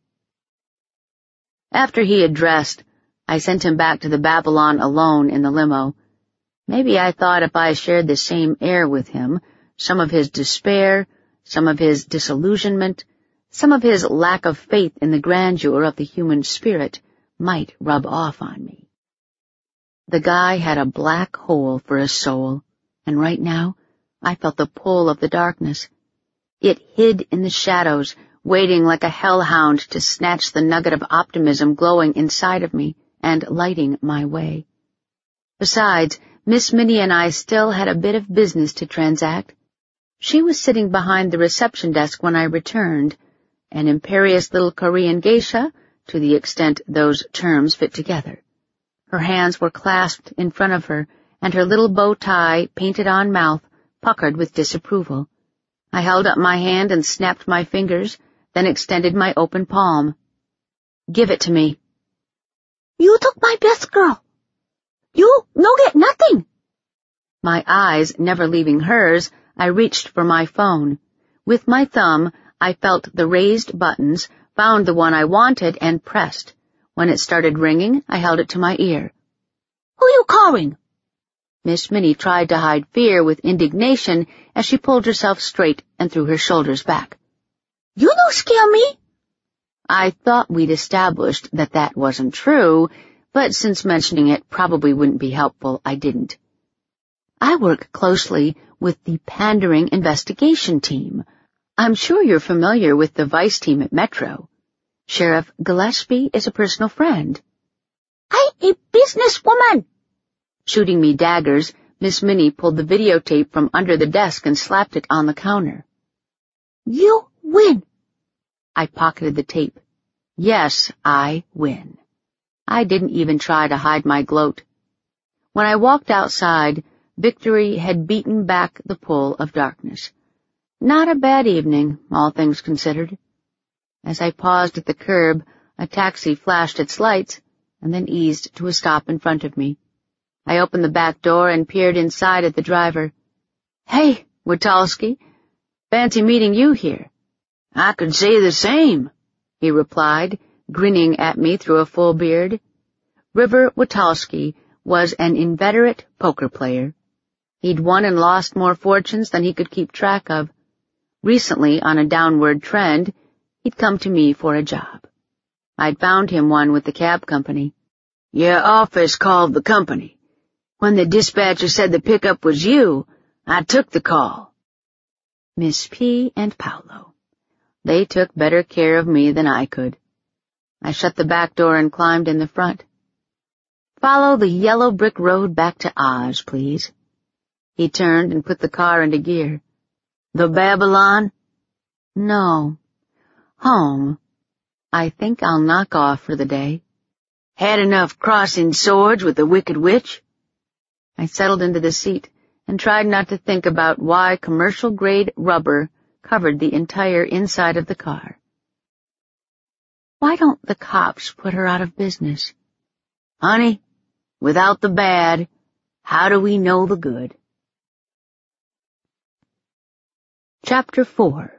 After he had dressed, I sent him back to the Babylon alone in the limo. Maybe I thought if I shared the same air with him, some of his despair, some of his disillusionment, some of his lack of faith in the grandeur of the human spirit might rub off on me. The guy had a black hole for a soul, and right now I felt the pull of the darkness. It hid in the shadows, waiting like a hellhound to snatch the nugget of optimism glowing inside of me and lighting my way. Besides, Miss Minnie and I still had a bit of business to transact. She was sitting behind the reception desk when I returned, an imperious little Korean geisha, to the extent those terms fit together. Her hands were clasped in front of her, and her little bow tie, painted-on mouth, puckered with disapproval. I held up my hand and snapped my fingers, then extended my open palm. "Give it to me." "You took my best girl. You no get nothing." My eyes never leaving hers, I reached for my phone. With my thumb, I felt the raised buttons, found the one I wanted, and pressed. When it started ringing, I held it to my ear. "Who you calling?" Miss Minnie tried to hide fear with indignation as she pulled herself straight and threw her shoulders back. "You no scare me." I thought we'd established that that wasn't true, but since mentioning it probably wouldn't be helpful, I didn't. I work closely with the Pandering Investigation Team. I'm sure you're familiar with the Vice Team at Metro. Sheriff Gillespie is a personal friend. "I a businesswoman." Shooting me daggers, Miss Minnie pulled the videotape from under the desk and slapped it on the counter. "You win." I pocketed the tape. Yes, I win. I didn't even try to hide my gloat. When I walked outside, victory had beaten back the pull of darkness. Not a bad evening, all things considered. As I paused at the curb, a taxi flashed its lights and then eased to a stop in front of me. I opened the back door and peered inside at the driver. "Hey, Witalski. Fancy meeting you here." "I could say the same," he replied, grinning at me through a full beard. River Witalski was an inveterate poker player. He'd won and lost more fortunes than he could keep track of. Recently, on a downward trend, he'd come to me for a job. I'd found him one with the cab company. "Your office called the company. When the dispatcher said the pickup was you, I took the call." Miss P. and Paolo. They took better care of me than I could. I shut the back door and climbed in the front. "Follow the yellow brick road back to Oz, please." He turned and put the car into gear. "The Babylon?" "No. Home. I think I'll knock off for the day." "Had enough crossing swords with the Wicked Witch?" I settled into the seat and tried not to think about why commercial-grade rubber covered the entire inside of the car. Why don't the cops put her out of business? "Honey, without the bad, how do we know the good?" Chapter four.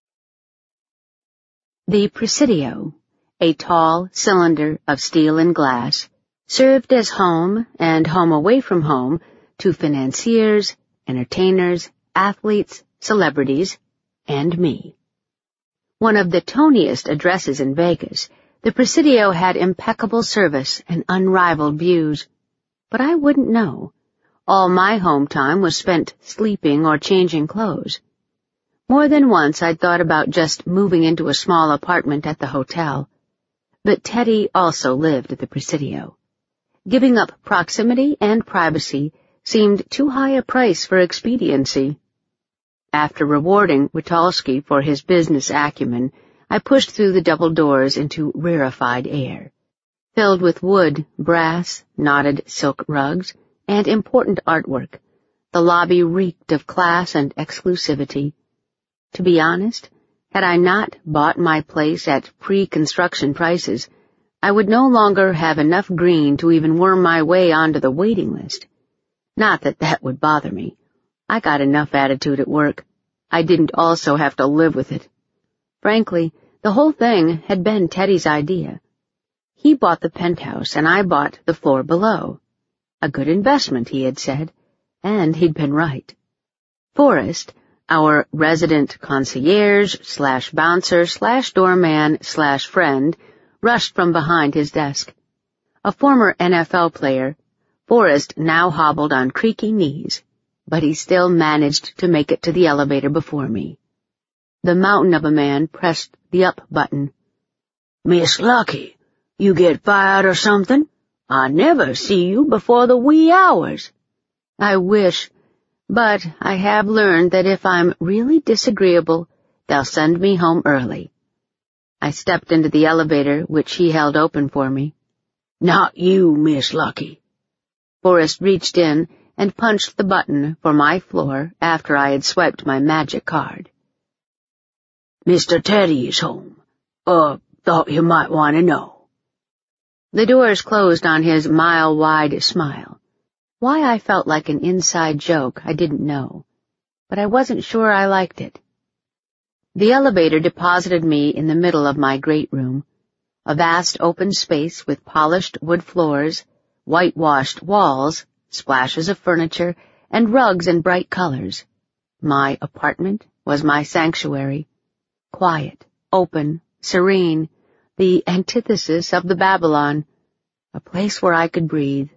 The Presidio, a tall cylinder of steel and glass, served as home and home away from home to financiers, entertainers, athletes, celebrities, and me. One of the toniest addresses in Vegas, the Presidio had impeccable service and unrivaled views. But I wouldn't know. All my home time was spent sleeping or changing clothes. More than once I'd thought about just moving into a small apartment at the hotel. But Teddy also lived at the Presidio. Giving up proximity and privacy seemed too high a price for expediency. After rewarding Witalski for his business acumen, I pushed through the double doors into rarefied air. Filled with wood, brass, knotted silk rugs, and important artwork, the lobby reeked of class and exclusivity. To be honest, had I not bought my place at pre-construction prices, I would no longer have enough green to even worm my way onto the waiting list. Not that that would bother me. I got enough attitude at work. I didn't also have to live with it. Frankly, the whole thing had been Teddy's idea. He bought the penthouse and I bought the floor below. A good investment, he had said, and he'd been right. Forrest, our resident concierge slash bouncer slash doorman slash friend, rushed from behind his desk. A former N F L player, Forrest now hobbled on creaky knees, but he still managed to make it to the elevator before me. The mountain of a man pressed the up button. "Miss Lucky, you get fired or something? I never see you before the wee hours." I wish, but I have learned that if I'm really disagreeable, they'll send me home early. I stepped into the elevator, which he held open for me. "Not you, Miss Lucky." Forrest reached in and punched the button for my floor after I had swiped my magic card. "Mister Teddy is home. Uh, thought you might want to know." The doors closed on his mile-wide smile. Why I felt like an inside joke, I didn't know, but I wasn't sure I liked it. The elevator deposited me in the middle of my great room, a vast open space with polished wood floors, whitewashed walls, splashes of furniture, and rugs in bright colors. My apartment was my sanctuary, quiet, open, serene, the antithesis of the Babylon, a place where I could breathe.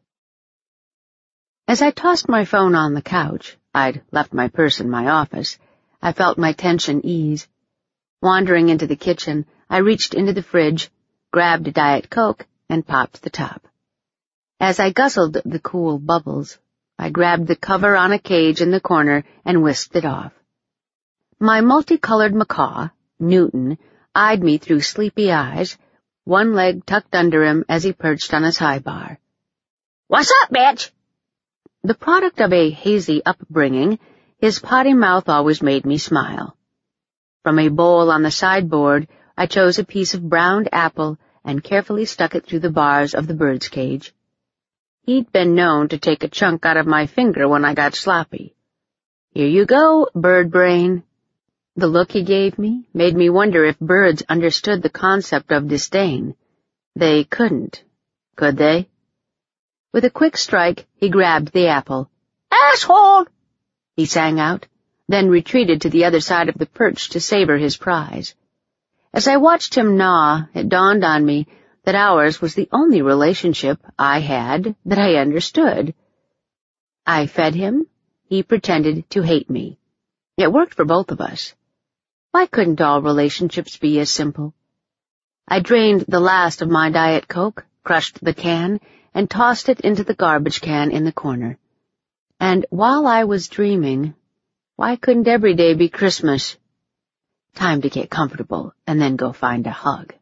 As I tossed my phone on the couch, I'd left my purse in my office, I felt my tension ease. Wandering into the kitchen, I reached into the fridge, grabbed a Diet Coke, and popped the top. As I guzzled the cool bubbles, I grabbed the cover on a cage in the corner and whisked it off. My multicolored macaw, Newton, eyed me through sleepy eyes, one leg tucked under him as he perched on his high bar. "What's up, bitch?" The product of a hazy upbringing, his potty mouth always made me smile. From a bowl on the sideboard, I chose a piece of browned apple and carefully stuck it through the bars of the bird's cage. He'd been known to take a chunk out of my finger when I got sloppy. "Here you go, bird brain." The look he gave me made me wonder if birds understood the concept of disdain. They couldn't, could they? With a quick strike, he grabbed the apple. "Asshole!" he sang out, then retreated to the other side of the perch to savor his prize. As I watched him gnaw, it dawned on me that ours was the only relationship I had that I understood. I fed him, he pretended to hate me. It worked for both of us. Why couldn't all relationships be as simple? I drained the last of my Diet Coke, crushed the can, and tossed it into the garbage can in the corner. And while I was dreaming, why couldn't every day be Christmas? Time to get comfortable and then go find a hug.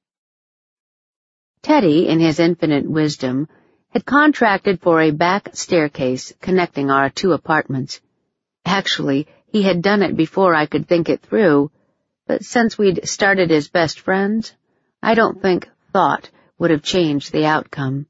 Teddy, in his infinite wisdom, had contracted for a back staircase connecting our two apartments. Actually, he had done it before I could think it through, but since we'd started as best friends, I don't think thought would have changed the outcome.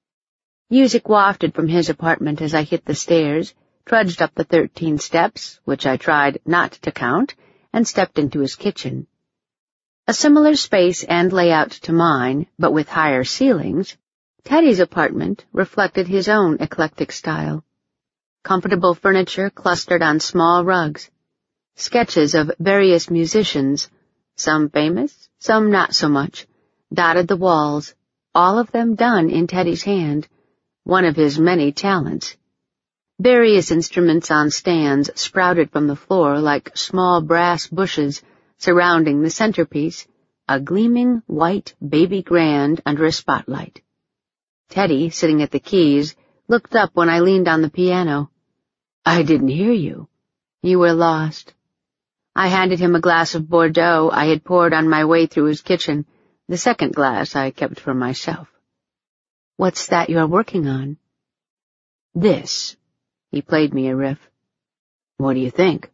Music wafted from his apartment as I hit the stairs, trudged up the thirteen steps, which I tried not to count, and stepped into his kitchen. A similar space and layout to mine, but with higher ceilings, Teddy's apartment reflected his own eclectic style. Comfortable furniture clustered on small rugs. Sketches of various musicians, some famous, some not so much, dotted the walls, all of them done in Teddy's hand, one of his many talents. Various instruments on stands sprouted from the floor like small brass bushes surrounding the centerpiece, a gleaming white baby grand under a spotlight. Teddy, sitting at the keys, looked up when I leaned on the piano. "I didn't hear you." "You were lost." I handed him a glass of Bordeaux I had poured on my way through his kitchen. The second glass I kept for myself. "What's that you're working on?" "This." He played me a riff. "What do you think?"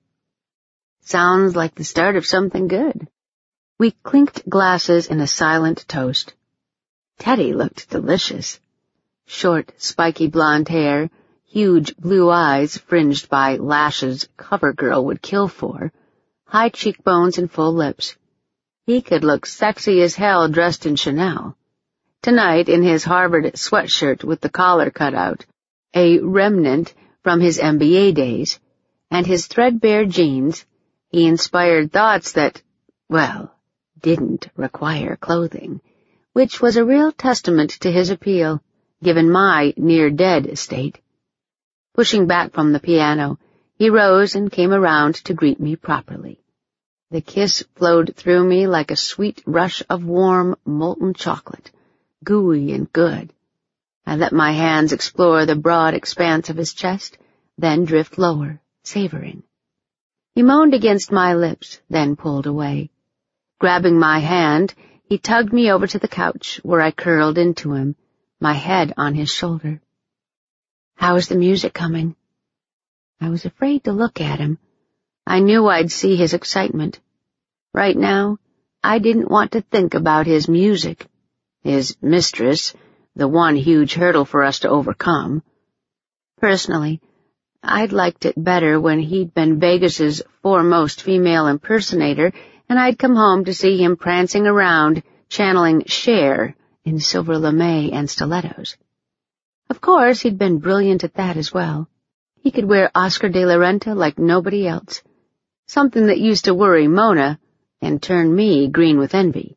"Sounds like the start of something good." We clinked glasses in a silent toast. Teddy looked delicious. Short, spiky blonde hair, huge blue eyes fringed by lashes CoverGirl would kill for, high cheekbones and full lips. He could look sexy as hell dressed in Chanel. Tonight, in his Harvard sweatshirt with the collar cut out, a remnant from his M B A days, and his threadbare jeans, he inspired thoughts that, well, didn't require clothing, which was a real testament to his appeal, given my near-dead state. Pushing back from the piano, he rose and came around to greet me properly. The kiss flowed through me like a sweet rush of warm, molten chocolate, gooey and good. I let my hands explore the broad expanse of his chest, then drift lower, savoring. He moaned against my lips, then pulled away. Grabbing my hand, he tugged me over to the couch, where I curled into him, my head on his shoulder. "How is the music coming?" I was afraid to look at him. I knew I'd see his excitement. Right now, I didn't want to think about his music, his mistress, the one huge hurdle for us to overcome. Personally, I'd liked it better when he'd been Vegas's foremost female impersonator, and I'd come home to see him prancing around, channeling Cher in silver lame and stilettos. Of course, he'd been brilliant at that as well. He could wear Oscar de la Renta like nobody else, something that used to worry Mona and turn me green with envy.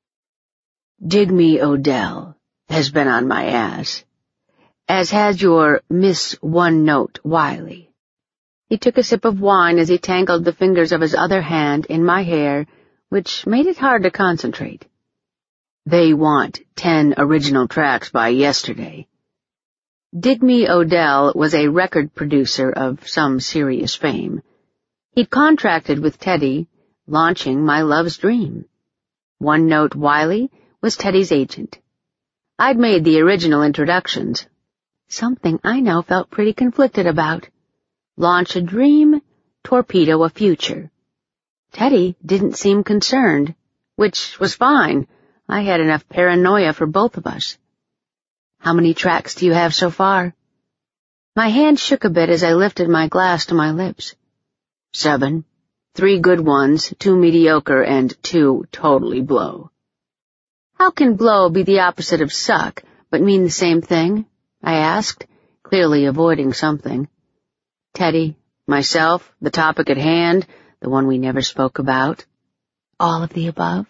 Digby O'Dell has been on my ass, as has your Miss One-Note Wiley. He took a sip of wine as he tangled the fingers of his other hand in my hair, which made it hard to concentrate. They want ten original tracks by yesterday. Digby O'Dell was a record producer of some serious fame. He'd contracted with Teddy, launching My Love's Dream. One-Note Wiley was Teddy's agent. I'd made the original introductions, something I now felt pretty conflicted about. Launch a dream, torpedo a future. Teddy didn't seem concerned, which was fine. I had enough paranoia for both of us. "How many tracks do you have so far?" My hand shook a bit as I lifted my glass to my lips. Seven. Three good ones, two mediocre, and two totally blow. How can blow be the opposite of suck, but mean the same thing? I asked, clearly avoiding something. Teddy, myself, the topic at hand, the one we never spoke about. All of the above?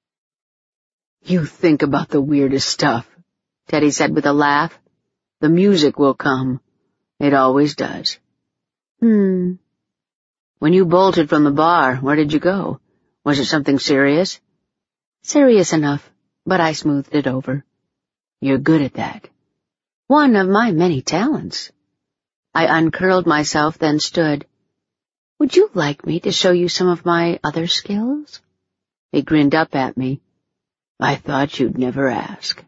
You think about the weirdest stuff, Teddy said with a laugh. The music will come. It always does. Hmm. When you bolted from the bar, where did you go? Was it something serious? Serious enough, but I smoothed it over. You're good at that. One of my many talents. I uncurled myself, then stood. Would you like me to show you some of my other skills? He grinned up at me. I thought you'd never ask.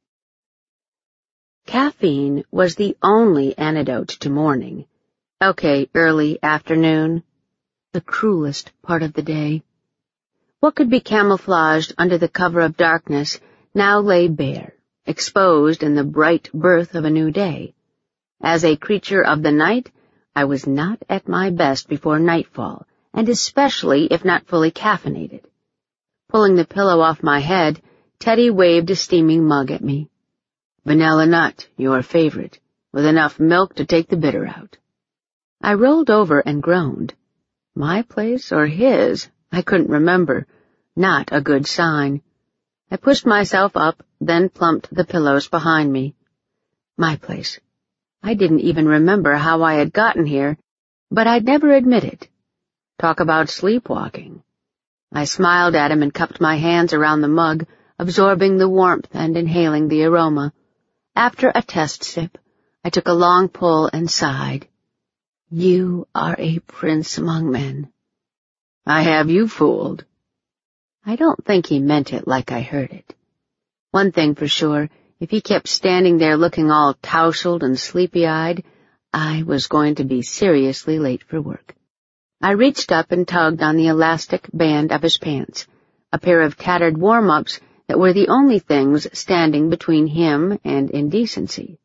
Caffeine was the only antidote to morning. Okay, early afternoon. The cruelest part of the day. What could be camouflaged under the cover of darkness now lay bare, exposed in the bright birth of a new day. As a creature of the night, I was not at my best before nightfall, and especially if not fully caffeinated. Pulling the pillow off my head, Teddy waved a steaming mug at me. Vanilla nut, your favorite, with enough milk to take the bitter out. I rolled over and groaned. My place or his? I couldn't remember. Not a good sign. I pushed myself up, then plumped the pillows behind me. My place. I didn't even remember how I had gotten here, but I'd never admit it. Talk about sleepwalking. I smiled at him and cupped my hands around the mug, absorbing the warmth and inhaling the aroma. After a test sip, I took a long pull and sighed. You are a prince among men. I have you fooled. I don't think he meant it like I heard it. One thing for sure, if he kept standing there looking all tousled and sleepy-eyed, I was going to be seriously late for work. I reached up and tugged on the elastic band of his pants, a pair of tattered warm-ups that were the only things standing between him and indecency.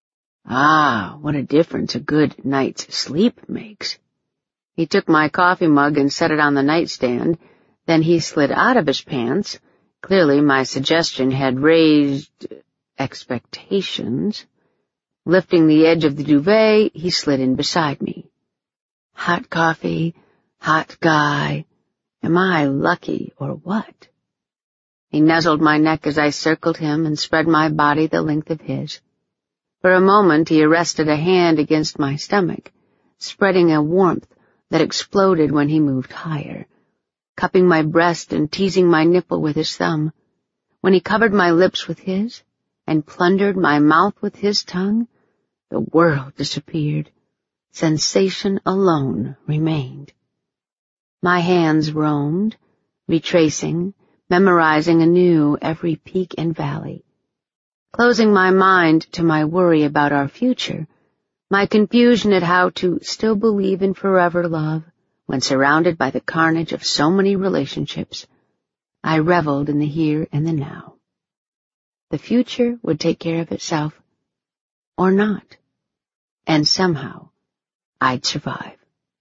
Ah, what a difference a good night's sleep makes. He took my coffee mug and set it on the nightstand, then he slid out of his pants. Clearly my suggestion had raised expectations. Lifting the edge of the duvet, he slid in beside me. Hot coffee, hot guy. Am I lucky or what? He nuzzled my neck as I circled him and spread my body the length of his. For a moment he arrested a hand against my stomach, spreading a warmth that exploded when he moved higher. cupping my breast and teasing my nipple with his thumb. When he covered my lips with his and plundered my mouth with his tongue, the world disappeared. Sensation alone remained. My hands roamed, retracing, memorizing anew every peak and valley. Closing my mind to my worry about our future, my confusion at how to still believe in forever love when surrounded by the carnage of so many relationships, I reveled in the here and the now. The future would take care of itself, or not, and somehow I'd survive.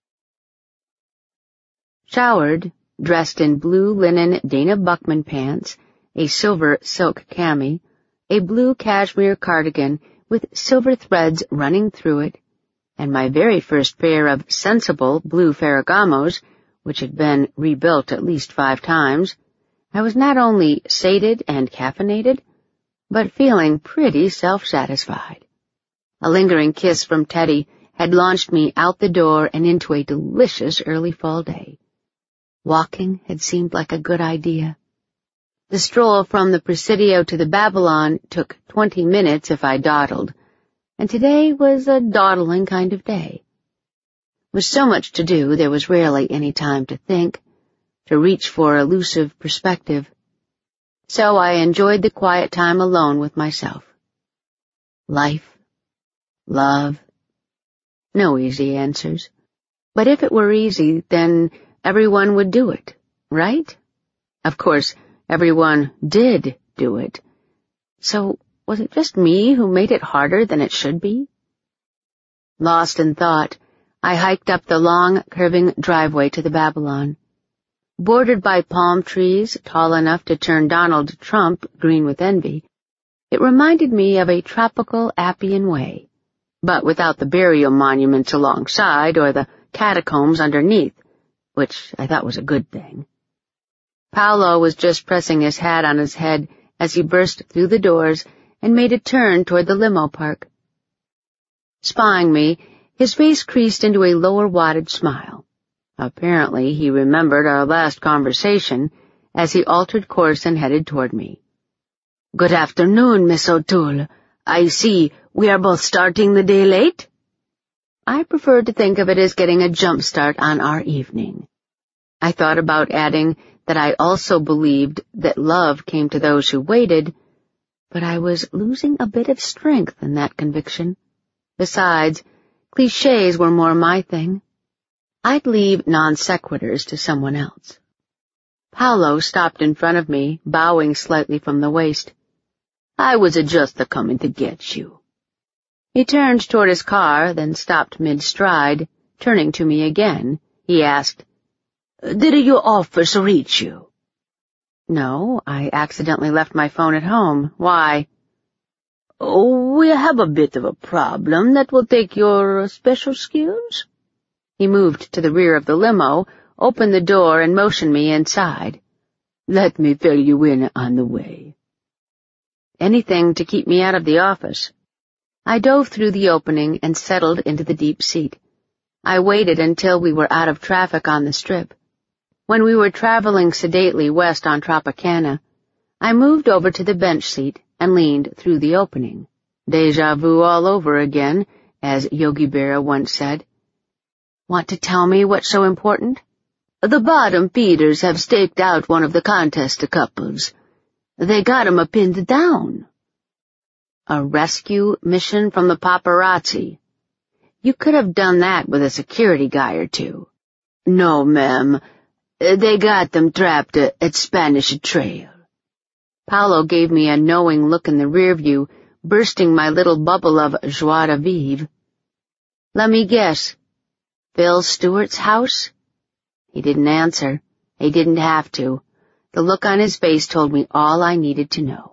Showered, dressed in blue linen Dana Buckman pants, a silver silk cami, a blue cashmere cardigan with silver threads running through it, and my very first pair of sensible blue Ferragamos, which had been rebuilt at least five times, I was not only sated and caffeinated, but feeling pretty self-satisfied. A lingering kiss from Teddy had launched me out the door and into a delicious early fall day. Walking had seemed like a good idea. The stroll from the Presidio to the Babylon took twenty minutes if I dawdled, and today was a dawdling kind of day. With so much to do, there was rarely any time to think, to reach for elusive perspective. So I enjoyed the quiet time alone with myself. Life, love, no easy answers. But if it were easy, then everyone would do it, right? Of course, everyone did do it. So was it just me who made it harder than it should be? Lost in thought, I hiked up the long, curving driveway to the Babylon. Bordered by palm trees tall enough to turn Donald Trump green with envy, it reminded me of a tropical Appian Way, but without the burial monuments alongside or the catacombs underneath, which I thought was a good thing. Paolo was just pressing his hat on his head as he burst through the doors and made a turn toward the limo park. Spying me, his face creased into a lower-wadded smile. Apparently, he remembered our last conversation as he altered course and headed toward me. "Good afternoon, Miss O'Toole. I see we are both starting the day late?" I preferred to think of it as getting a jump start on our evening. I thought about adding that I also believed that love came to those who waited, but I was losing a bit of strength in that conviction. Besides, clichés were more my thing. I'd leave non-sequiturs to someone else. Paolo stopped in front of me, bowing slightly from the waist. "I was just a-coming to get you." He turned toward his car, then stopped mid-stride. Turning to me again, he asked, "Did your office reach you?" "No, I accidentally left my phone at home. Why?" "Oh, we have a bit of a problem that will take your special skills." He moved to the rear of the limo, opened the door, and motioned me inside. "Let me fill you in on the way." Anything to keep me out of the office. I dove through the opening and settled into the deep seat. I waited until we were out of traffic on the Strip. When we were traveling sedately west on Tropicana, I moved over to the bench seat and leaned through the opening. Deja vu all over again, as Yogi Berra once said. "Want to tell me what's so important?" "The bottom feeders have staked out one of the contest couples. They got 'em a pinned down." "A rescue mission from the paparazzi. You could have done that with a security guy or two." "No, ma'am. They got them trapped at Spanish Trail." Paolo gave me a knowing look in the rear view, bursting my little bubble of joie de vivre. "Let me guess. Phil Stewart's house?" He didn't answer. He didn't have to. The look on his face told me all I needed to know.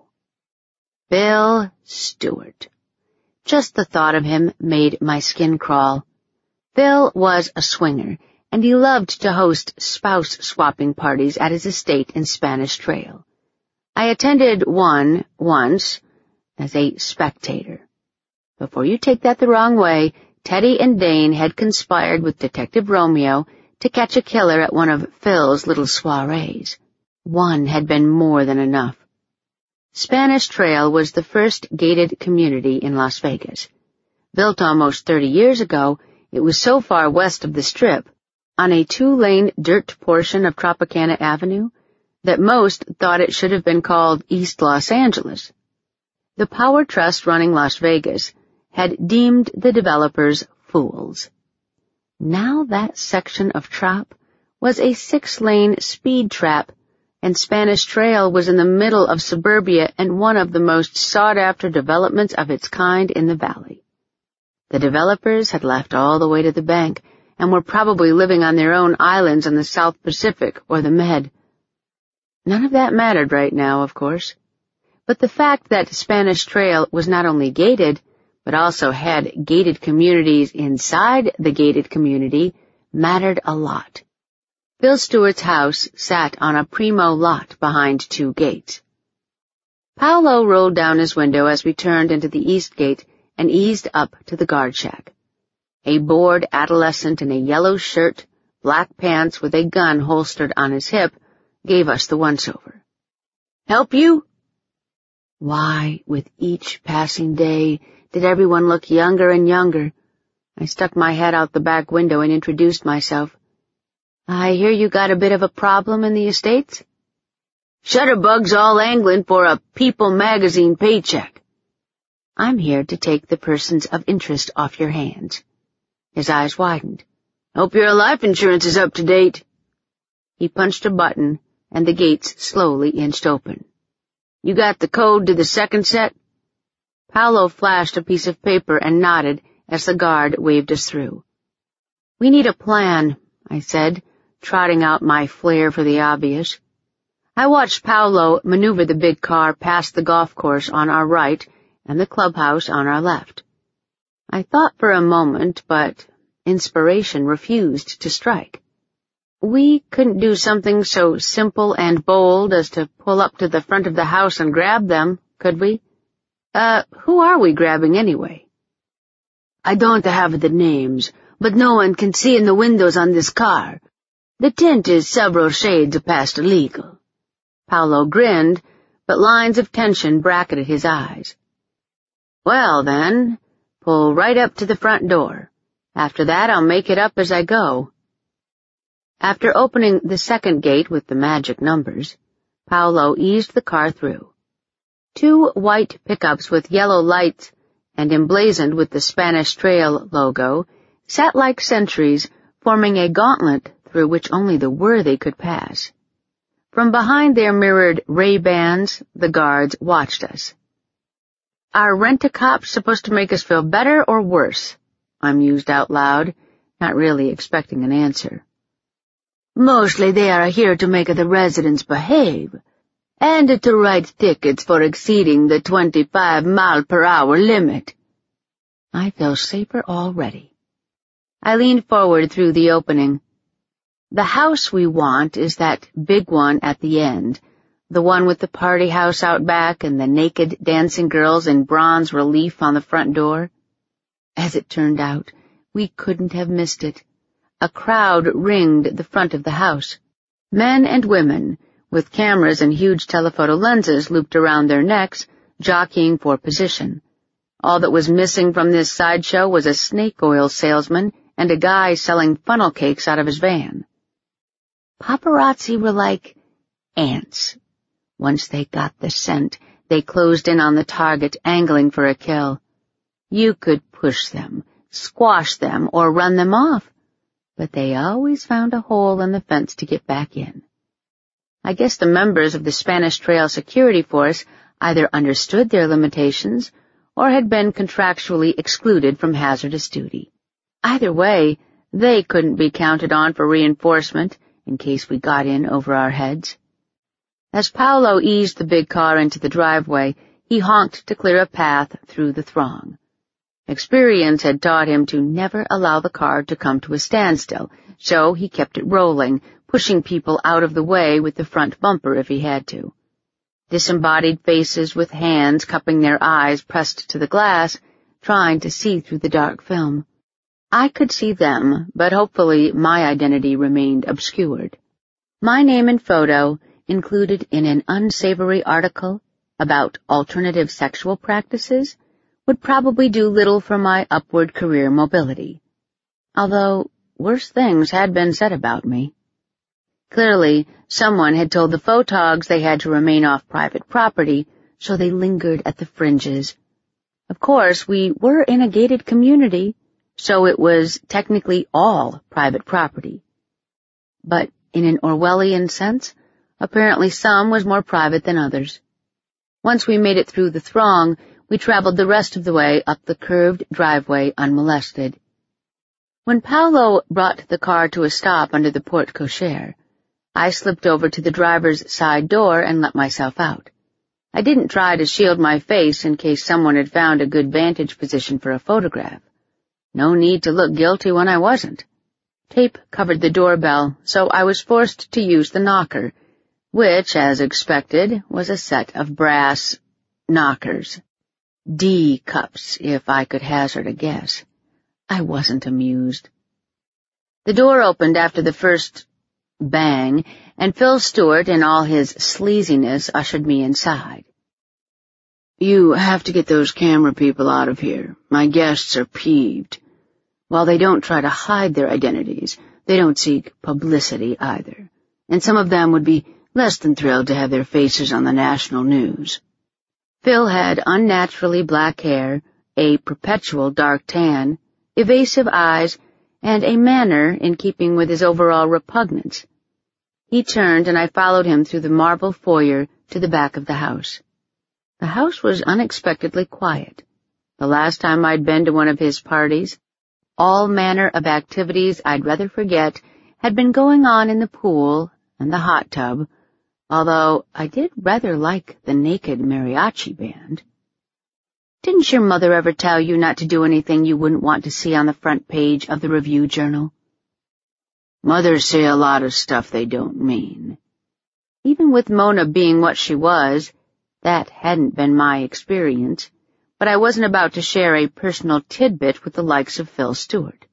Phil Stewart. Just the thought of him made my skin crawl. Phil was a swinger, and he loved to host spouse-swapping parties at his estate in Spanish Trail. I attended one once as a spectator. Before you take that the wrong way, Teddy and Dane had conspired with Detective Romeo to catch a killer at one of Phil's little soirees. One had been more than enough. Spanish Trail was the first gated community in Las Vegas. Built almost thirty years ago, it was so far west of the Strip, on a two-lane dirt portion of Tropicana Avenue, that most thought it should have been called East Los Angeles. The power trust running Las Vegas had deemed the developers fools. Now that section of Trop was a six-lane speed trap, and Spanish Trail was in the middle of suburbia and one of the most sought-after developments of its kind in the valley. The developers had left all the way to the bank and were probably living on their own islands in the South Pacific or the Med. None of that mattered right now, of course. But the fact that Spanish Trail was not only gated, but also had gated communities inside the gated community mattered a lot. Phil Stewart's house sat on a primo lot behind two gates. Paolo rolled down his window as we turned into the east gate and eased up to the guard shack. A bored adolescent in a yellow shirt, black pants with a gun holstered on his hip gave us the once-over. "Help you?" Why, with each passing day, did everyone look younger and younger? I stuck my head out the back window and introduced myself. "I hear you got a bit of a problem in the estates?" "Shutterbugs all angling for a People magazine paycheck." "I'm here to take the persons of interest off your hands." His eyes widened. "Hope your life insurance is up to date." He punched a button, and the gates slowly inched open. "You got the code to the second set?" Paolo flashed a piece of paper and nodded as the guard waved us through. "We need a plan," I said, trotting out my flair for the obvious. I watched Paolo maneuver the big car past the golf course on our right and the clubhouse on our left. I thought for a moment, but inspiration refused to strike. We couldn't do something so simple and bold as to pull up to the front of the house and grab them, could we? Uh, who are we grabbing anyway? "I don't have the names, but no one can see in the windows on this car. The tint is several shades past legal." Paolo grinned, but lines of tension bracketed his eyes. "Well, then, pull right up to the front door. After that, I'll make it up as I go." After opening the second gate with the magic numbers, Paolo eased the car through. Two white pickups with yellow lights and emblazoned with the Spanish Trail logo sat like sentries, forming a gauntlet through which only the worthy could pass. From behind their mirrored Ray-Bans, the guards watched us. "Are rent-a-cops supposed to make us feel better or worse?" I mused out loud, not really expecting an answer. "Mostly they are here to make the residents behave, and to write tickets for exceeding the twenty-five mile per hour limit." I felt safer already. I leaned forward through the opening. "The house we want is that big one at the end, the one with the party house out back and the naked dancing girls in bronze relief on the front door." As it turned out, we couldn't have missed it. A crowd ringed the front of the house. Men and women, with cameras and huge telephoto lenses looped around their necks, jockeying for position. All that was missing from this sideshow was a snake oil salesman and a guy selling funnel cakes out of his van. Paparazzi were like ants. Once they got the scent, they closed in on the target, angling for a kill. You could push them, squash them, or run them off, but they always found a hole in the fence to get back in. I guess the members of the Spanish Trail Security Force either understood their limitations or had been contractually excluded from hazardous duty. Either way, they couldn't be counted on for reinforcement in case we got in over our heads. As Paolo eased the big car into the driveway, he honked to clear a path through the throng. Experience had taught him to never allow the car to come to a standstill, so he kept it rolling, pushing people out of the way with the front bumper if he had to. Disembodied faces with hands cupping their eyes pressed to the glass, trying to see through the dark film. I could see them, but hopefully my identity remained obscured. My name and photo, included in an unsavory article about alternative sexual practices, would probably do little for my upward career mobility. Although worse things had been said about me. Clearly, someone had told the photogs they had to remain off private property, so they lingered at the fringes. Of course, we were in a gated community, so it was technically all private property. But in an Orwellian sense, apparently some was more private than others. Once we made it through the throng, we traveled the rest of the way up the curved driveway unmolested. When Paolo brought the car to a stop under the porte cochere, I slipped over to the driver's side door and let myself out. I didn't try to shield my face in case someone had found a good vantage position for a photograph. No need to look guilty when I wasn't. Tape covered the doorbell, so I was forced to use the knocker, which, as expected, was a set of brass knockers. D cups, if I could hazard a guess. I wasn't amused. The door opened after the first bang, and Phil Stewart, in all his sleaziness, ushered me inside. You have to get those camera people out of here. My guests are peeved. While they don't try to hide their identities, they don't seek publicity either, and some of them would be less than thrilled to have their faces on the national news. Phil had unnaturally black hair, a perpetual dark tan, evasive eyes, and a manner in keeping with his overall repugnance. He turned, and I followed him through the marble foyer to the back of the house. The house was unexpectedly quiet. The last time I'd been to one of his parties, all manner of activities I'd rather forget had been going on in the pool and the hot tub, although I did rather like the naked mariachi band. Didn't your mother ever tell you not to do anything you wouldn't want to see on the front page of the Review Journal? Mothers say a lot of stuff they don't mean. Even with Mona being what she was, that hadn't been my experience, but I wasn't about to share a personal tidbit with the likes of Phil Stewart.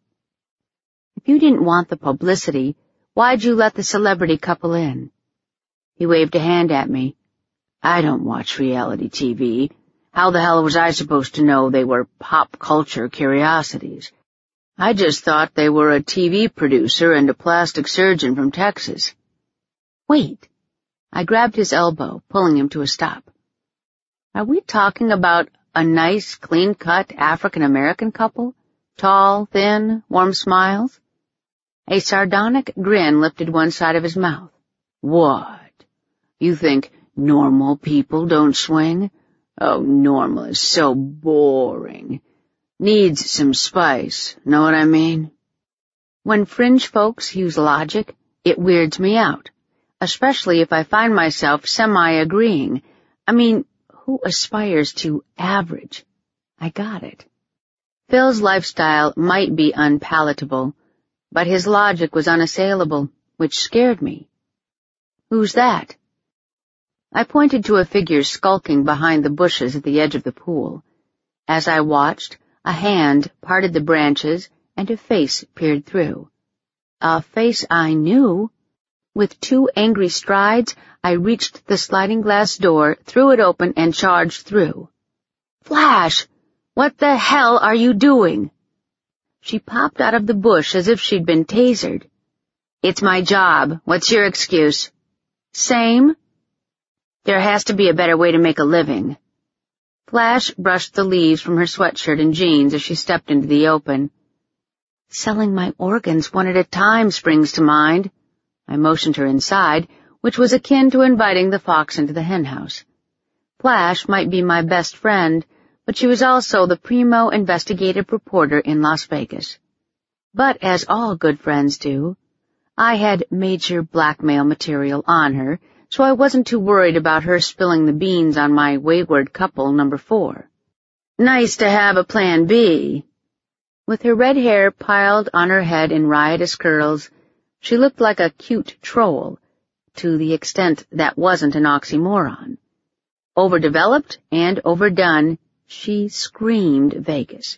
If you didn't want the publicity, why'd you let the celebrity couple in? He waved a hand at me. I don't watch reality T V. How the hell was I supposed to know they were pop culture curiosities? I just thought they were a T V producer and a plastic surgeon from Texas. Wait. I grabbed his elbow, pulling him to a stop. Are we talking about a nice, clean-cut African-American couple? Tall, thin, warm smiles? A sardonic grin lifted one side of his mouth. What? You think normal people don't swing? Oh, normal is so boring. Needs some spice, know what I mean? When fringe folks use logic, it weirds me out, especially if I find myself semi-agreeing. I mean, who aspires to average? I got it. Phil's lifestyle might be unpalatable, but his logic was unassailable, which scared me. Who's that? I pointed to a figure skulking behind the bushes at the edge of the pool. As I watched, a hand parted the branches and a face peered through. A face I knew. With two angry strides, I reached the sliding glass door, threw it open, and charged through. "Flash! What the hell are you doing?" She popped out of the bush as if she'd been tasered. "It's my job. What's your excuse?" "Same. There has to be a better way to make a living." Flash brushed the leaves from her sweatshirt and jeans as she stepped into the open. "Selling my organs one at a time springs to mind." I motioned her inside, which was akin to inviting the fox into the henhouse. Flash might be my best friend, but she was also the primo investigative reporter in Las Vegas. But as all good friends do, I had major blackmail material on her, so I wasn't too worried about her spilling the beans on my wayward couple number four. "Nice to have a plan B." With her red hair piled on her head in riotous curls, she looked like a cute troll, to the extent that wasn't an oxymoron. Overdeveloped and overdone, she screamed Vegas.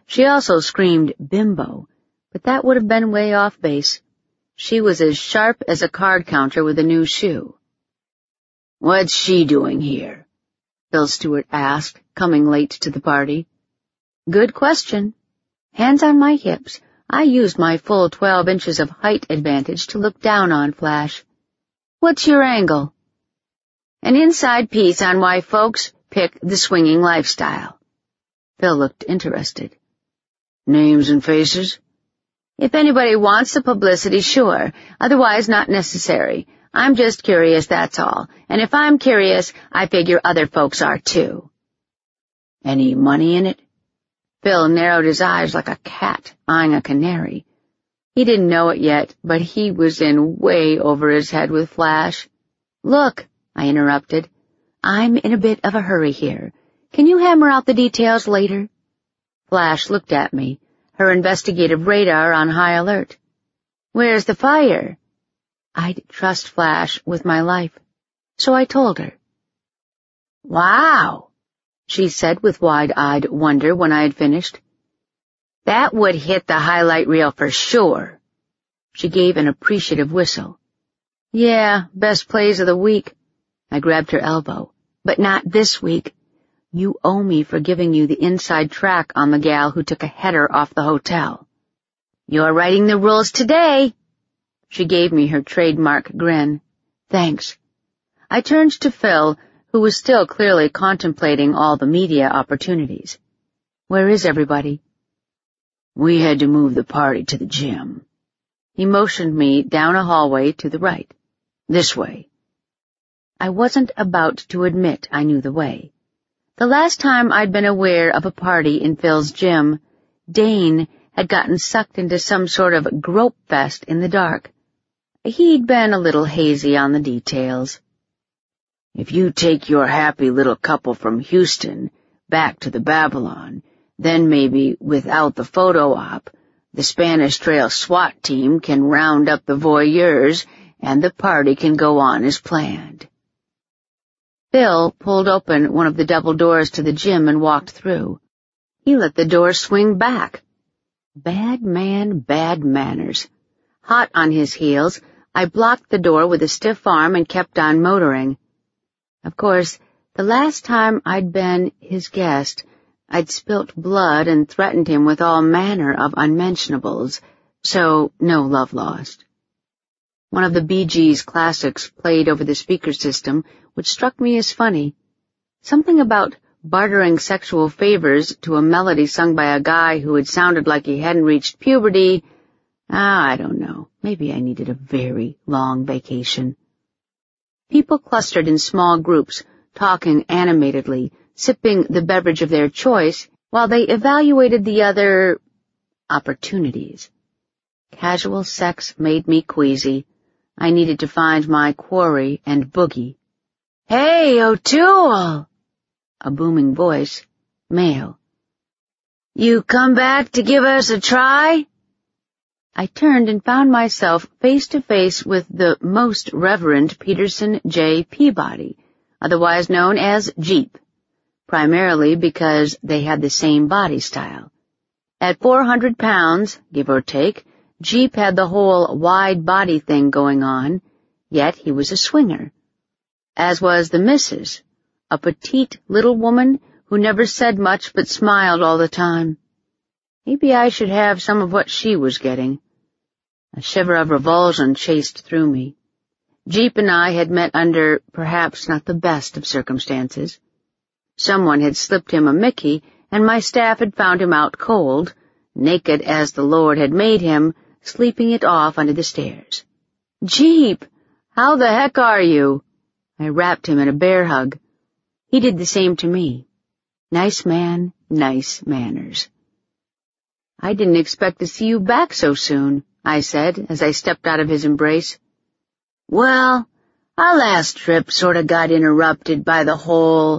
She also screamed bimbo, but that would have been way off base. She was as sharp as a card counter with a new shoe. "What's she doing here?" Phil Stewart asked, coming late to the party. Good question. Hands on my hips, I used my full twelve inches of height advantage to look down on Flash. What's your angle? An inside piece on why folks pick the swinging lifestyle. Phil looked interested. Names and faces? If anybody wants the publicity, sure. Otherwise, not necessary. I'm just curious, that's all. And if I'm curious, I figure other folks are too. Any money in it? Phil narrowed his eyes like a cat eyeing a canary. He didn't know it yet, but he was in way over his head with Flash. Look, I interrupted. I'm in a bit of a hurry here. Can you hammer out the details later? Flash looked at me, her investigative radar on high alert. Where's the fire? I'd trust Flash with my life, so I told her. Wow, she said with wide-eyed wonder when I had finished. That would hit the highlight reel for sure. She gave an appreciative whistle. Yeah, best plays of the week. I grabbed her elbow. But not this week. You owe me for giving you the inside track on the gal who took a header off the hotel. You're writing the rules today. She gave me her trademark grin. Thanks. I turned to Phil, who was still clearly contemplating all the media opportunities. Where is everybody? We had to move the party to the gym. He motioned me down a hallway to the right. This way. I wasn't about to admit I knew the way. The last time I'd been aware of a party in Phil's gym, Dane had gotten sucked into some sort of grope fest in the dark. He'd been a little hazy on the details. If you take your happy little couple from Houston back to the Babylon, then maybe, without the photo op, the Spanish Trail SWAT team can round up the voyeurs and the party can go on as planned. Phil pulled open one of the double doors to the gym and walked through. He let the door swing back. Bad man, bad manners. Hot on his heels, I blocked the door with a stiff arm and kept on motoring. Of course, the last time I'd been his guest, I'd spilt blood and threatened him with all manner of unmentionables, so no love lost. One of the Bee Gees classics played over the speaker system, which struck me as funny. Something about bartering sexual favors to a melody sung by a guy who had sounded like he hadn't reached puberty. Ah, I don't know. Maybe I needed a very long vacation. People clustered in small groups, talking animatedly, sipping the beverage of their choice, while they evaluated the other opportunities. Casual sex made me queasy. I needed to find my quarry and boogie. Hey, O'Toole! A booming voice, male. You come back to give us a try? I turned and found myself face to face with the Most Reverend Peterson J. Peabody, otherwise known as Jeep, primarily because they had the same body style. At four hundred pounds, give or take, Jeep had the whole wide body thing going on, yet he was a swinger. As was the missus, a petite little woman who never said much but smiled all the time. Maybe I should have some of what she was getting. A shiver of revulsion chased through me. Jeep and I had met under perhaps not the best of circumstances. Someone had slipped him a Mickey, and my staff had found him out cold, naked as the Lord had made him, sleeping it off under the stairs. Jeep, how the heck are you? I wrapped him in a bear hug. He did the same to me. Nice man, nice manners. I didn't expect to see you back so soon, I said as I stepped out of his embrace. Well, our last trip sort of got interrupted by the whole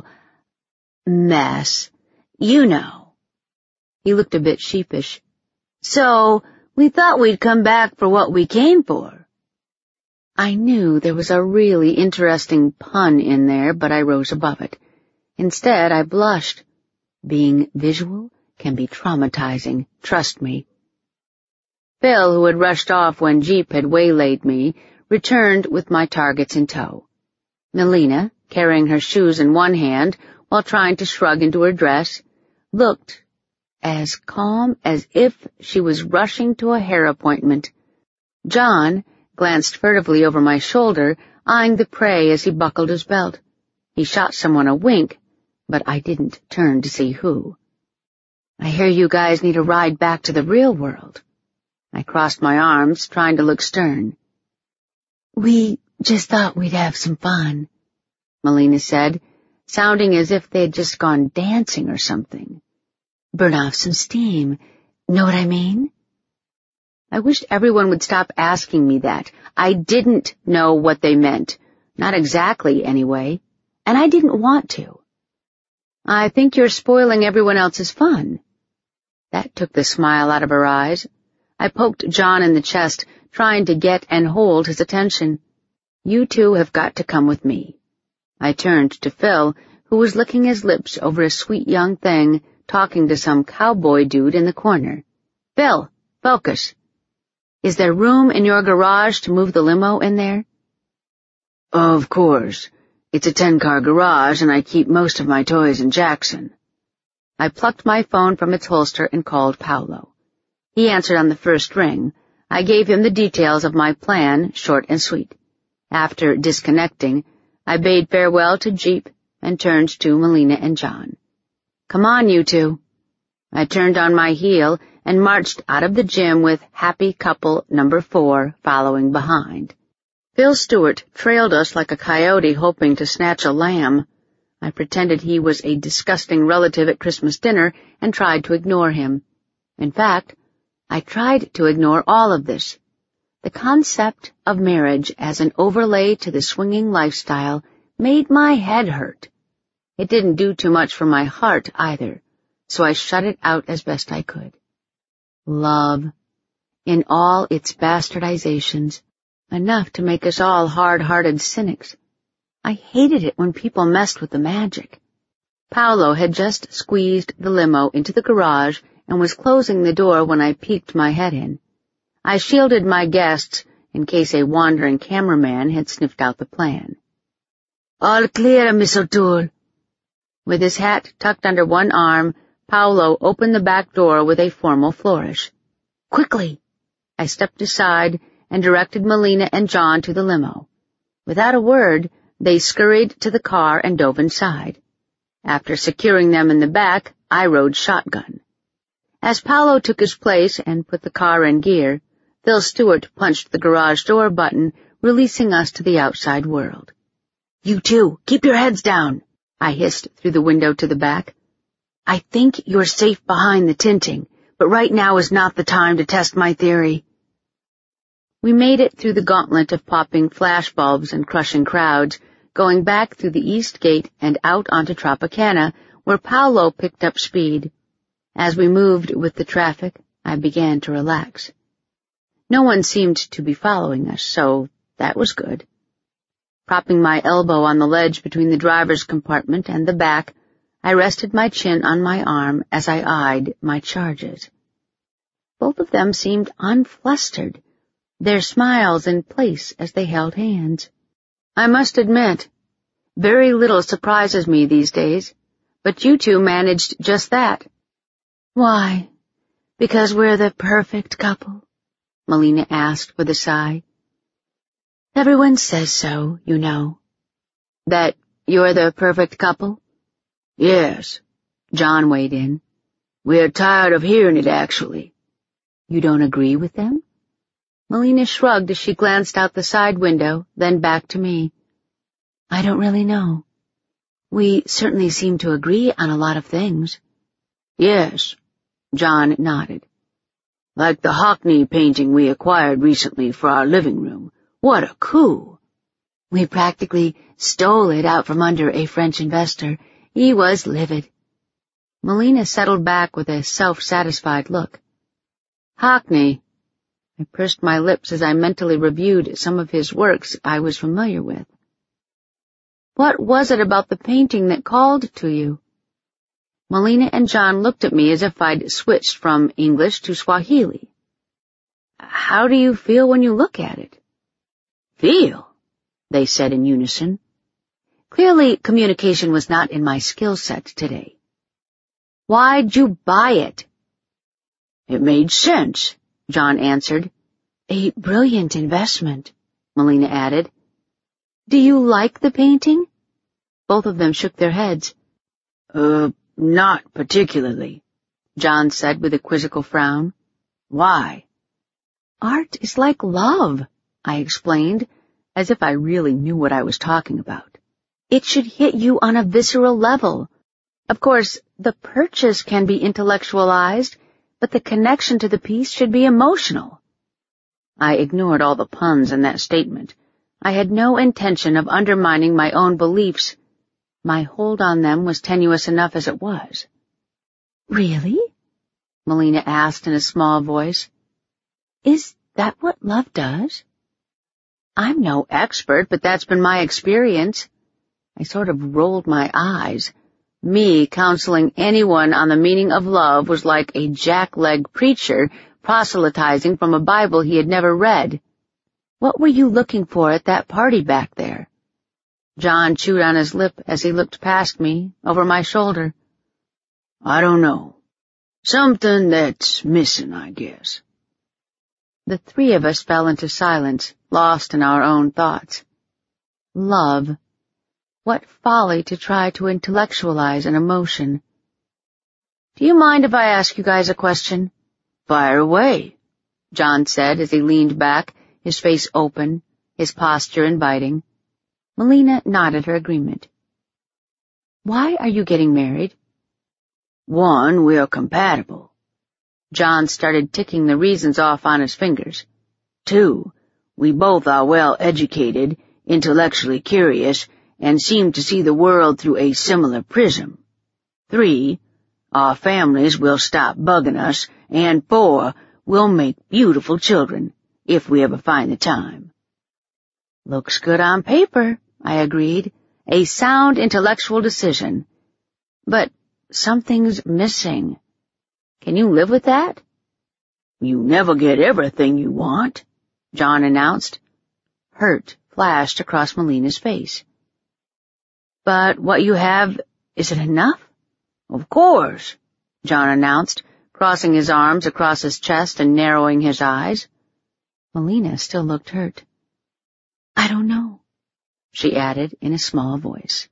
mess. You know. He looked a bit sheepish. So, we thought we'd come back for what we came for. I knew there was a really interesting pun in there, but I rose above it. Instead, I blushed. Being visual can be traumatizing, trust me. Phil, who had rushed off when Jeep had waylaid me, returned with my targets in tow. Melina, carrying her shoes in one hand while trying to shrug into her dress, looked as calm as if she was rushing to a hair appointment. John glanced furtively over my shoulder, eyeing the prey as he buckled his belt. He shot someone a wink, but I didn't turn to see who. I hear you guys need a ride back to the real world. I crossed my arms, trying to look stern. We just thought we'd have some fun, Melina said, sounding as if they'd just gone dancing or something. Burn off some steam, know what I mean? I wished everyone would stop asking me that. I didn't know what they meant. Not exactly, anyway. And I didn't want to. I think you're spoiling everyone else's fun. That took the smile out of her eyes. I poked John in the chest, trying to get and hold his attention. You two have got to come with me. I turned to Phil, who was licking his lips over a sweet young thing, talking to some cowboy dude in the corner. Phil, focus. Is there room in your garage to move the limo in there? Of course. It's a ten-car garage, and I keep most of my toys in Jackson. I plucked my phone from its holster and called Paolo. He answered on the first ring. I gave him the details of my plan, short and sweet. After disconnecting, I bade farewell to Jeep and turned to Melina and John. Come on, you two. I turned on my heel and marched out of the gym with happy couple number four following behind. Phil Stewart trailed us like a coyote hoping to snatch a lamb. I pretended he was a disgusting relative at Christmas dinner and tried to ignore him. In fact, I tried to ignore all of this. The concept of marriage as an overlay to the swinging lifestyle made my head hurt. It didn't do too much for my heart either, so I shut it out as best I could. Love, in all its bastardizations, enough to make us all hard-hearted cynics. I hated it when people messed with the magic. Paolo had just squeezed the limo into the garage and was closing the door when I peeked my head in. I shielded my guests in case a wandering cameraman had sniffed out the plan. All clear, Miss O'Toole. With his hat tucked under one arm, Paolo opened the back door with a formal flourish. Quickly! I stepped aside and directed Melina and John to the limo. Without a word, they scurried to the car and dove inside. After securing them in the back, I rode shotgun. As Paolo took his place and put the car in gear, Phil Stewart punched the garage door button, releasing us to the outside world. You two, keep your heads down, I hissed through the window to the back. I think you're safe behind the tinting, but right now is not the time to test my theory. We made it through the gauntlet of popping flashbulbs and crushing crowds, going back through the east gate and out onto Tropicana, where Paolo picked up speed. As we moved with the traffic, I began to relax. No one seemed to be following us, so that was good. Propping my elbow on the ledge between the driver's compartment and the back, I rested my chin on my arm as I eyed my charges. Both of them seemed unflustered, their smiles in place as they held hands. I must admit, very little surprises me these days, but you two managed just that. Why? Because we're the perfect couple? Melina asked with a sigh. Everyone says so, you know. That you're the perfect couple? Yes, John weighed in. We're tired of hearing it, actually. You don't agree with them? Melina shrugged as she glanced out the side window, then back to me. I don't really know. We certainly seem to agree on a lot of things. Yes, John nodded. Like the Hockney painting we acquired recently for our living room. What a coup! We practically stole it out from under a French investor. He was livid. Melina settled back with a self-satisfied look. Hockney. I pursed my lips as I mentally reviewed some of his works I was familiar with. What was it about the painting that called to you? Melina and John looked at me as if I'd switched from English to Swahili. How do you feel when you look at it? Feel? They said in unison. Clearly, communication was not in my skill set today. Why'd you buy it? It made sense, John answered. A brilliant investment, Melina added. Do you like the painting? Both of them shook their heads. Uh, not particularly, John said with a quizzical frown. Why? Art is like love, I explained, as if I really knew what I was talking about. It should hit you on a visceral level. Of course, the purchase can be intellectualized, but the connection to the piece should be emotional. I ignored all the puns in that statement. I had no intention of undermining my own beliefs. My hold on them was tenuous enough as it was. Really? Melina asked in a small voice. Is that what love does? I'm no expert, but that's been my experience. I sort of rolled my eyes. Me counseling anyone on the meaning of love was like a jackleg preacher proselytizing from a Bible he had never read. What were you looking for at that party back there? John chewed on his lip as he looked past me, over my shoulder. I don't know. Something that's missing, I guess. The three of us fell into silence, lost in our own thoughts. Love. What folly to try to intellectualize an emotion. Do you mind if I ask you guys a question? Fire away, John said as he leaned back, his face open, his posture inviting. Melina nodded her agreement. Why are you getting married? One, we are compatible. John started ticking the reasons off on his fingers. Two, we both are well educated, intellectually curious, and seem to see the world through a similar prism. Three, our families will stop bugging us, and four, we'll make beautiful children, if we ever find the time. Looks good on paper, I agreed. A sound intellectual decision. But something's missing. Can you live with that? You never get everything you want, John announced. Hurt flashed across Melina's face. But what you have, is it enough? Of course, John announced, crossing his arms across his chest and narrowing his eyes. Melina still looked hurt. I don't know, she added in a small voice.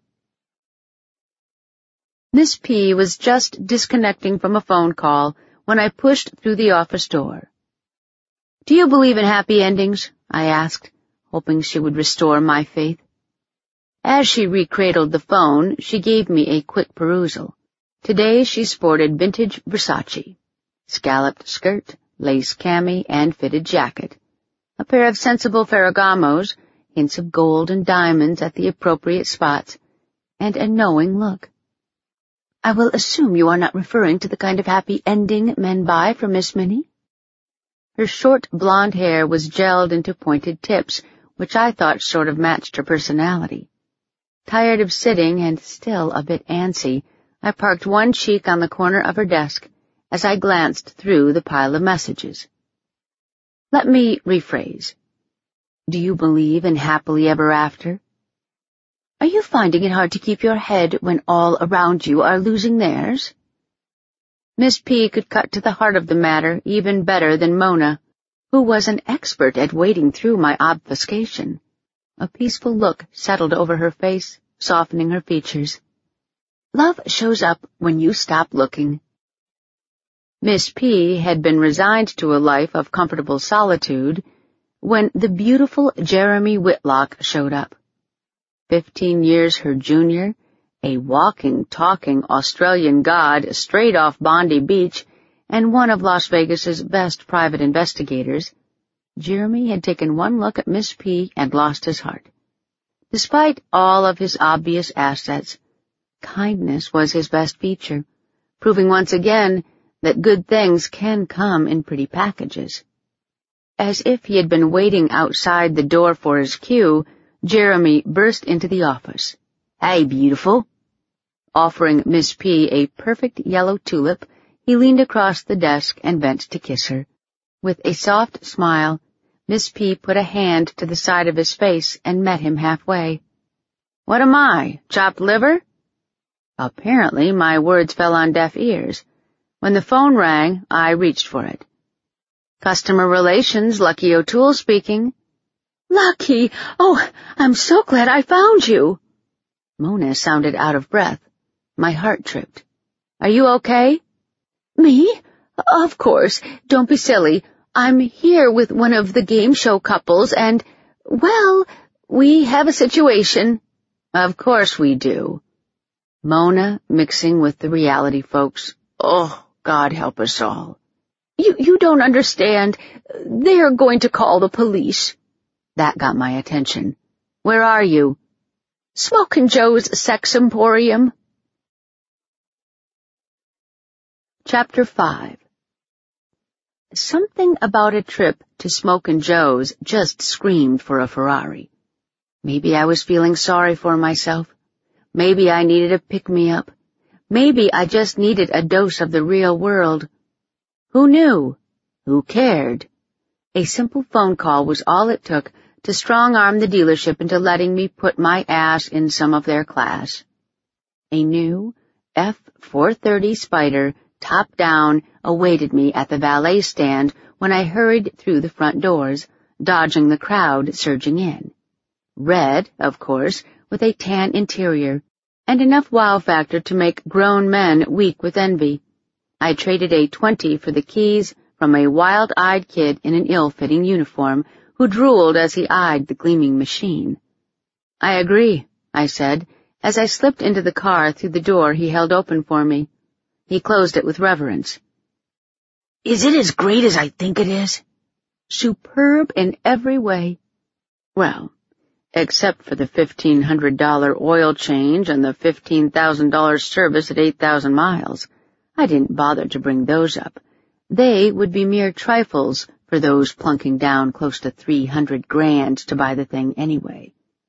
Miss P was just disconnecting from a phone call when I pushed through the office door. Do you believe in happy endings? I asked, hoping she would restore my faith. As she recradled the phone, she gave me a quick perusal. Today she sported vintage Versace, scalloped skirt, lace cami, and fitted jacket, a pair of sensible Ferragamos, hints of gold and diamonds at the appropriate spots, and a knowing look. I will assume you are not referring to the kind of happy ending men buy for Miss Minnie? Her short blonde hair was gelled into pointed tips, which I thought sort of matched her personality. Tired of sitting and still a bit antsy, I parked one cheek on the corner of her desk as I glanced through the pile of messages. Let me rephrase. Do you believe in happily ever after? Are you finding it hard to keep your head when all around you are losing theirs? Miss P could cut to the heart of the matter even better than Mona, who was an expert at wading through my obfuscation. A peaceful look settled over her face, softening her features. Love shows up when you stop looking. Miss P had been resigned to a life of comfortable solitude when the beautiful Jeremy Whitlock showed up. Fifteen years her junior, a walking, talking Australian god straight off Bondi Beach, and one of Las Vegas's best private investigators, Jeremy had taken one look at Miss P and lost his heart. Despite all of his obvious assets, kindness was his best feature, proving once again that good things can come in pretty packages. As if he had been waiting outside the door for his cue, Jeremy burst into the office. Hey, beautiful. Offering Miss P a perfect yellow tulip, he leaned across the desk and bent to kiss her. With a soft smile, Miss P put a hand to the side of his face and met him halfway. "What am I, chopped liver?" Apparently, my words fell on deaf ears. When the phone rang, I reached for it. "Customer Relations, Lucky O'Toole speaking." "Lucky! Oh, I'm so glad I found you." Mona sounded out of breath. My heart tripped. "Are you okay?" "Me? Of course. Don't be silly. I'm here with one of the game show couples and, well, we have a situation." "Of course we do." Mona mixing with the reality folks. Oh, God help us all. You, you don't understand. They're going to call the police." That got my attention. "Where are you?" "Smokin' Joe's Sex Emporium." Chapter five. Something about a trip to Smokin' Joe's just screamed for a Ferrari. Maybe I was feeling sorry for myself. Maybe I needed a pick-me-up. Maybe I just needed a dose of the real world. Who knew? Who cared? A simple phone call was all it took to strong-arm the dealership into letting me put my ass in some of their class. A new F four thirty Spider, top down, awaited me at the valet stand when I hurried through the front doors, dodging the crowd surging in. Red, of course, with a tan interior, and enough wow factor to make grown men weak with envy. I traded a twenty for the keys from a wild-eyed kid in an ill-fitting uniform who drooled as he eyed the gleaming machine. "I agree," I said, as I slipped into the car through the door he held open for me. He closed it with reverence. "Is it as great as I think it is?" "Superb in every way." "Well, except for the fifteen hundred dollar oil change and the fifteen thousand dollar service at eight thousand miles. I didn't bother to bring those up. They would be mere trifles for those plunking down close to three hundred grand to buy the thing anyway."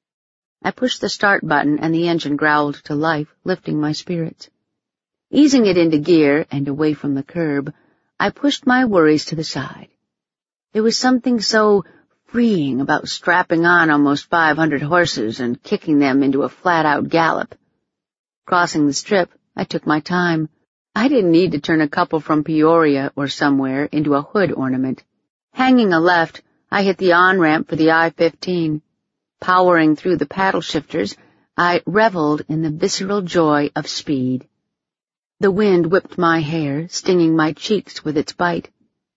I pushed the start button and the engine growled to life, lifting my spirits. Easing it into gear and away from the curb, I pushed my worries to the side. There was something so freeing about strapping on almost five hundred horses and kicking them into a flat-out gallop. Crossing the strip, I took my time. I didn't need to turn a couple from Peoria or somewhere into a hood ornament. Hanging a left, I hit the on-ramp for the I fifteen. Powering through the paddle shifters, I reveled in the visceral joy of speed. The wind whipped my hair, stinging my cheeks with its bite.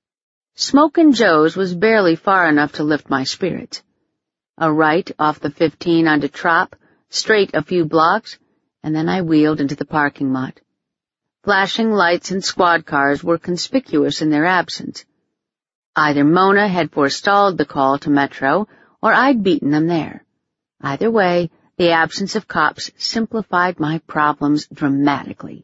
Smokin' Joe's was barely far enough to lift my spirits. A right off the fifteen onto Trop, straight a few blocks, and then I wheeled into the parking lot. Flashing lights and squad cars were conspicuous in their absence. Either Mona had forestalled the call to Metro, or I'd beaten them there. Either way, the absence of cops simplified my problems dramatically.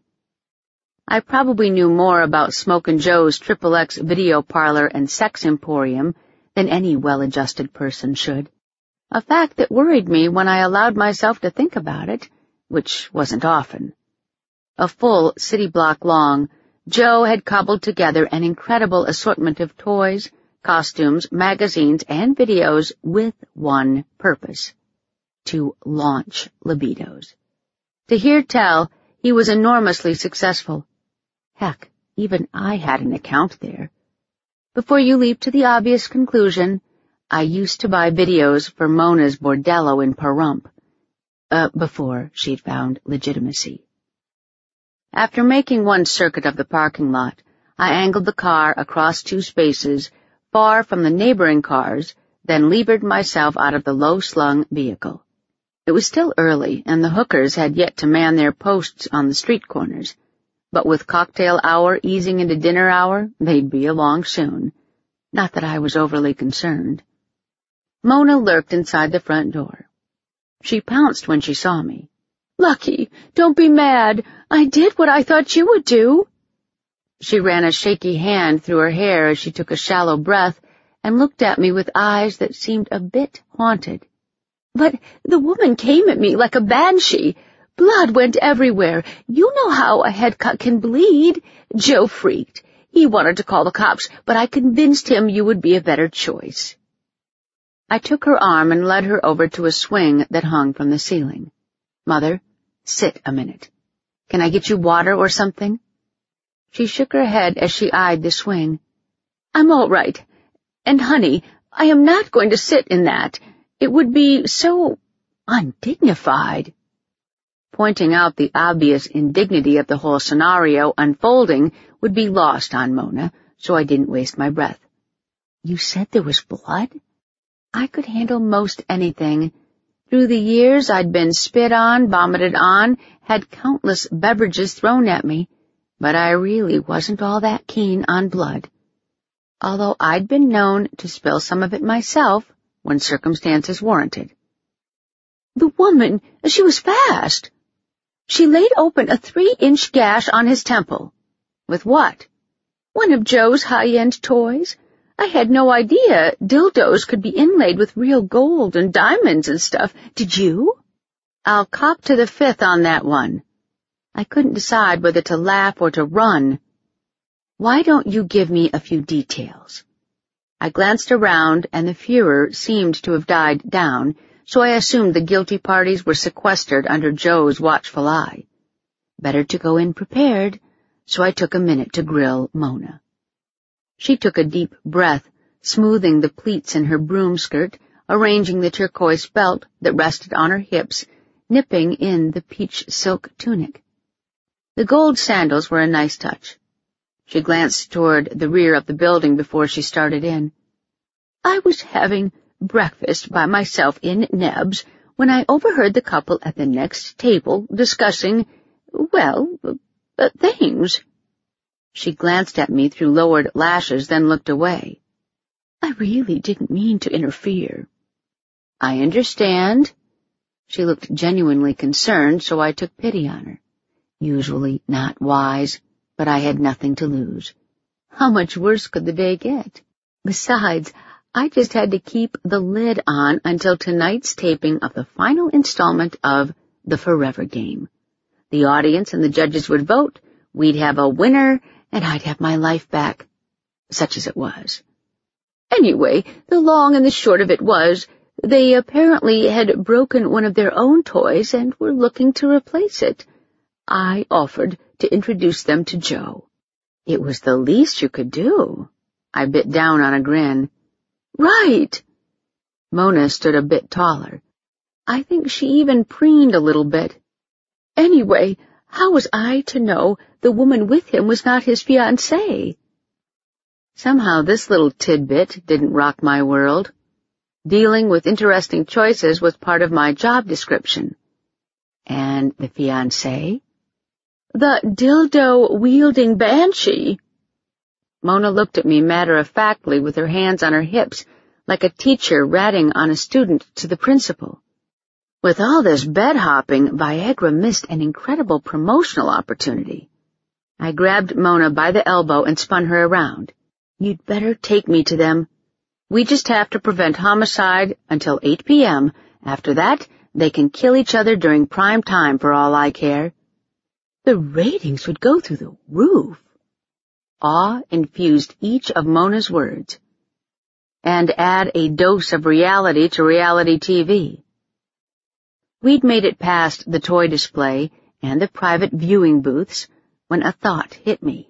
I probably knew more about Smokin' Joe's Triple X video parlor and sex emporium than any well-adjusted person should, a fact that worried me when I allowed myself to think about it, which wasn't often. A full city block long, Joe had cobbled together an incredible assortment of toys, costumes, magazines, and videos with one purpose: to launch libidos. To hear tell, he was enormously successful. Heck, even I had an account there. Before you leap to the obvious conclusion, I used to buy videos for Mona's bordello in Pahrump, uh, before she'd found legitimacy. After making one circuit of the parking lot, I angled the car across two spaces, far from the neighboring cars, then levered myself out of the low-slung vehicle. It was still early, and the hookers had yet to man their posts on the street corners. But with cocktail hour easing into dinner hour, they'd be along soon. Not that I was overly concerned. Mona lurked inside the front door. She pounced when she saw me. "Lucky, don't be mad. I did what I thought you would do." She ran a shaky hand through her hair as she took a shallow breath and looked at me with eyes that seemed a bit haunted. "But the woman came at me like a banshee. Blood went everywhere. You know how a head cut can bleed. Joe freaked. He wanted to call the cops, but I convinced him you would be a better choice. I took her arm and led her over to a swing that hung from the ceiling. Mother, sit a minute. Can I get you water or something? She shook her head as she eyed the swing. I'm all right. And, honey, I am not going to sit in that. It would be so undignified. Pointing out the obvious indignity of the whole scenario unfolding would be lost on Mona, so I didn't waste my breath. You said there was blood? I could handle most anything. Through the years I'd been spit on, vomited on, had countless beverages thrown at me, but I really wasn't all that keen on blood. Although I'd been known to spill some of it myself when circumstances warranted. The woman, she was fast. She laid open a three-inch gash on his temple. With what? One of Joe's high-end toys. I had no idea dildos could be inlaid with real gold and diamonds and stuff. Did you? I'll cop to the fifth on that one. I couldn't decide whether to laugh or to run. Why don't you give me a few details? I glanced around, and the furor seemed to have died down, so I assumed the guilty parties were sequestered under Joe's watchful eye. Better to go in prepared, so I took a minute to grill Mona. She took a deep breath, smoothing the pleats in her broom skirt, arranging the turquoise belt that rested on her hips, nipping in the peach silk tunic. The gold sandals were a nice touch. She glanced toward the rear of the building before she started in. I was having breakfast by myself in Neb's when I overheard the couple at the next table discussing, well, uh, things. She glanced at me through lowered lashes, then looked away. I really didn't mean to interfere. I understand. She looked genuinely concerned, so I took pity on her. Usually not wise, but I had nothing to lose. How much worse could the day get? Besides, I just had to keep the lid on until tonight's taping of the final installment of The Forever Game. The audience and the judges would vote, we'd have a winner, and I'd have my life back, such as it was. Anyway, the long and the short of it was, they apparently had broken one of their own toys and were looking to replace it. I offered to introduce them to Joe. It was the least you could do. I bit down on a grin. Right. Mona stood a bit taller. I think she even preened a little bit. Anyway, how was I to know the woman with him was not his fiancée? Somehow this little tidbit didn't rock my world. Dealing with interesting choices was part of my job description. And the fiancé? The dildo-wielding banshee. Mona looked at me matter-of-factly with her hands on her hips, like a teacher ratting on a student to the principal. With all this bed-hopping, Viagra missed an incredible promotional opportunity. I grabbed Mona by the elbow and spun her around. You'd better take me to them. We just have to prevent homicide until eight p.m. After that, they can kill each other during prime time for all I care. The ratings would go through the roof. Awe infused each of Mona's words. And add a dose of reality to reality T V. We'd made it past the toy display and the private viewing booths when a thought hit me.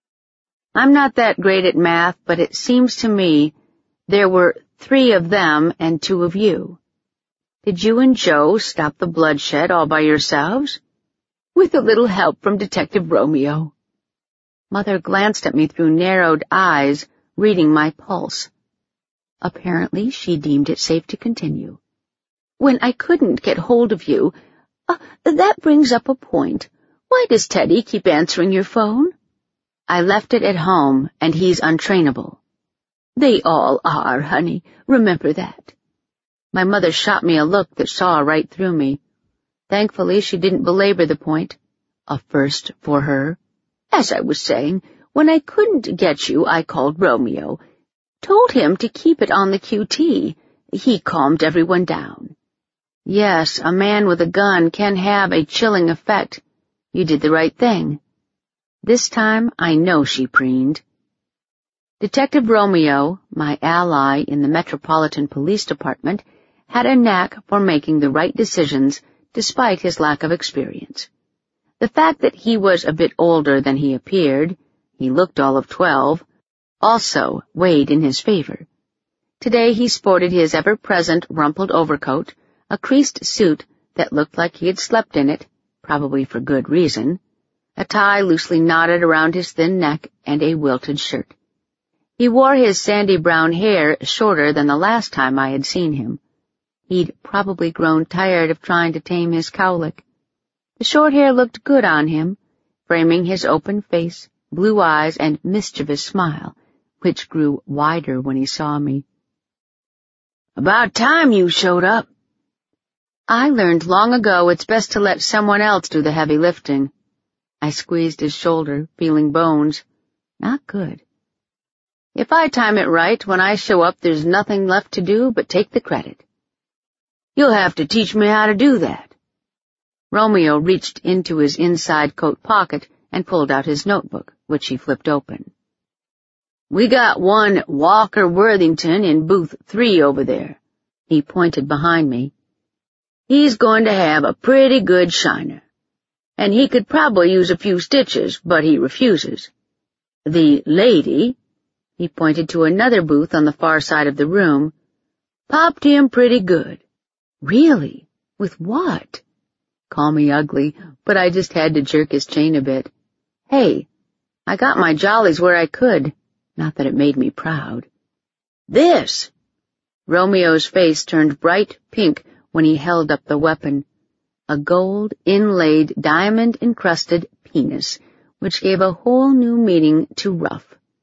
I'm not that great at math, but it seems to me there were three of them and two of you. Did you and Joe stop the bloodshed all by yourselves? With a little help from Detective Romeo. Mother glanced at me through narrowed eyes, reading my pulse. Apparently she deemed it safe to continue. When I couldn't get hold of you, uh, that brings up a point. Why does Teddy keep answering your phone? I left it at home, and he's untrainable. They all are, honey. Remember that. My mother shot me a look that saw right through me. Thankfully, she didn't belabor the point. A first for her. As I was saying, when I couldn't get you, I called Romeo. Told him to keep it on the Q T. He calmed everyone down. Yes, a man with a gun can have a chilling effect. You did the right thing. This time I know she preened. Detective Romeo, my ally in the Metropolitan Police Department, had a knack for making the right decisions despite his lack of experience. The fact that he was a bit older than he appeared, he looked all of twelve, also weighed in his favor. Today he sported his ever-present rumpled overcoat, a creased suit that looked like he had slept in it, probably for good reason, a tie loosely knotted around his thin neck, and a wilted shirt. He wore his sandy brown hair shorter than the last time I had seen him. He'd probably grown tired of trying to tame his cowlick. The short hair looked good on him, framing his open face, blue eyes, and mischievous smile, which grew wider when he saw me. "About time you showed up." "I learned long ago it's best to let someone else do the heavy lifting." I squeezed his shoulder, feeling bones. Not good. If I time it right, when I show up there's nothing left to do but take the credit. "You'll have to teach me how to do that." Romeo reached into his inside coat pocket and pulled out his notebook, which he flipped open. "We got one Walker Worthington in booth three over there." He pointed behind me. "He's going to have a pretty good shiner. And he could probably use a few stitches, but he refuses. The lady," he pointed to another booth on the far side of the room, "popped him pretty good." "Really? With what?" Call me ugly, but I just had to jerk his chain a bit. Hey, I got my jollies where I could, not that it made me proud. "This!" Romeo's face turned bright pink when he held up the weapon, a gold, inlaid, diamond-encrusted penis, which gave a whole new meaning to rough.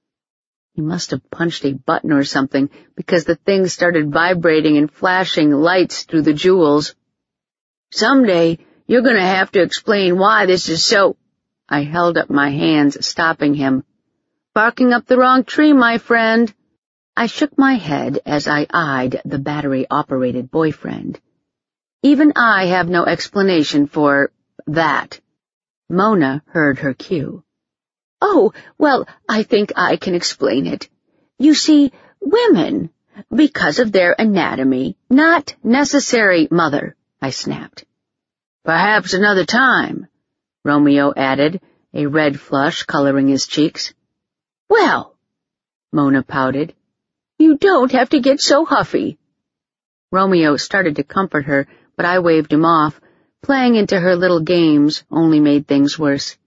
He must have punched a button or something, because the thing started vibrating and flashing lights through the jewels. "Someday, you're going to have to explain why this is so—" I held up my hands, stopping him. "Barking up the wrong tree, my friend." I shook my head as I eyed the battery-operated boyfriend. Even I have no explanation for that. Mona heard her cue. "Oh, well, I think I can explain it. You see, women, because of their anatomy, not necessary, mother," I snapped. "Perhaps another time," Romeo added, a red flush coloring his cheeks. "Well," Mona pouted, "you don't have to get so huffy." Romeo started to comfort her, but I waved him off. Playing into her little games only made things worse.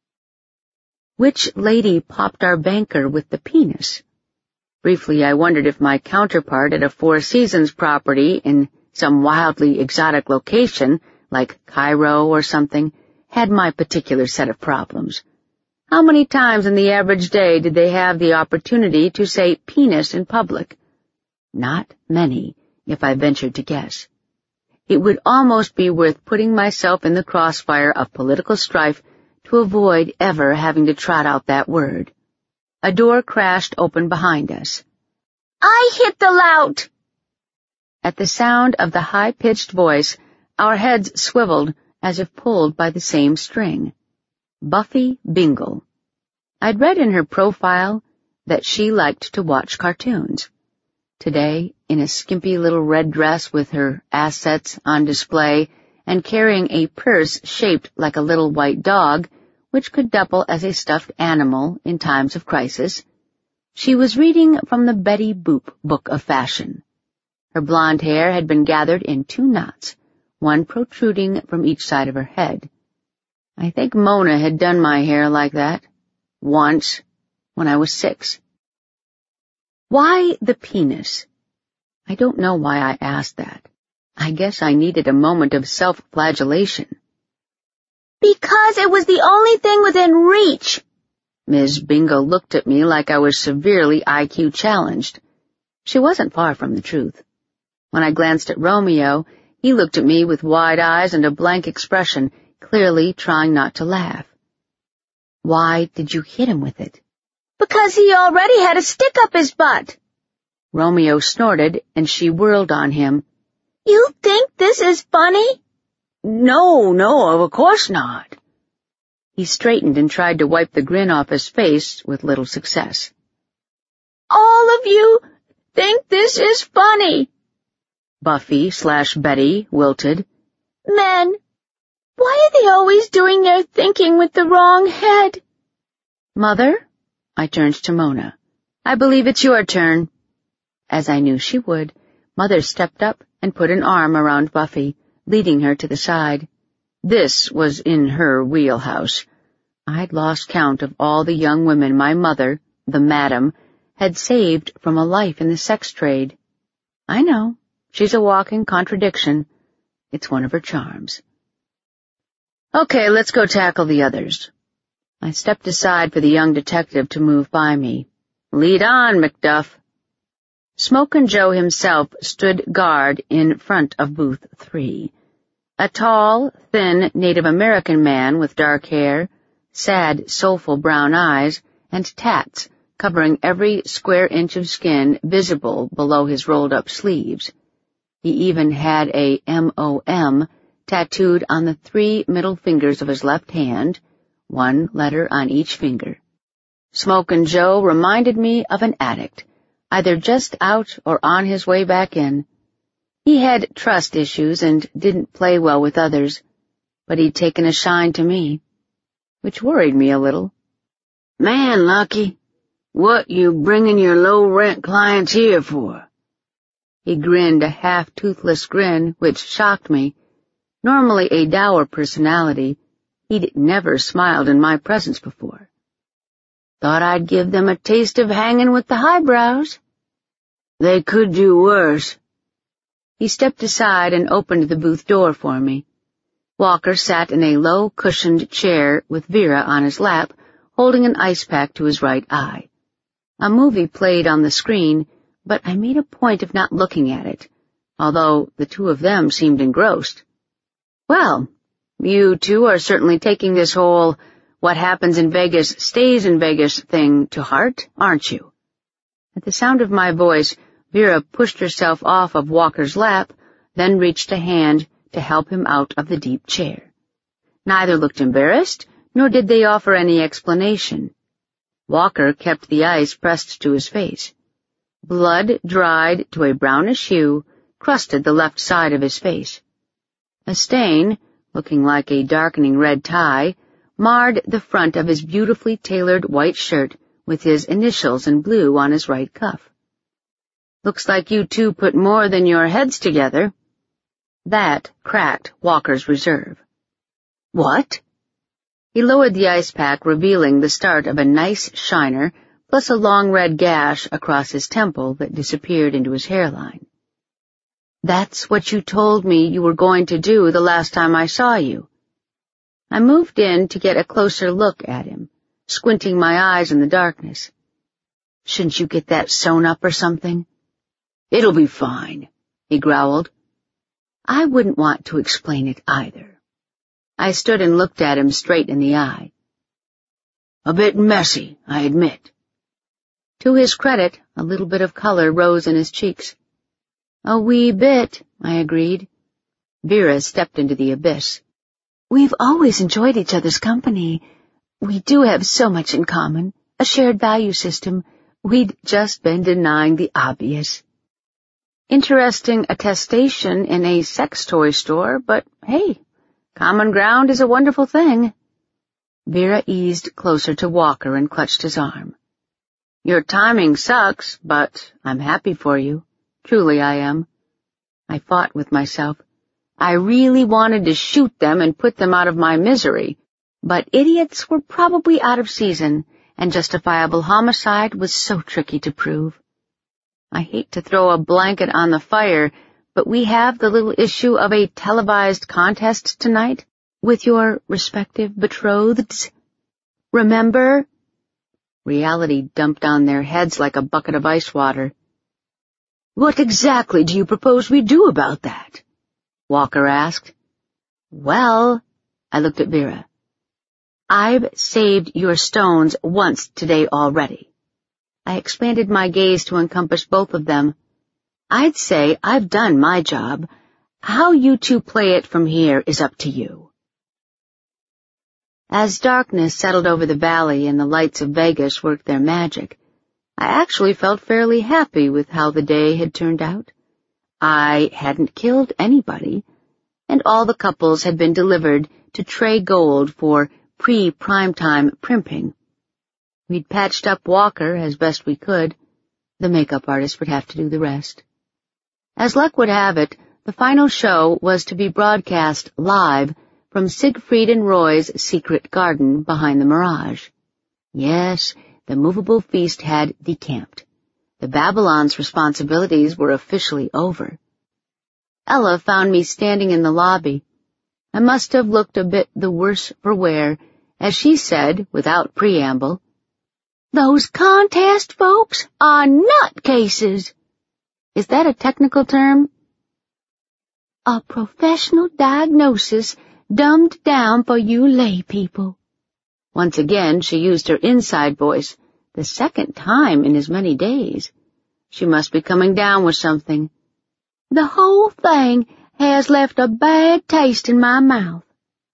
Which lady popped our banker with the penis? Briefly, I wondered if my counterpart at a Four Seasons property in some wildly exotic location, like Cairo or something, had my particular set of problems. How many times in the average day did they have the opportunity to say penis in public? Not many, if I ventured to guess. It would almost be worth putting myself in the crossfire of political strife to avoid ever having to trot out that word. A door crashed open behind us. "I hit the lout!" At the sound of the high-pitched voice, our heads swiveled as if pulled by the same string. Buffy Bingle. I'd read in her profile that she liked to watch cartoons. Today, in a skimpy little red dress with her assets on display and carrying a purse shaped like a little white dog, which could double as a stuffed animal in times of crisis, she was reading from the Betty Boop book of fashion. Her blonde hair had been gathered in two knots, one protruding from each side of her head. I think Mona had done my hair like that, once, when I was six. Why the penis? I don't know why I asked that. I guess I needed a moment of self-flagellation. "Because it was the only thing within reach." Miz Bingle looked at me like I was severely I Q challenged. She wasn't far from the truth. When I glanced at Romeo, he looked at me with wide eyes and a blank expression, clearly trying not to laugh. "Why did you hit him with it?" "Because he already had a stick up his butt." Romeo snorted, and she whirled on him. You think this is funny? No, no, of course not. He straightened and tried to wipe the grin off his face with little success. All of you think this is funny. Buffy slash Betty wilted. Men, why are they always doing their thinking with the wrong head? Mother? I turned to Mona. I believe it's your turn. As I knew she would, Mother stepped up and put an arm around Buffy, leading her to the side. This was in her wheelhouse. I'd lost count of all the young women my mother, the madam, had saved from a life in the sex trade. I know, she's a walking contradiction. It's one of her charms. Okay, let's go tackle the others. I stepped aside for the young detective to move by me. Lead on, McDuff. Smokin' Joe himself stood guard in front of booth three. A tall, thin Native American man with dark hair, sad, soulful brown eyes, and tats covering every square inch of skin visible below his rolled-up sleeves. He even had a M O M tattooed on the three middle fingers of his left hand, one letter on each finger. Smokin' Joe reminded me of an addict, either just out or on his way back in. He had trust issues and didn't play well with others, but he'd taken a shine to me, which worried me a little. Man, Lucky, what you bringing your low-rent clients here for? He grinned a half-toothless grin, which shocked me. Normally a dour personality, he'd never smiled in my presence before. Thought I'd give them a taste of hanging with the highbrows. They could do worse. He stepped aside and opened the booth door for me. Walker sat in a low-cushioned chair with Vera on his lap, holding an ice pack to his right eye. A movie played on the screen, but I made a point of not looking at it, although the two of them seemed engrossed. Well, you two are certainly taking this whole what happens in Vegas stays in Vegas thing to heart, aren't you? At the sound of my voice, Vera pushed herself off of Walker's lap, then reached a hand to help him out of the deep chair. Neither looked embarrassed, nor did they offer any explanation. Walker kept the ice pressed to his face. Blood, dried to a brownish hue, crusted the left side of his face. A stain, looking like a darkening red tie, marred the front of his beautifully tailored white shirt with his initials in blue on his right cuff. Looks like you two put more than your heads together. That cracked Walker's reserve. What? He lowered the ice pack, revealing the start of a nice shiner, plus a long red gash across his temple that disappeared into his hairline. That's what you told me you were going to do the last time I saw you. I moved in to get a closer look at him, squinting my eyes in the darkness. Shouldn't you get that sewn up or something? It'll be fine, he growled. I wouldn't want to explain it either. I stood and looked at him straight in the eye. A bit messy, I admit. To his credit, a little bit of color rose in his cheeks. A wee bit, I agreed. Vera stepped into the abyss. We've always enjoyed each other's company. We do have so much in common, a shared value system. We'd just been denying the obvious. Interesting attestation in a sex toy store, but hey, common ground is a wonderful thing. Vera eased closer to Walker and clutched his arm. Your timing sucks, but I'm happy for you. Truly I am. I fought with myself. I really wanted to shoot them and put them out of my misery, but idiots were probably out of season, and justifiable homicide was so tricky to prove. I hate to throw a blanket on the fire, but we have the little issue of a televised contest tonight with your respective betrotheds. Remember? Reality dumped on their heads like a bucket of ice water. What exactly do you propose we do about that? Walker asked. Well, I looked at Vera. I've saved your stones once today already. I expanded my gaze to encompass both of them. I'd say I've done my job. How you two play it from here is up to you. As darkness settled over the valley and the lights of Vegas worked their magic, I actually felt fairly happy with how the day had turned out. I hadn't killed anybody, and all the couples had been delivered to Trey Gold for pre-primetime primping. We'd patched up Walker as best we could. The makeup artist would have to do the rest. As luck would have it, the final show was to be broadcast live from Siegfried and Roy's secret garden behind the Mirage. Yes, the movable feast had decamped. The Babylon's responsibilities were officially over. Ella found me standing in the lobby. I must have looked a bit the worse for wear, as she said, without preamble, "Those contest folks are nutcases." Is that a technical term? A professional diagnosis dumbed down for you lay people. Once again, she used her inside voice, the second time in as many days. She must be coming down with something. The whole thing has left a bad taste in my mouth.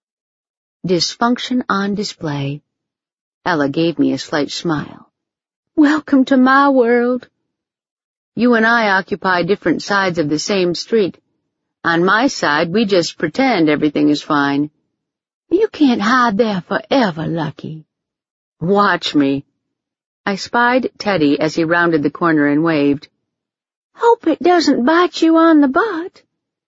Dysfunction on display. Ella gave me a slight smile. Welcome to my world. You and I occupy different sides of the same street. On my side, we just pretend everything is fine. You can't hide there forever, Lucky. Watch me. I spied Teddy as he rounded the corner and waved. Hope it doesn't bite you on the butt.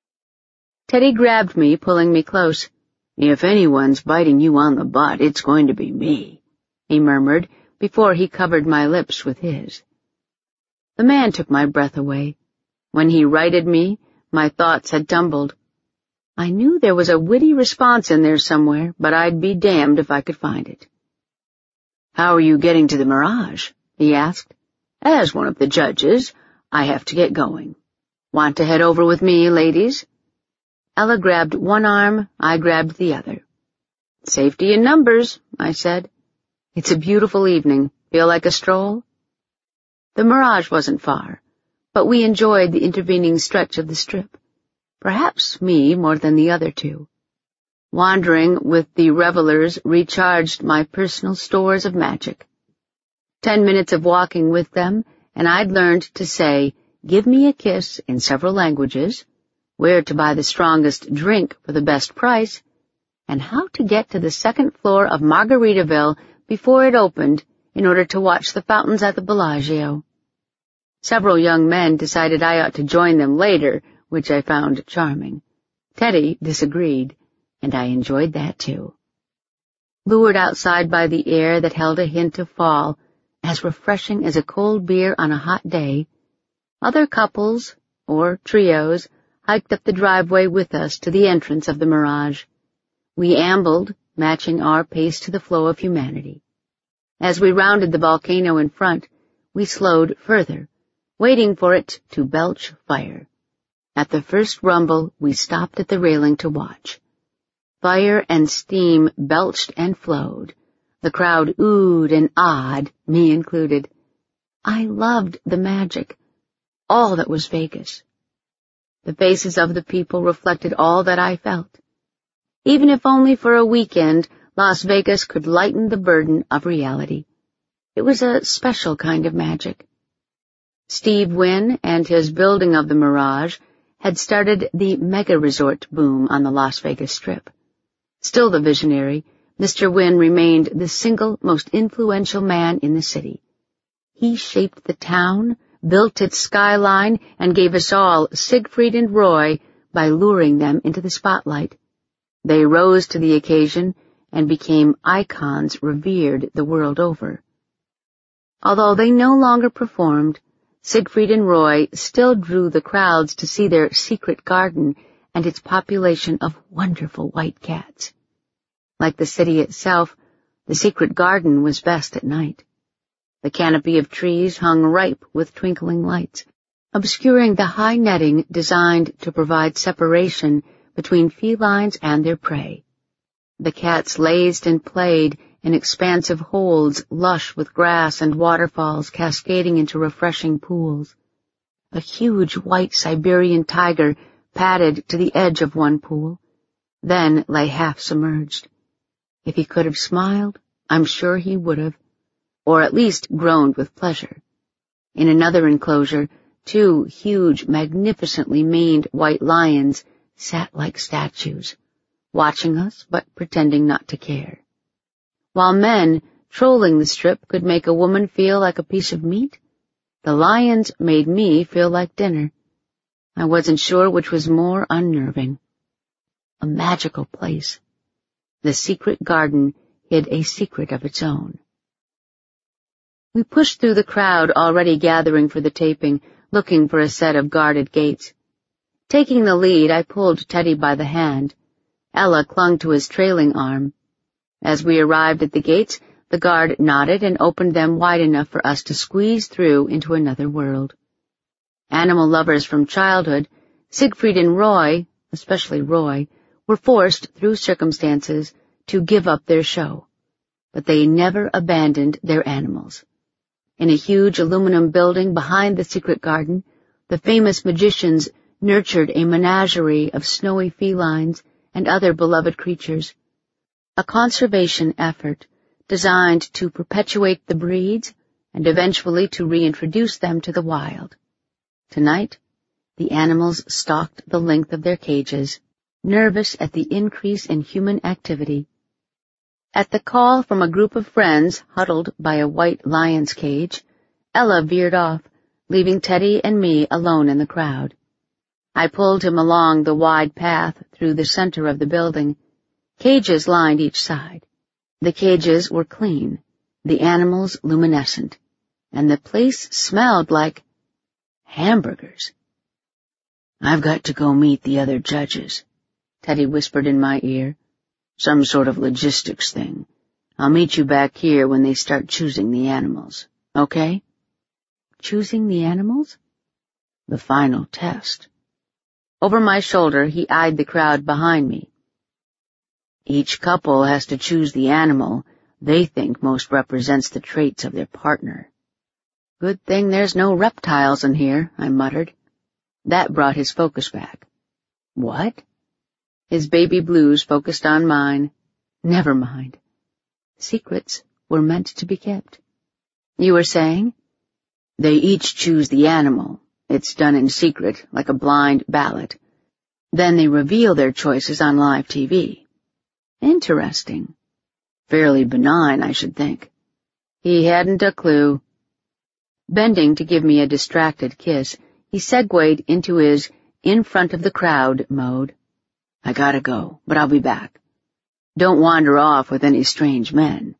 Teddy grabbed me, pulling me close. If anyone's biting you on the butt, it's going to be me, he murmured before he covered my lips with his. The man took my breath away. When he righted me, my thoughts had tumbled. I knew there was a witty response in there somewhere, but I'd be damned if I could find it. How are you getting to the Mirage? He asked. As one of the judges, I have to get going. Want to head over with me, ladies? Ella grabbed one arm, I grabbed the other. Safety in numbers, I said. It's a beautiful evening. Feel like a stroll? The Mirage wasn't far, but we enjoyed the intervening stretch of the strip. Perhaps me more than the other two. Wandering with the revelers recharged my personal stores of magic. Ten minutes of walking with them, and I'd learned to say, give me a kiss in several languages, where to buy the strongest drink for the best price, and how to get to the second floor of Margaritaville before it opened in order to watch the fountains at the Bellagio. Several young men decided I ought to join them later, which I found charming. Teddy disagreed, and I enjoyed that too. Lured outside by the air that held a hint of fall, as refreshing as a cold beer on a hot day, other couples, or trios, hiked up the driveway with us to the entrance of the Mirage. We ambled, matching our pace to the flow of humanity. As we rounded the volcano in front, we slowed further, waiting for it to belch fire. At the first rumble, we stopped at the railing to watch. Fire and steam belched and flowed. The crowd oohed and ahed, me included. I loved the magic, all that was Vegas. The faces of the people reflected all that I felt. Even if only for a weekend, Las Vegas could lighten the burden of reality. It was a special kind of magic. Steve Wynn and his building of the Mirage had started the mega-resort boom on the Las Vegas Strip. Still the visionary, Mister Wynn remained the single most influential man in the city. He shaped the town, built its skyline, and gave us all Siegfried and Roy by luring them into the spotlight. They rose to the occasion and became icons revered the world over. Although they no longer performed, Siegfried and Roy still drew the crowds to see their secret garden and its population of wonderful white cats. Like the city itself, the secret garden was best at night. The canopy of trees hung ripe with twinkling lights, obscuring the high netting designed to provide separation between felines and their prey. The cats lazed and played in expansive holds lush with grass and waterfalls cascading into refreshing pools. A huge white Siberian tiger padded to the edge of one pool, then lay half submerged. If he could have smiled, I'm sure he would have, or at least groaned with pleasure. In another enclosure, two huge, magnificently maned white lions sat like statues, watching us but pretending not to care. While men trolling the strip could make a woman feel like a piece of meat, the lions made me feel like dinner. I wasn't sure which was more unnerving. A magical place. The secret garden hid a secret of its own. We pushed through the crowd already gathering for the taping, looking for a set of guarded gates. Taking the lead, I pulled Teddy by the hand. Ella clung to his trailing arm. As we arrived at the gates, the guard nodded and opened them wide enough for us to squeeze through into another world. Animal lovers from childhood, Siegfried and Roy, especially Roy, were forced, through circumstances, to give up their show. But they never abandoned their animals. In a huge aluminum building behind the secret garden, the famous magicians nurtured a menagerie of snowy felines and other beloved creatures, a conservation effort designed to perpetuate the breeds and eventually to reintroduce them to the wild. Tonight, the animals stalked the length of their cages, nervous at the increase in human activity. At the call from a group of friends huddled by a white lion's cage, Ella veered off, leaving Teddy and me alone in the crowd. I pulled him along the wide path through the center of the building. Cages lined each side. The cages were clean, the animals luminescent, and the place smelled like hamburgers. "I've got to go meet the other judges," Teddy whispered in my ear. "Some sort of logistics thing. I'll meet you back here when they start choosing the animals, okay?" Choosing the animals? The final test. Over my shoulder, he eyed the crowd behind me. Each couple has to choose the animal they think most represents the traits of their partner. Good thing there's no reptiles in here, I muttered. That brought his focus back. What? His baby blues focused on mine. Never mind. Secrets were meant to be kept. You were saying? They each choose the animal. It's done in secret, like a blind ballot. Then they reveal their choices on live T V. Interesting. Fairly benign, I should think. He hadn't a clue. Bending to give me a distracted kiss, he segued into his in-front-of-the-crowd mode. I gotta go, but I'll be back. Don't wander off with any strange men.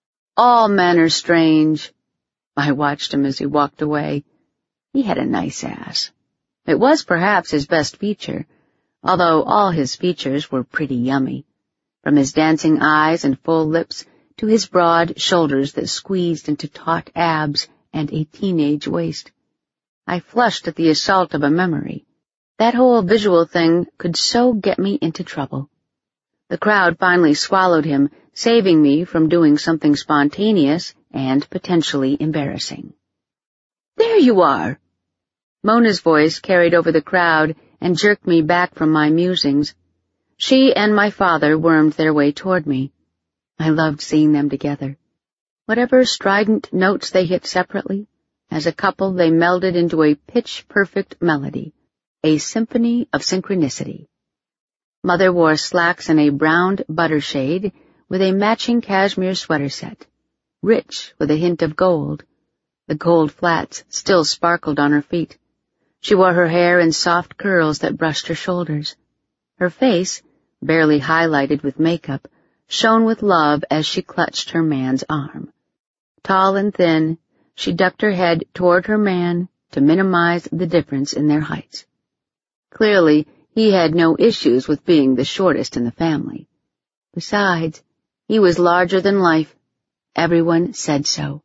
All men are strange. I watched him as he walked away. He had a nice ass. It was perhaps his best feature, although all his features were pretty yummy, from his dancing eyes and full lips to his broad shoulders that squeezed into taut abs and a teenage waist. I flushed at the assault of a memory. That whole visual thing could so get me into trouble. The crowd finally swallowed him, saving me from doing something spontaneous and potentially embarrassing. There you are! Mona's voice carried over the crowd and jerked me back from my musings. She and my father wormed their way toward me. I loved seeing them together. Whatever strident notes they hit separately, as a couple they melded into a pitch-perfect melody, a symphony of synchronicity. Mother wore slacks and a browned butter shade with a matching cashmere sweater set, rich with a hint of gold. The gold flats still sparkled on her feet. She wore her hair in soft curls that brushed her shoulders. Her face, barely highlighted with makeup, shone with love as she clutched her man's arm. Tall and thin, she ducked her head toward her man to minimize the difference in their heights. Clearly, he had no issues with being the shortest in the family. Besides, he was larger than life. Everyone said so.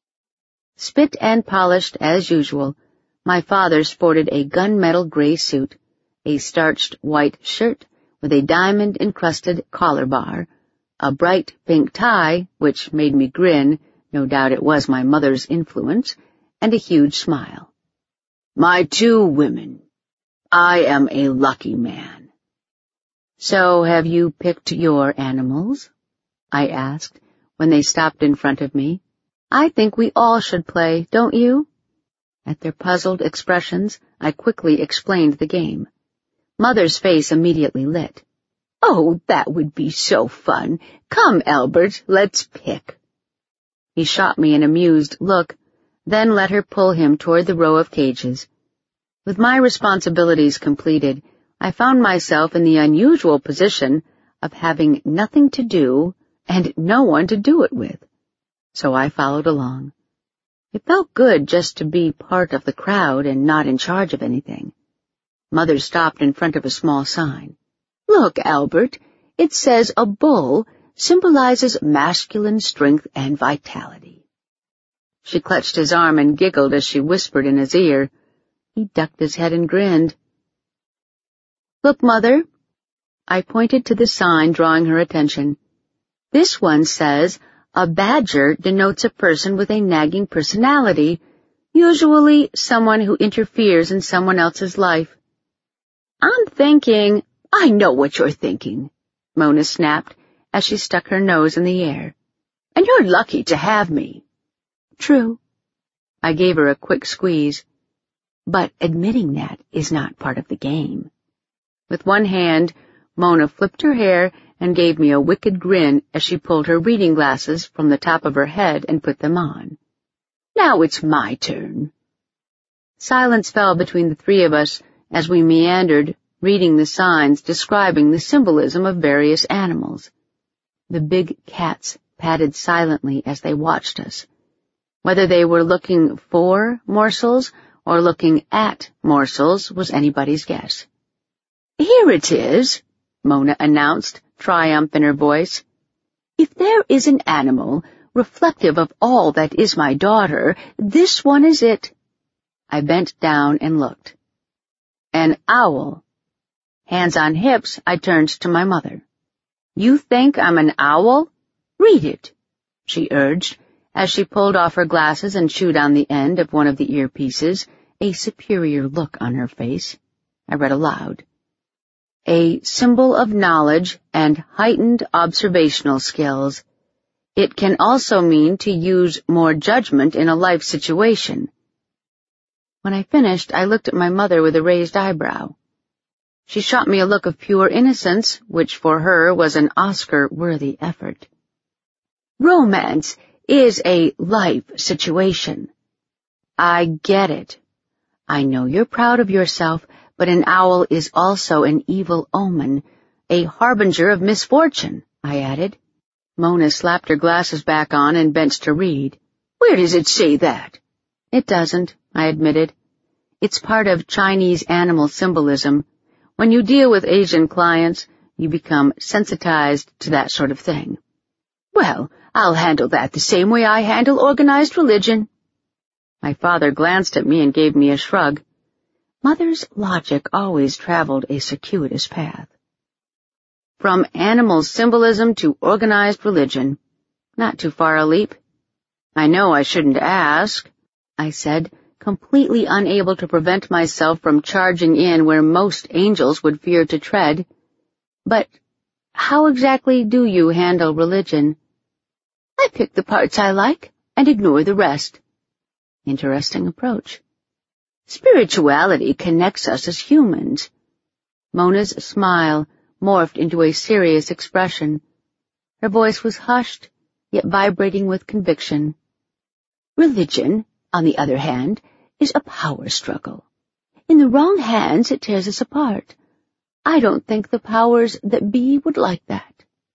Spit and polished as usual, my father sported a gunmetal gray suit, a starched white shirt with a diamond-encrusted collar bar, a bright pink tie, which made me grin, no doubt it was my mother's influence, and a huge smile. My two women. I am a lucky man. So have you picked your animals? I asked when they stopped in front of me. I think we all should play, don't you? At their puzzled expressions, I quickly explained the game. Mother's face immediately lit. Oh, that would be so fun. Come, Albert, let's pick. He shot me an amused look, then let her pull him toward the row of cages. With my responsibilities completed, I found myself in the unusual position of having nothing to do and no one to do it with. So I followed along. It felt good just to be part of the crowd and not in charge of anything. Mother stopped in front of a small sign. Look, Albert, it says a bull symbolizes masculine strength and vitality. She clutched his arm and giggled as she whispered in his ear. He ducked his head and grinned. Look, Mother. I pointed to the sign, drawing her attention. This one says, a badger denotes a person with a nagging personality, usually someone who interferes in someone else's life. I'm thinking, I know what you're thinking, Mona snapped as she stuck her nose in the air. And you're lucky to have me. True. I gave her a quick squeeze. But admitting that is not part of the game. With one hand, Mona flipped her hair and gave me a wicked grin as she pulled her reading glasses from the top of her head and put them on. Now it's my turn. Silence fell between the three of us as we meandered, reading the signs describing the symbolism of various animals. The big cats padded silently as they watched us. Whether they were looking for morsels or looking at morsels was anybody's guess. Here it is, Mona announced, triumph in her voice. If there is an animal reflective of all that is my daughter, this one is it. I bent down and looked. An owl. Hands on hips, I turned to my mother. You think I'm an owl? Read it, she urged, as she pulled off her glasses and chewed on the end of one of the earpieces, a superior look on her face. I read aloud. A symbol of knowledge and heightened observational skills. It can also mean to use more judgment in a life situation. When I finished, I looked at my mother with a raised eyebrow. She shot me a look of pure innocence, which for her was an Oscar-worthy effort. Romance is a life situation. I get it. I know you're proud of yourself, but an owl is also an evil omen, a harbinger of misfortune, I added. Mona slapped her glasses back on and bent to read. Where does it say that? It doesn't, I admitted. It's part of Chinese animal symbolism. When you deal with Asian clients, you become sensitized to that sort of thing. Well, I'll handle that the same way I handle organized religion. My father glanced at me and gave me a shrug. Mother's logic always traveled a circuitous path. From animal symbolism to organized religion. Not too far a leap. I know I shouldn't ask, I said, completely unable to prevent myself from charging in where most angels would fear to tread. But how exactly do you handle religion? I pick the parts I like and ignore the rest. Interesting approach. Spirituality connects us as humans. Mona's smile morphed into a serious expression. Her voice was hushed, yet vibrating with conviction. Religion, on the other hand, is a power struggle. In the wrong hands, it tears us apart. I don't think the powers that be would like that.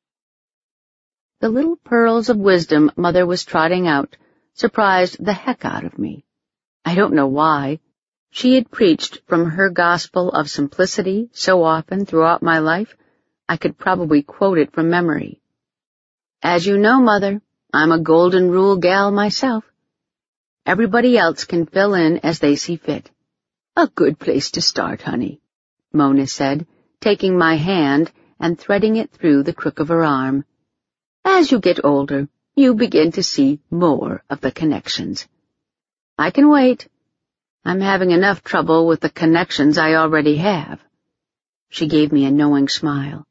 The little pearls of wisdom Mother was trotting out surprised the heck out of me. I don't know why. She had preached from her gospel of simplicity so often throughout my life, I could probably quote it from memory. As you know, Mother, I'm a golden rule gal myself. Everybody else can fill in as they see fit. A good place to start, honey, Mona said, taking my hand and threading it through the crook of her arm. As you get older, you begin to see more of the connections. I can wait. I'm having enough trouble with the connections I already have. She gave me a knowing smile.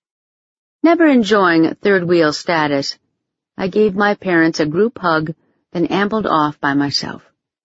Never enjoying third-wheel status, I gave my parents a group hug, then ambled off by myself.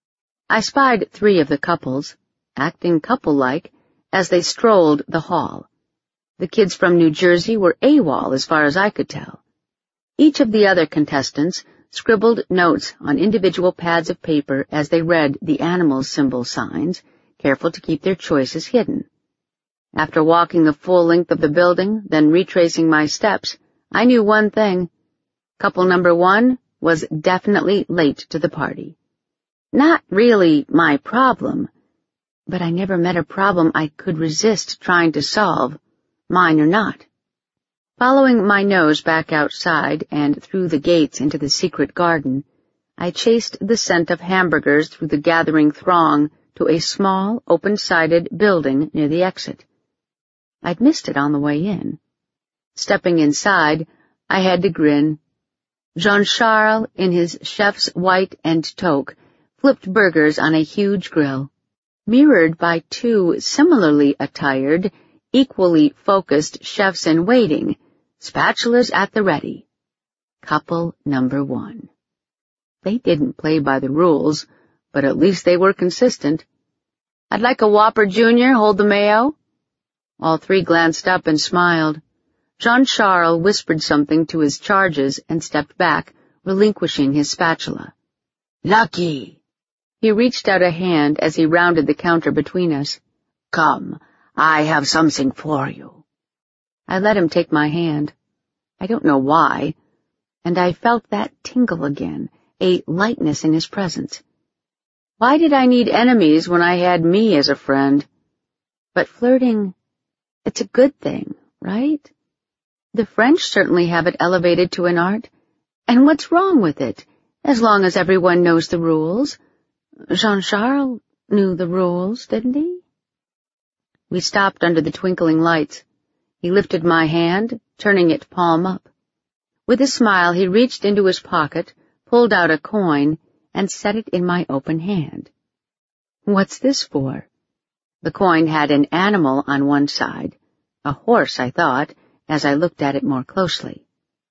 I spied three of the couples, acting couple-like, as they strolled the hall. The kids from New Jersey were AWOL as far as I could tell. Each of the other contestants scribbled notes on individual pads of paper as they read the animal symbol signs, careful to keep their choices hidden. After walking the full length of the building, then retracing my steps, I knew one thing. Couple number one was definitely late to the party. Not really my problem, but I never met a problem I could resist trying to solve, mine or not. Following my nose back outside and through the gates into the secret garden, I chased the scent of hamburgers through the gathering throng to a small, open-sided building near the exit. I'd missed it on the way in. Stepping inside, I had to grin. Jean-Charles, in his chef's white and toque, flipped burgers on a huge grill, mirrored by two similarly attired, equally focused chefs in waiting, spatulas at the ready. Couple number one. They didn't play by the rules, but at least they were consistent. I'd like a Whopper Junior, hold the mayo. All three glanced up and smiled. Jean-Charles whispered something to his charges and stepped back, relinquishing his spatula. Lucky! He reached out a hand as he rounded the counter between us. Come, I have something for you. I let him take my hand. I don't know why, and I felt that tingle again, a lightness in his presence. Why did I need enemies when I had me as a friend? But flirting, it's a good thing, right? The French certainly have it elevated to an art. And what's wrong with it, as long as everyone knows the rules? Jean-Charles knew the rules, didn't he? We stopped under the twinkling lights. He lifted my hand, turning it palm up. With a smile, he reached into his pocket, pulled out a coin, and set it in my open hand. What's this for? The coin had an animal on one side, a horse, I thought, as I looked at it more closely.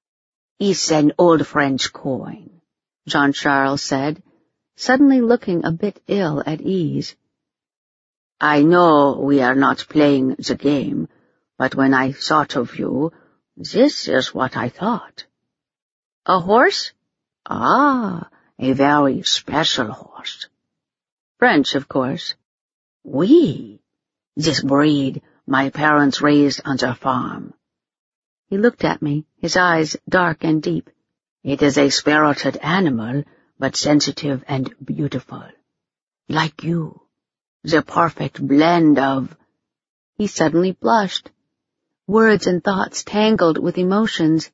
It's an old French coin, Jean-Charles said, suddenly looking a bit ill at ease. I know we are not playing the game, but when I thought of you, this is what I thought. A horse? Ah, a very special horse. French, of course. Oui, this breed my parents raised on their farm. He looked at me, his eyes dark and deep. It is a spirited animal, but sensitive and beautiful. Like you. The perfect blend of— He suddenly blushed. Words and thoughts tangled with emotions.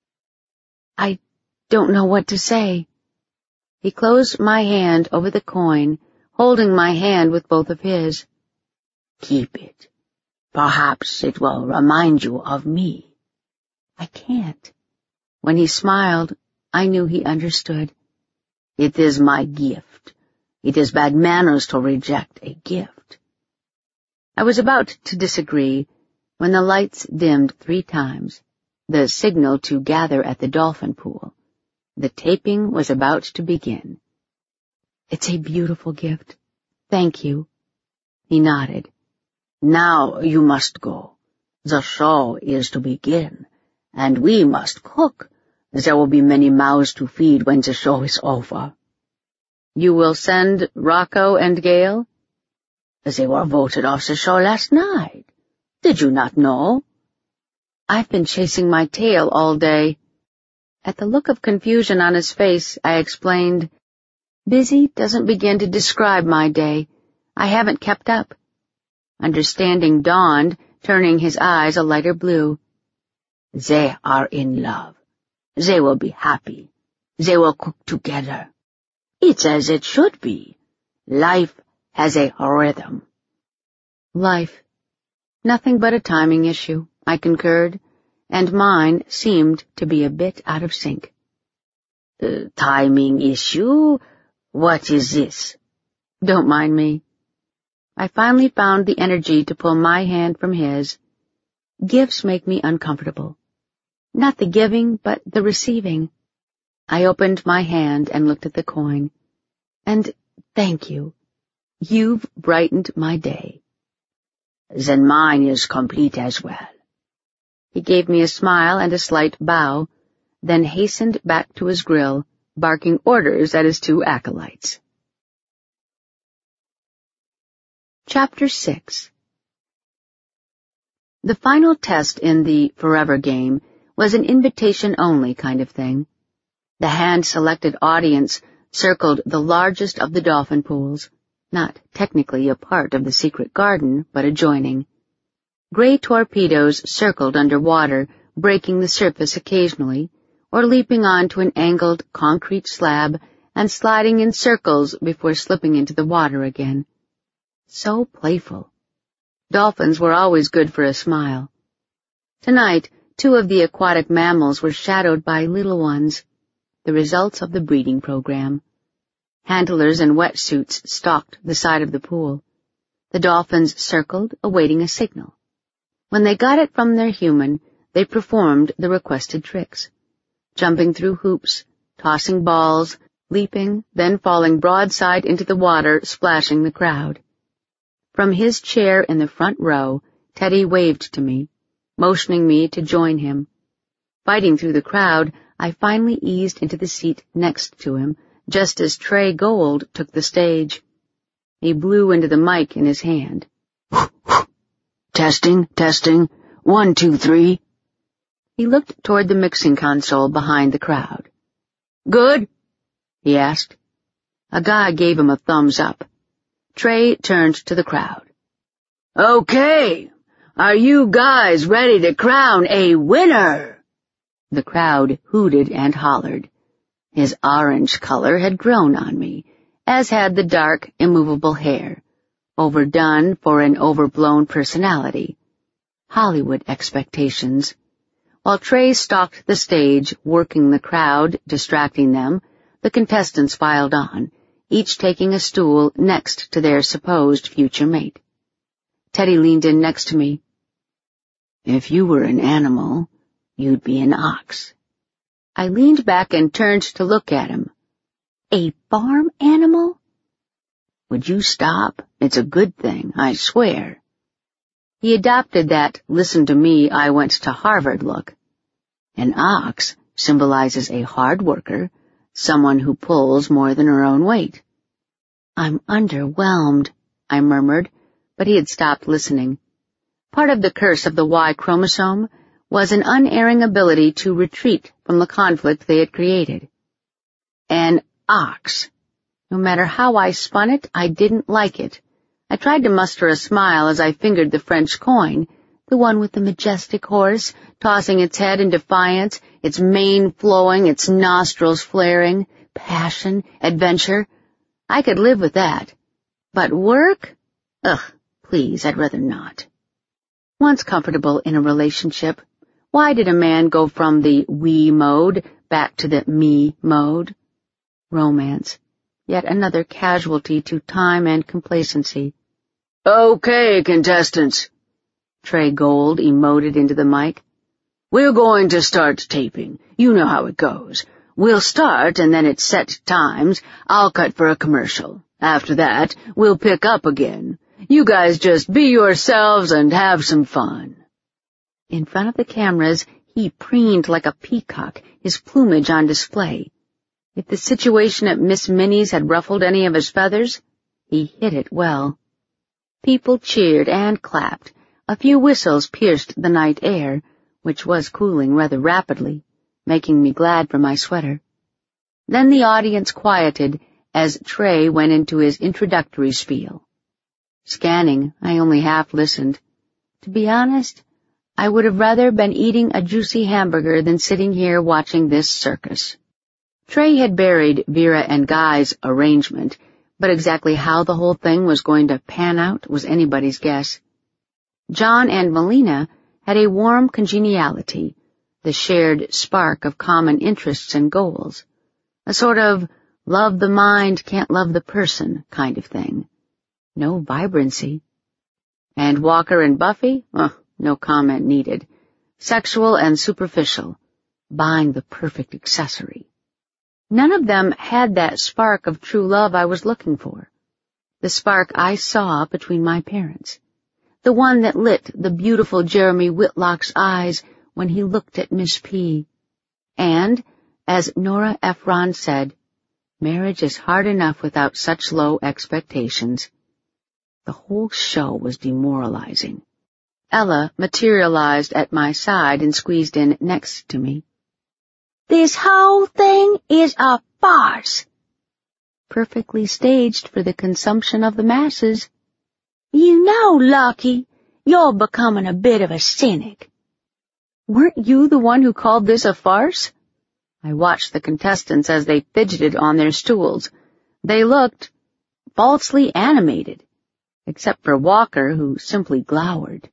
I don't know what to say. He closed my hand over the coin, holding my hand with both of his. Keep it. Perhaps it will remind you of me. I can't. When he smiled, I knew he understood. It is my gift. It is bad manners to reject a gift. I was about to disagree when the lights dimmed three times, the signal to gather at the dolphin pool. The taping was about to begin. It's a beautiful gift. Thank you. He nodded. Now you must go. The show is to begin, and we must cook. There will be many mouths to feed when the show is over. You will send Rocco and Gail? They were voted off the show last night. Did you not know? I've been chasing my tail all day. At the look of confusion on his face, I explained, Busy doesn't begin to describe my day. I haven't kept up. Understanding dawned, turning his eyes a lighter blue. They are in love. They will be happy. They will cook together. It's as it should be. Life has a rhythm. Life. Nothing but a timing issue, I concurred, and mine seemed to be a bit out of sync. Uh, timing issue? What is this? Don't mind me. I finally found the energy to pull my hand from his. Gifts make me uncomfortable. Not the giving, but the receiving. I opened my hand and looked at the coin. And thank you. You've brightened my day. Then mine is complete as well. He gave me a smile and a slight bow, then hastened back to his grill, barking orders at his two acolytes. Chapter six. The final test in the Forever game was an invitation-only kind of thing. The hand-selected audience circled the largest of the dolphin pools, not technically a part of the secret garden, but adjoining. Gray torpedoes circled underwater, breaking the surface occasionally, or leaping onto an angled concrete slab and sliding in circles before slipping into the water again. So playful. Dolphins were always good for a smile. Tonight, two of the aquatic mammals were shadowed by little ones, the results of the breeding program. Handlers in wetsuits stalked the side of the pool. The dolphins circled, awaiting a signal. When they got it from their human, they performed the requested tricks, jumping through hoops, tossing balls, leaping, then falling broadside into the water, splashing the crowd. From his chair in the front row, Teddy waved to me, motioning me to join him. Fighting through the crowd, I finally eased into the seat next to him, just as Trey Gold took the stage. He blew into the mic in his hand. Testing, testing, one, two, three. He looked toward the mixing console behind the crowd. Good? He asked. A guy gave him a thumbs up. Trey turned to the crowd. Okay, are you guys ready to crown a winner? The crowd hooted and hollered. His orange color had grown on me, as had the dark, immovable hair, overdone for an overblown personality. Hollywood expectations. While Trey stalked the stage, working the crowd, distracting them, the contestants filed on, each taking a stool next to their supposed future mate. Teddy leaned in next to me. If you were an animal, you'd be an ox. I leaned back and turned to look at him. A farm animal? Would you stop? It's a good thing, I swear. He adopted that listen to me, I went to Harvard look. An ox symbolizes a hard worker, someone who pulls more than her own weight. I'm underwhelmed, I murmured, but he had stopped listening. Part of the curse of the Y chromosome was an unerring ability to retreat from the conflict they had created. An ox. No matter how I spun it, I didn't like it. I tried to muster a smile as I fingered the French coin, the one with the majestic horse, tossing its head in defiance, its mane flowing, its nostrils flaring, passion, adventure. I could live with that. But work? Ugh, please, I'd rather not. Once comfortable in a relationship, why did a man go from the we mode back to the me mode? Romance. Yet another casualty to time and complacency. Okay, contestants. Trey Gold emoted into the mic. We're going to start taping. You know how it goes. We'll start, and then at set times, I'll cut for a commercial. After that, we'll pick up again. You guys just be yourselves and have some fun. In front of the cameras, he preened like a peacock, his plumage on display. If the situation at Miss Minnie's had ruffled any of his feathers, he hid it well. People cheered and clapped. A few whistles pierced the night air, which was cooling rather rapidly, making me glad for my sweater. Then the audience quieted as Trey went into his introductory spiel. Scanning, I only half listened. To be honest, I would have rather been eating a juicy hamburger than sitting here watching this circus. Trey had buried Vera and Guy's arrangement, but exactly how the whole thing was going to pan out was anybody's guess. John and Melina had a warm congeniality, the shared spark of common interests and goals, a sort of Love the mind, can't love the person kind of thing. No vibrancy. And Walker and Buffy? Oh, no comment needed. Sexual and superficial, buying the perfect accessory. None of them had that spark of true love I was looking for. The spark I saw between my parents. The one that lit the beautiful Jeremy Whitlock's eyes when he looked at Miss P. And, as Nora Ephron said, marriage is hard enough without such low expectations. The whole show was demoralizing. Ella materialized at my side and squeezed in next to me. This whole thing is a farce. Perfectly staged for the consumption of the masses. You know, Lucky, you're becoming a bit of a cynic. Weren't you the one who called this a farce? I watched the contestants as they fidgeted on their stools. They looked falsely animated, except for Walker, who simply glowered.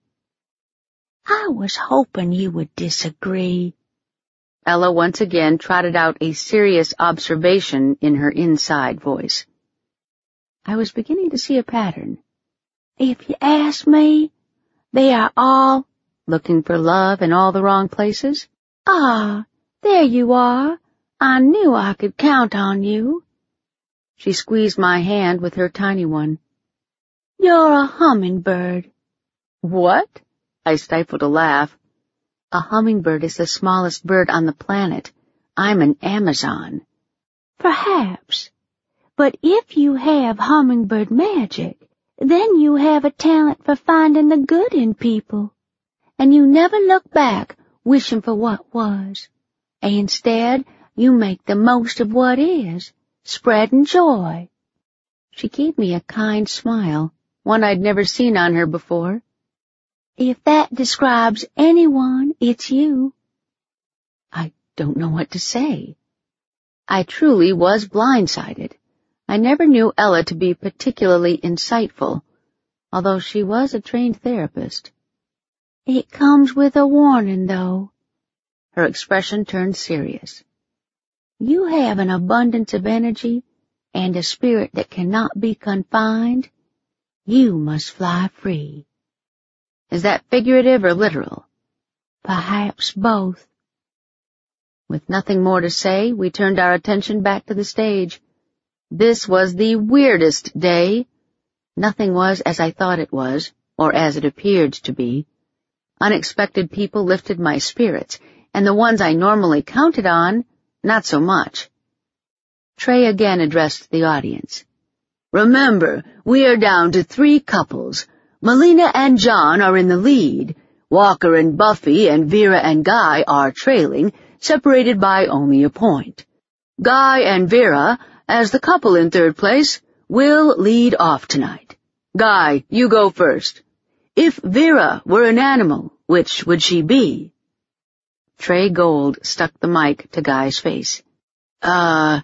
I was hoping you would disagree. Ella once again trotted out a serious observation in her inside voice. I was beginning to see a pattern. If you ask me, they are all looking for love in all the wrong places. Ah, there you are. I knew I could count on you. She squeezed my hand with her tiny one. You're a hummingbird. What? I stifled a laugh. A hummingbird is the smallest bird on the planet. I'm an Amazon. Perhaps. But if you have hummingbird magic, then you have a talent for finding the good in people. And you never look back wishing for what was. Instead, you make the most of what is, spreading joy. She gave me a kind smile, one I'd never seen on her before. If that describes anyone, it's you. I don't know what to say. I truly was blindsided. I never knew Ella to be particularly insightful, although she was a trained therapist. It comes with a warning, though. Her expression turned serious. You have an abundance of energy and a spirit that cannot be confined. You must fly free. Is that figurative or literal? Perhaps both. With nothing more to say, we turned our attention back to the stage. This was the weirdest day. Nothing was as I thought it was, or as it appeared to be. Unexpected people lifted my spirits, and the ones I normally counted on, not so much. Trey again addressed the audience. Remember, we are down to three couples. Melina and John are in the lead. Walker and Buffy and Vera and Guy are trailing, separated by only a point. Guy and Vera, as the couple in third place, will lead off tonight. Guy, you go first. If Vera were an animal, which would she be? Trey Gold stuck the mic to Guy's face. Uh,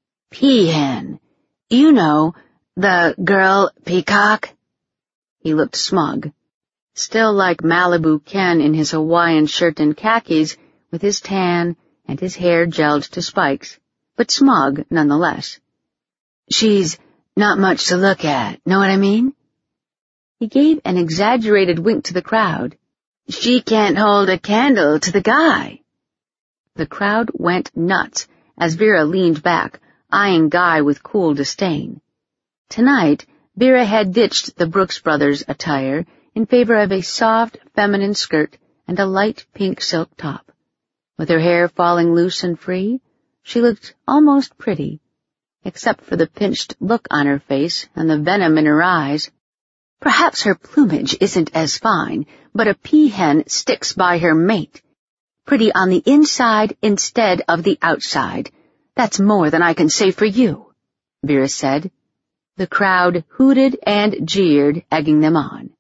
peahen. You know, the girl peacock? He looked smug, still like Malibu Ken in his Hawaiian shirt and khakis, with his tan and his hair gelled to spikes, but smug nonetheless. She's not much to look at, know what I mean? He gave an exaggerated wink to the crowd. She can't hold a candle to the guy. The crowd went nuts as Vera leaned back, eyeing Guy with cool disdain. Tonight, Vera had ditched the Brooks Brothers attire in favor of a soft, feminine skirt and a light pink silk top. With her hair falling loose and free, she looked almost pretty, except for the pinched look on her face and the venom in her eyes. Perhaps her plumage isn't as fine, but a peahen sticks by her mate. Pretty on the inside instead of the outside. That's more than I can say for you, Vera said. The crowd hooted and jeered, egging them on.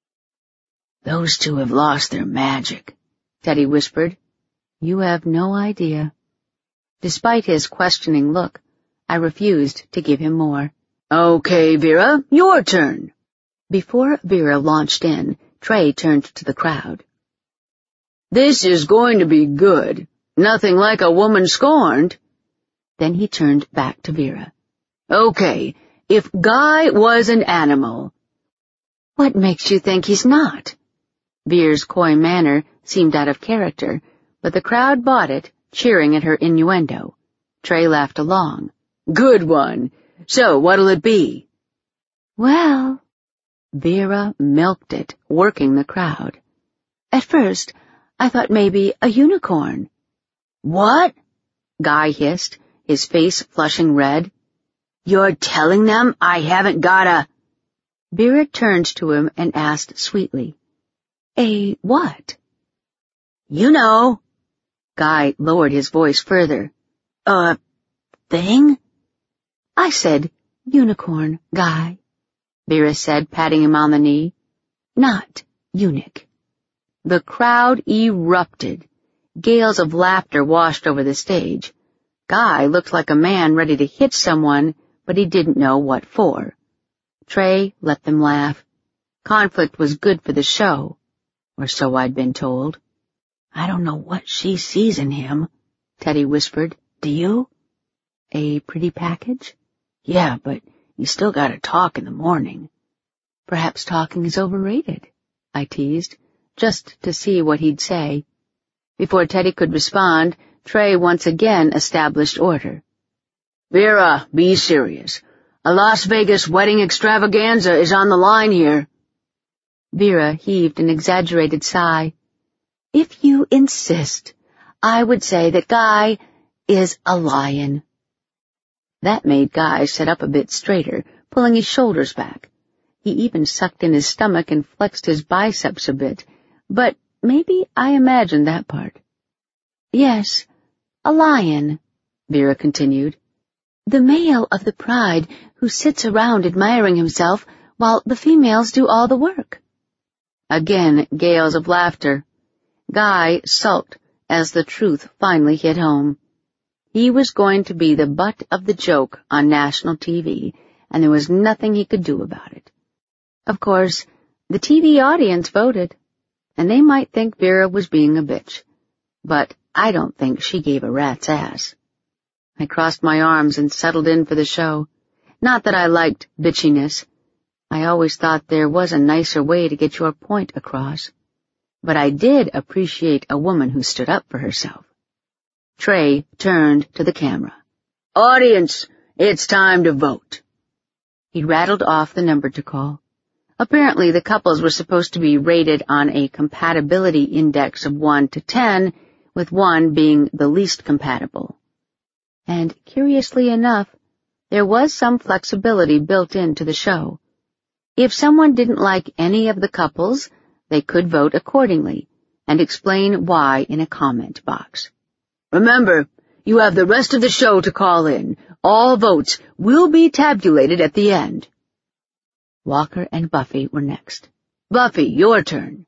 Those two have lost their magic, Teddy whispered. You have no idea. Despite his questioning look, I refused to give him more. Okay, Vera, your turn. Before Vera launched in, Trey turned to the crowd. This is going to be good. Nothing like a woman scorned. Then he turned back to Vera. "Okay, if Guy was an animal—" "What makes you think he's not?" Vera's coy manner seemed out of character, but the crowd bought it, cheering at her innuendo. Trey laughed along. "Good one. So what'll it be?" "Well..." Vera milked it, working the crowd. "At first, I thought maybe a unicorn." "What?" Guy hissed, his face flushing red. "You're telling them I haven't got a—" Vera turned to him and asked sweetly, "A what?" "You know." Guy lowered his voice further. "A thing?" "I said unicorn, Guy," Vera said, patting him on the knee. "Not eunuch." The crowd erupted. Gales of laughter washed over the stage. Guy looked like a man ready to hit someone, but he didn't know what for. Trey let them laugh. Conflict was good for the show, or so I'd been told. "I don't know what she sees in him," Teddy whispered. "Do you?" "A pretty package?" "Yeah, but you still gotta talk in the morning." "Perhaps talking is overrated," I teased, just to see what he'd say. Before Teddy could respond, Trey once again established order. "Vera, be serious. A Las Vegas wedding extravaganza is on the line here." Vera heaved an exaggerated sigh. "If you insist, I would say that Guy is a lion." That made Guy sit up a bit straighter, pulling his shoulders back. He even sucked in his stomach and flexed his biceps a bit, but maybe I imagined that part. "Yes, a lion," Vera continued. "The male of the pride who sits around admiring himself while the females do all the work." Again, gales of laughter. Guy sulked as the truth finally hit home. He was going to be the butt of the joke on national T V, and there was nothing he could do about it. Of course, the T V audience voted, and they might think Vera was being a bitch, but I don't think she gave a rat's ass. I crossed my arms and settled in for the show. Not that I liked bitchiness. I always thought there was a nicer way to get your point across. But I did appreciate a woman who stood up for herself. Trey turned to the camera. "Audience, it's time to vote." He rattled off the number to call. Apparently the couples were supposed to be rated on a compatibility index of one to ten, with one being the least compatible. And curiously enough, there was some flexibility built into the show. If someone didn't like any of the couples, they could vote accordingly and explain why in a comment box. "Remember, you have the rest of the show to call in. All votes will be tabulated at the end." Walker and Buffy were next. "Buffy, your turn."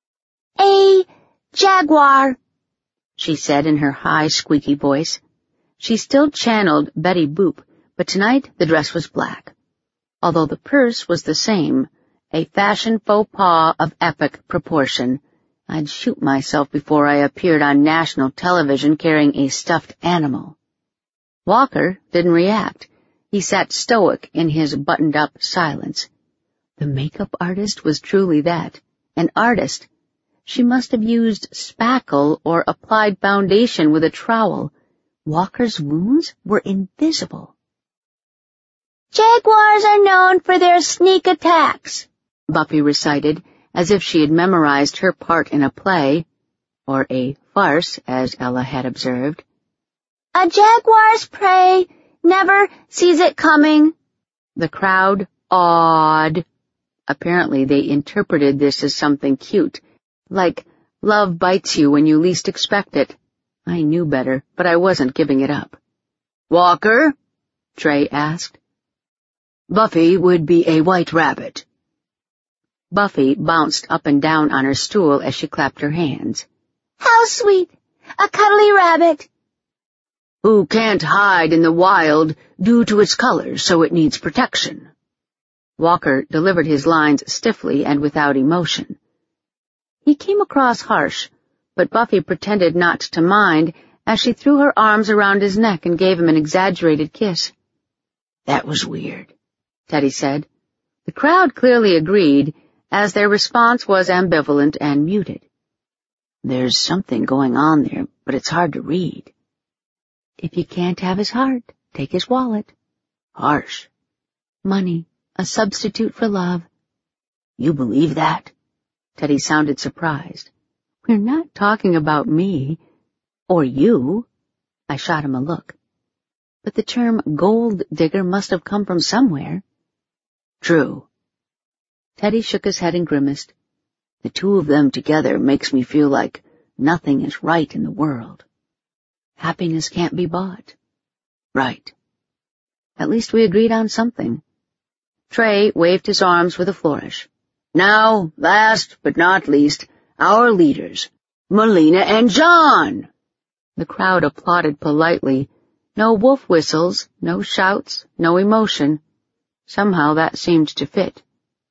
"A jaguar," she said in her high, squeaky voice. She still channeled Betty Boop, but tonight the dress was black. Although the purse was the same, a fashion faux pas of epic proportion. I'd shoot myself before I appeared on national television carrying a stuffed animal. Walker didn't react. He sat stoic in his buttoned-up silence. The makeup artist was truly that, an artist. She must have used spackle or applied foundation with a trowel. Walker's wounds were invisible. "Jaguars are known for their sneak attacks," Buffy recited, as if she had memorized her part in a play, or a farce, as Ella had observed. "A jaguar's prey never sees it coming." The crowd awed. Apparently they interpreted this as something cute, like love bites you when you least expect it. I knew better, but I wasn't giving it up. "Walker?" Trey asked. "Buffy would be a white rabbit." Buffy bounced up and down on her stool as she clapped her hands. "How sweet! A cuddly rabbit." "Who can't hide in the wild due to its colors, so it needs protection." Walker delivered his lines stiffly and without emotion. He came across harsh, but Buffy pretended not to mind as she threw her arms around his neck and gave him an exaggerated kiss. "That was weird," Teddy said. The crowd clearly agreed, as their response was ambivalent and muted. "There's something going on there, but it's hard to read." "If you can't have his heart, take his wallet." "Harsh." "Money, a substitute for love." "You believe that?" Teddy sounded surprised. "We're not talking about me. Or you." I shot him a look. But the term gold digger must have come from somewhere. "True." Teddy shook his head and grimaced. "The two of them together makes me feel like nothing is right in the world." "Happiness can't be bought." "Right." At least we agreed on something. Trey waved his arms with a flourish. "Now, last but not least, our leaders, Melina and John." The crowd applauded politely. No wolf whistles, no shouts, no emotion. Somehow that seemed to fit.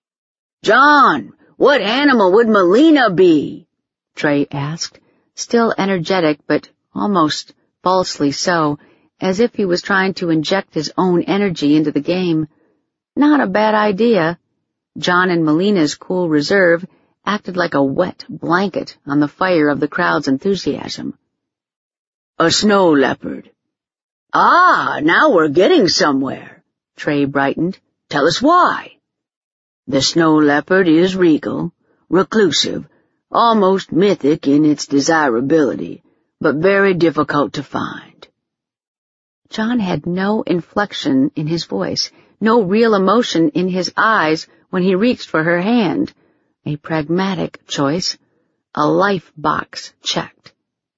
"John, what animal would Melina be?" Trey asked, still energetic but almost falsely so, as if he was trying to inject his own energy into the game. Not a bad idea. John and Melina's cool reserve acted like a wet blanket on the fire of the crowd's enthusiasm. "A snow leopard." "Ah, now we're getting somewhere." Trey brightened. "Tell us why." "The snow leopard is regal, reclusive, almost mythic in its desirability, but very difficult to find." John had no inflection in his voice, no real emotion in his eyes when he reached for her hand. A pragmatic choice, a life box checked.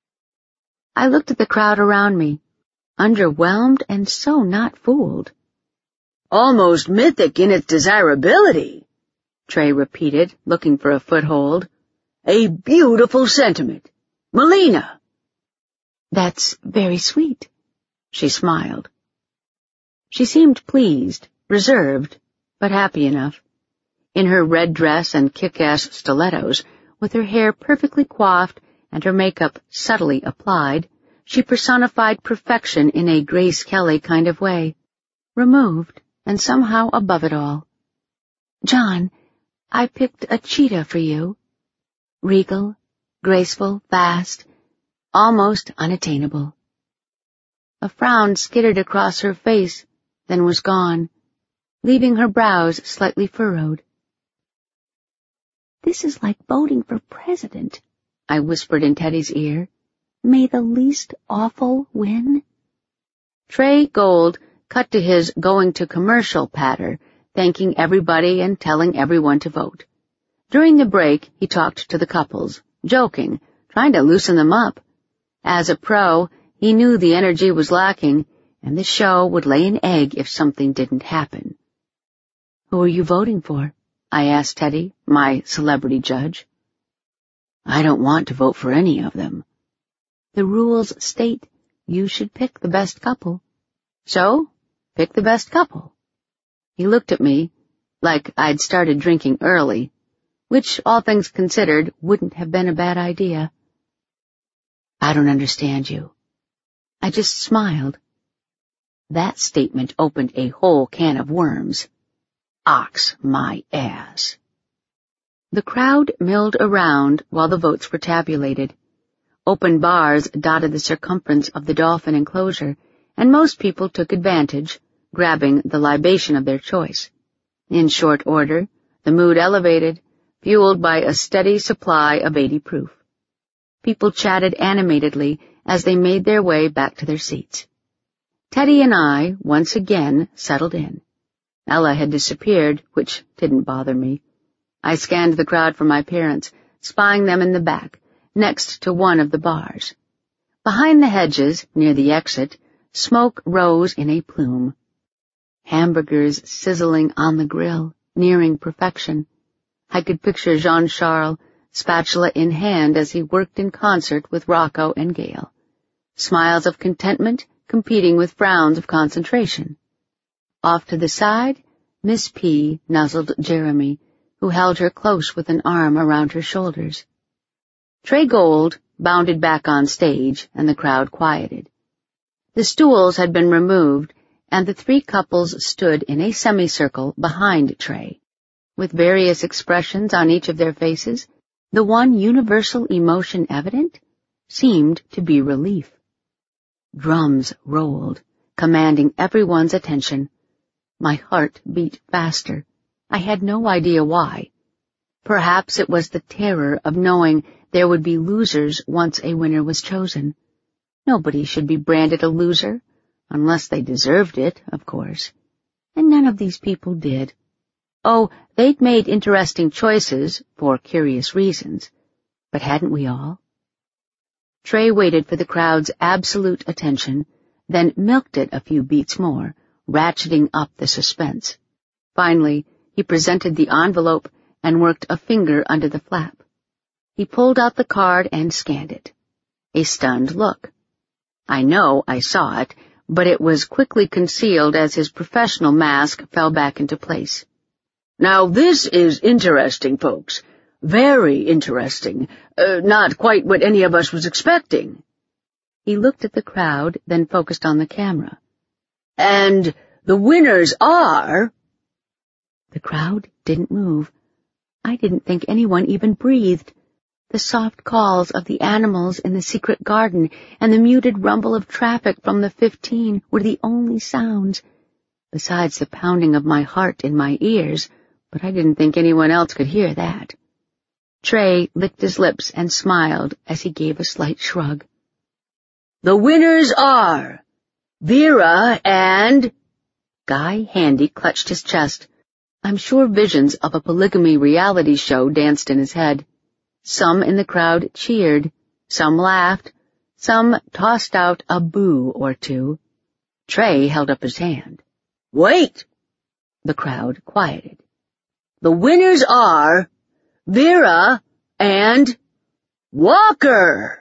I looked at the crowd around me, underwhelmed and so not fooled. "Almost mythic in its desirability," Trey repeated, looking for a foothold. "A beautiful sentiment. Melina." "That's very sweet." She smiled. She seemed pleased, reserved, but happy enough. In her red dress and kick-ass stilettos, with her hair perfectly coiffed and her makeup subtly applied, she personified perfection in a Grace Kelly kind of way, removed and somehow above it all. "John, I picked a cheetah for you. Regal, graceful, fast, almost unattainable." A frown skittered across her face, then was gone, leaving her brows slightly furrowed. "This is like voting for president," I whispered in Teddy's ear. "May the least awful win." Trey Gold cut to his going to commercial patter, thanking everybody and telling everyone to vote. During the break, he talked to the couples, joking, trying to loosen them up. As a pro, he knew the energy was lacking, and the show would lay an egg if something didn't happen. "Who are you voting for?" I asked Teddy, my celebrity judge. "I don't want to vote for any of them." "The rules state you should pick the best couple. So, pick the best couple." He looked at me like I'd started drinking early, which, all things considered, wouldn't have been a bad idea. "I don't understand you." I just smiled. That statement opened a whole can of worms. Ox my ass. The crowd milled around while the votes were tabulated. Open bars dotted the circumference of the dolphin enclosure, and most people took advantage, grabbing the libation of their choice. In short order, the mood elevated, fueled by a steady supply of eighty proof. People chatted animatedly as they made their way back to their seats. Teddy and I, once again, settled in. Ella had disappeared, which didn't bother me. I scanned the crowd for my parents, spying them in the back, next to one of the bars. Behind the hedges, near the exit, smoke rose in a plume. Hamburgers sizzling on the grill, nearing perfection. I could picture Jean-Charles, spatula in hand, as he worked in concert with Rocco and Gail. Smiles of contentment competing with frowns of concentration. Off to the side, Miss P nuzzled Jeremy, who held her close with an arm around her shoulders. Trey Gold bounded back on stage, and the crowd quieted. The stools had been removed, and the three couples stood in a semicircle behind Trey. With various expressions on each of their faces, the one universal emotion evident seemed to be relief. Drums rolled, commanding everyone's attention. My heart beat faster. I had no idea why. Perhaps it was the terror of knowing there would be losers once a winner was chosen. Nobody should be branded a loser, unless they deserved it, of course. And none of these people did. Oh, they'd made interesting choices for curious reasons, but hadn't we all? Trey waited for the crowd's absolute attention, then milked it a few beats more, ratcheting up the suspense. Finally, he presented the envelope and worked a finger under the flap. He pulled out the card and scanned it. A stunned look. I know I saw it, but it was quickly concealed as his professional mask fell back into place. Now this is interesting, folks. Very interesting. Uh, not quite what any of us was expecting. He looked at the crowd, then focused on the camera. And the winners are... The crowd didn't move. I didn't think anyone even breathed. The soft calls of the animals in the secret garden and the muted rumble of traffic from the fifteen were the only sounds, besides the pounding of my heart in my ears, but I didn't think anyone else could hear that. Trey licked his lips and smiled as he gave a slight shrug. The winners are Vera and... Guy Handy clutched his chest. I'm sure visions of a polygamy reality show danced in his head. Some in the crowd cheered, some laughed, some tossed out a boo or two. Trey held up his hand. Wait! The crowd quieted. The winners are Vera and Walker!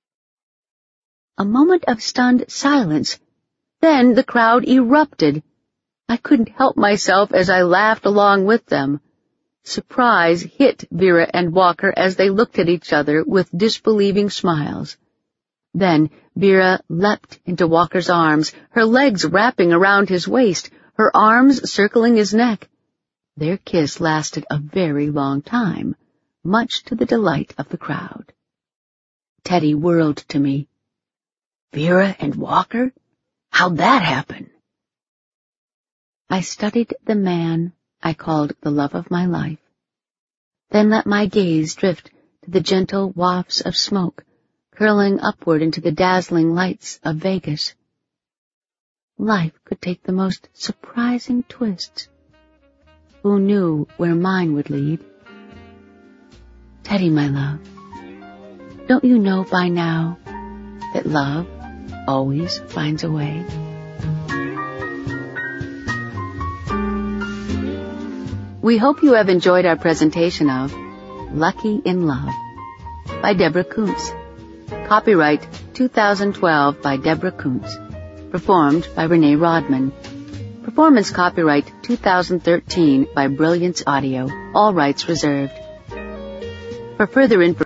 A moment of stunned silence. Then the crowd erupted. I couldn't help myself as I laughed along with them. Surprise hit Vera and Walker as they looked at each other with disbelieving smiles. Then Vera leapt into Walker's arms, her legs wrapping around his waist, her arms circling his neck. Their kiss lasted a very long time, much to the delight of the crowd. Teddy whirled to me. Vera and Walker? How'd that happen? I studied the man I called the love of my life, then let my gaze drift to the gentle wafts of smoke curling upward into the dazzling lights of Vegas. Life could take the most surprising twists. Who knew where mine would lead? Teddy, my love, don't you know by now that love always finds a way? We hope you have enjoyed our presentation of Lucky in Love by Deborah Kuntz. Copyright two thousand twelve by Deborah Kuntz. Performed by Renee Rodman. Performance copyright two thousand thirteen by Brilliance Audio. All rights reserved. For further information,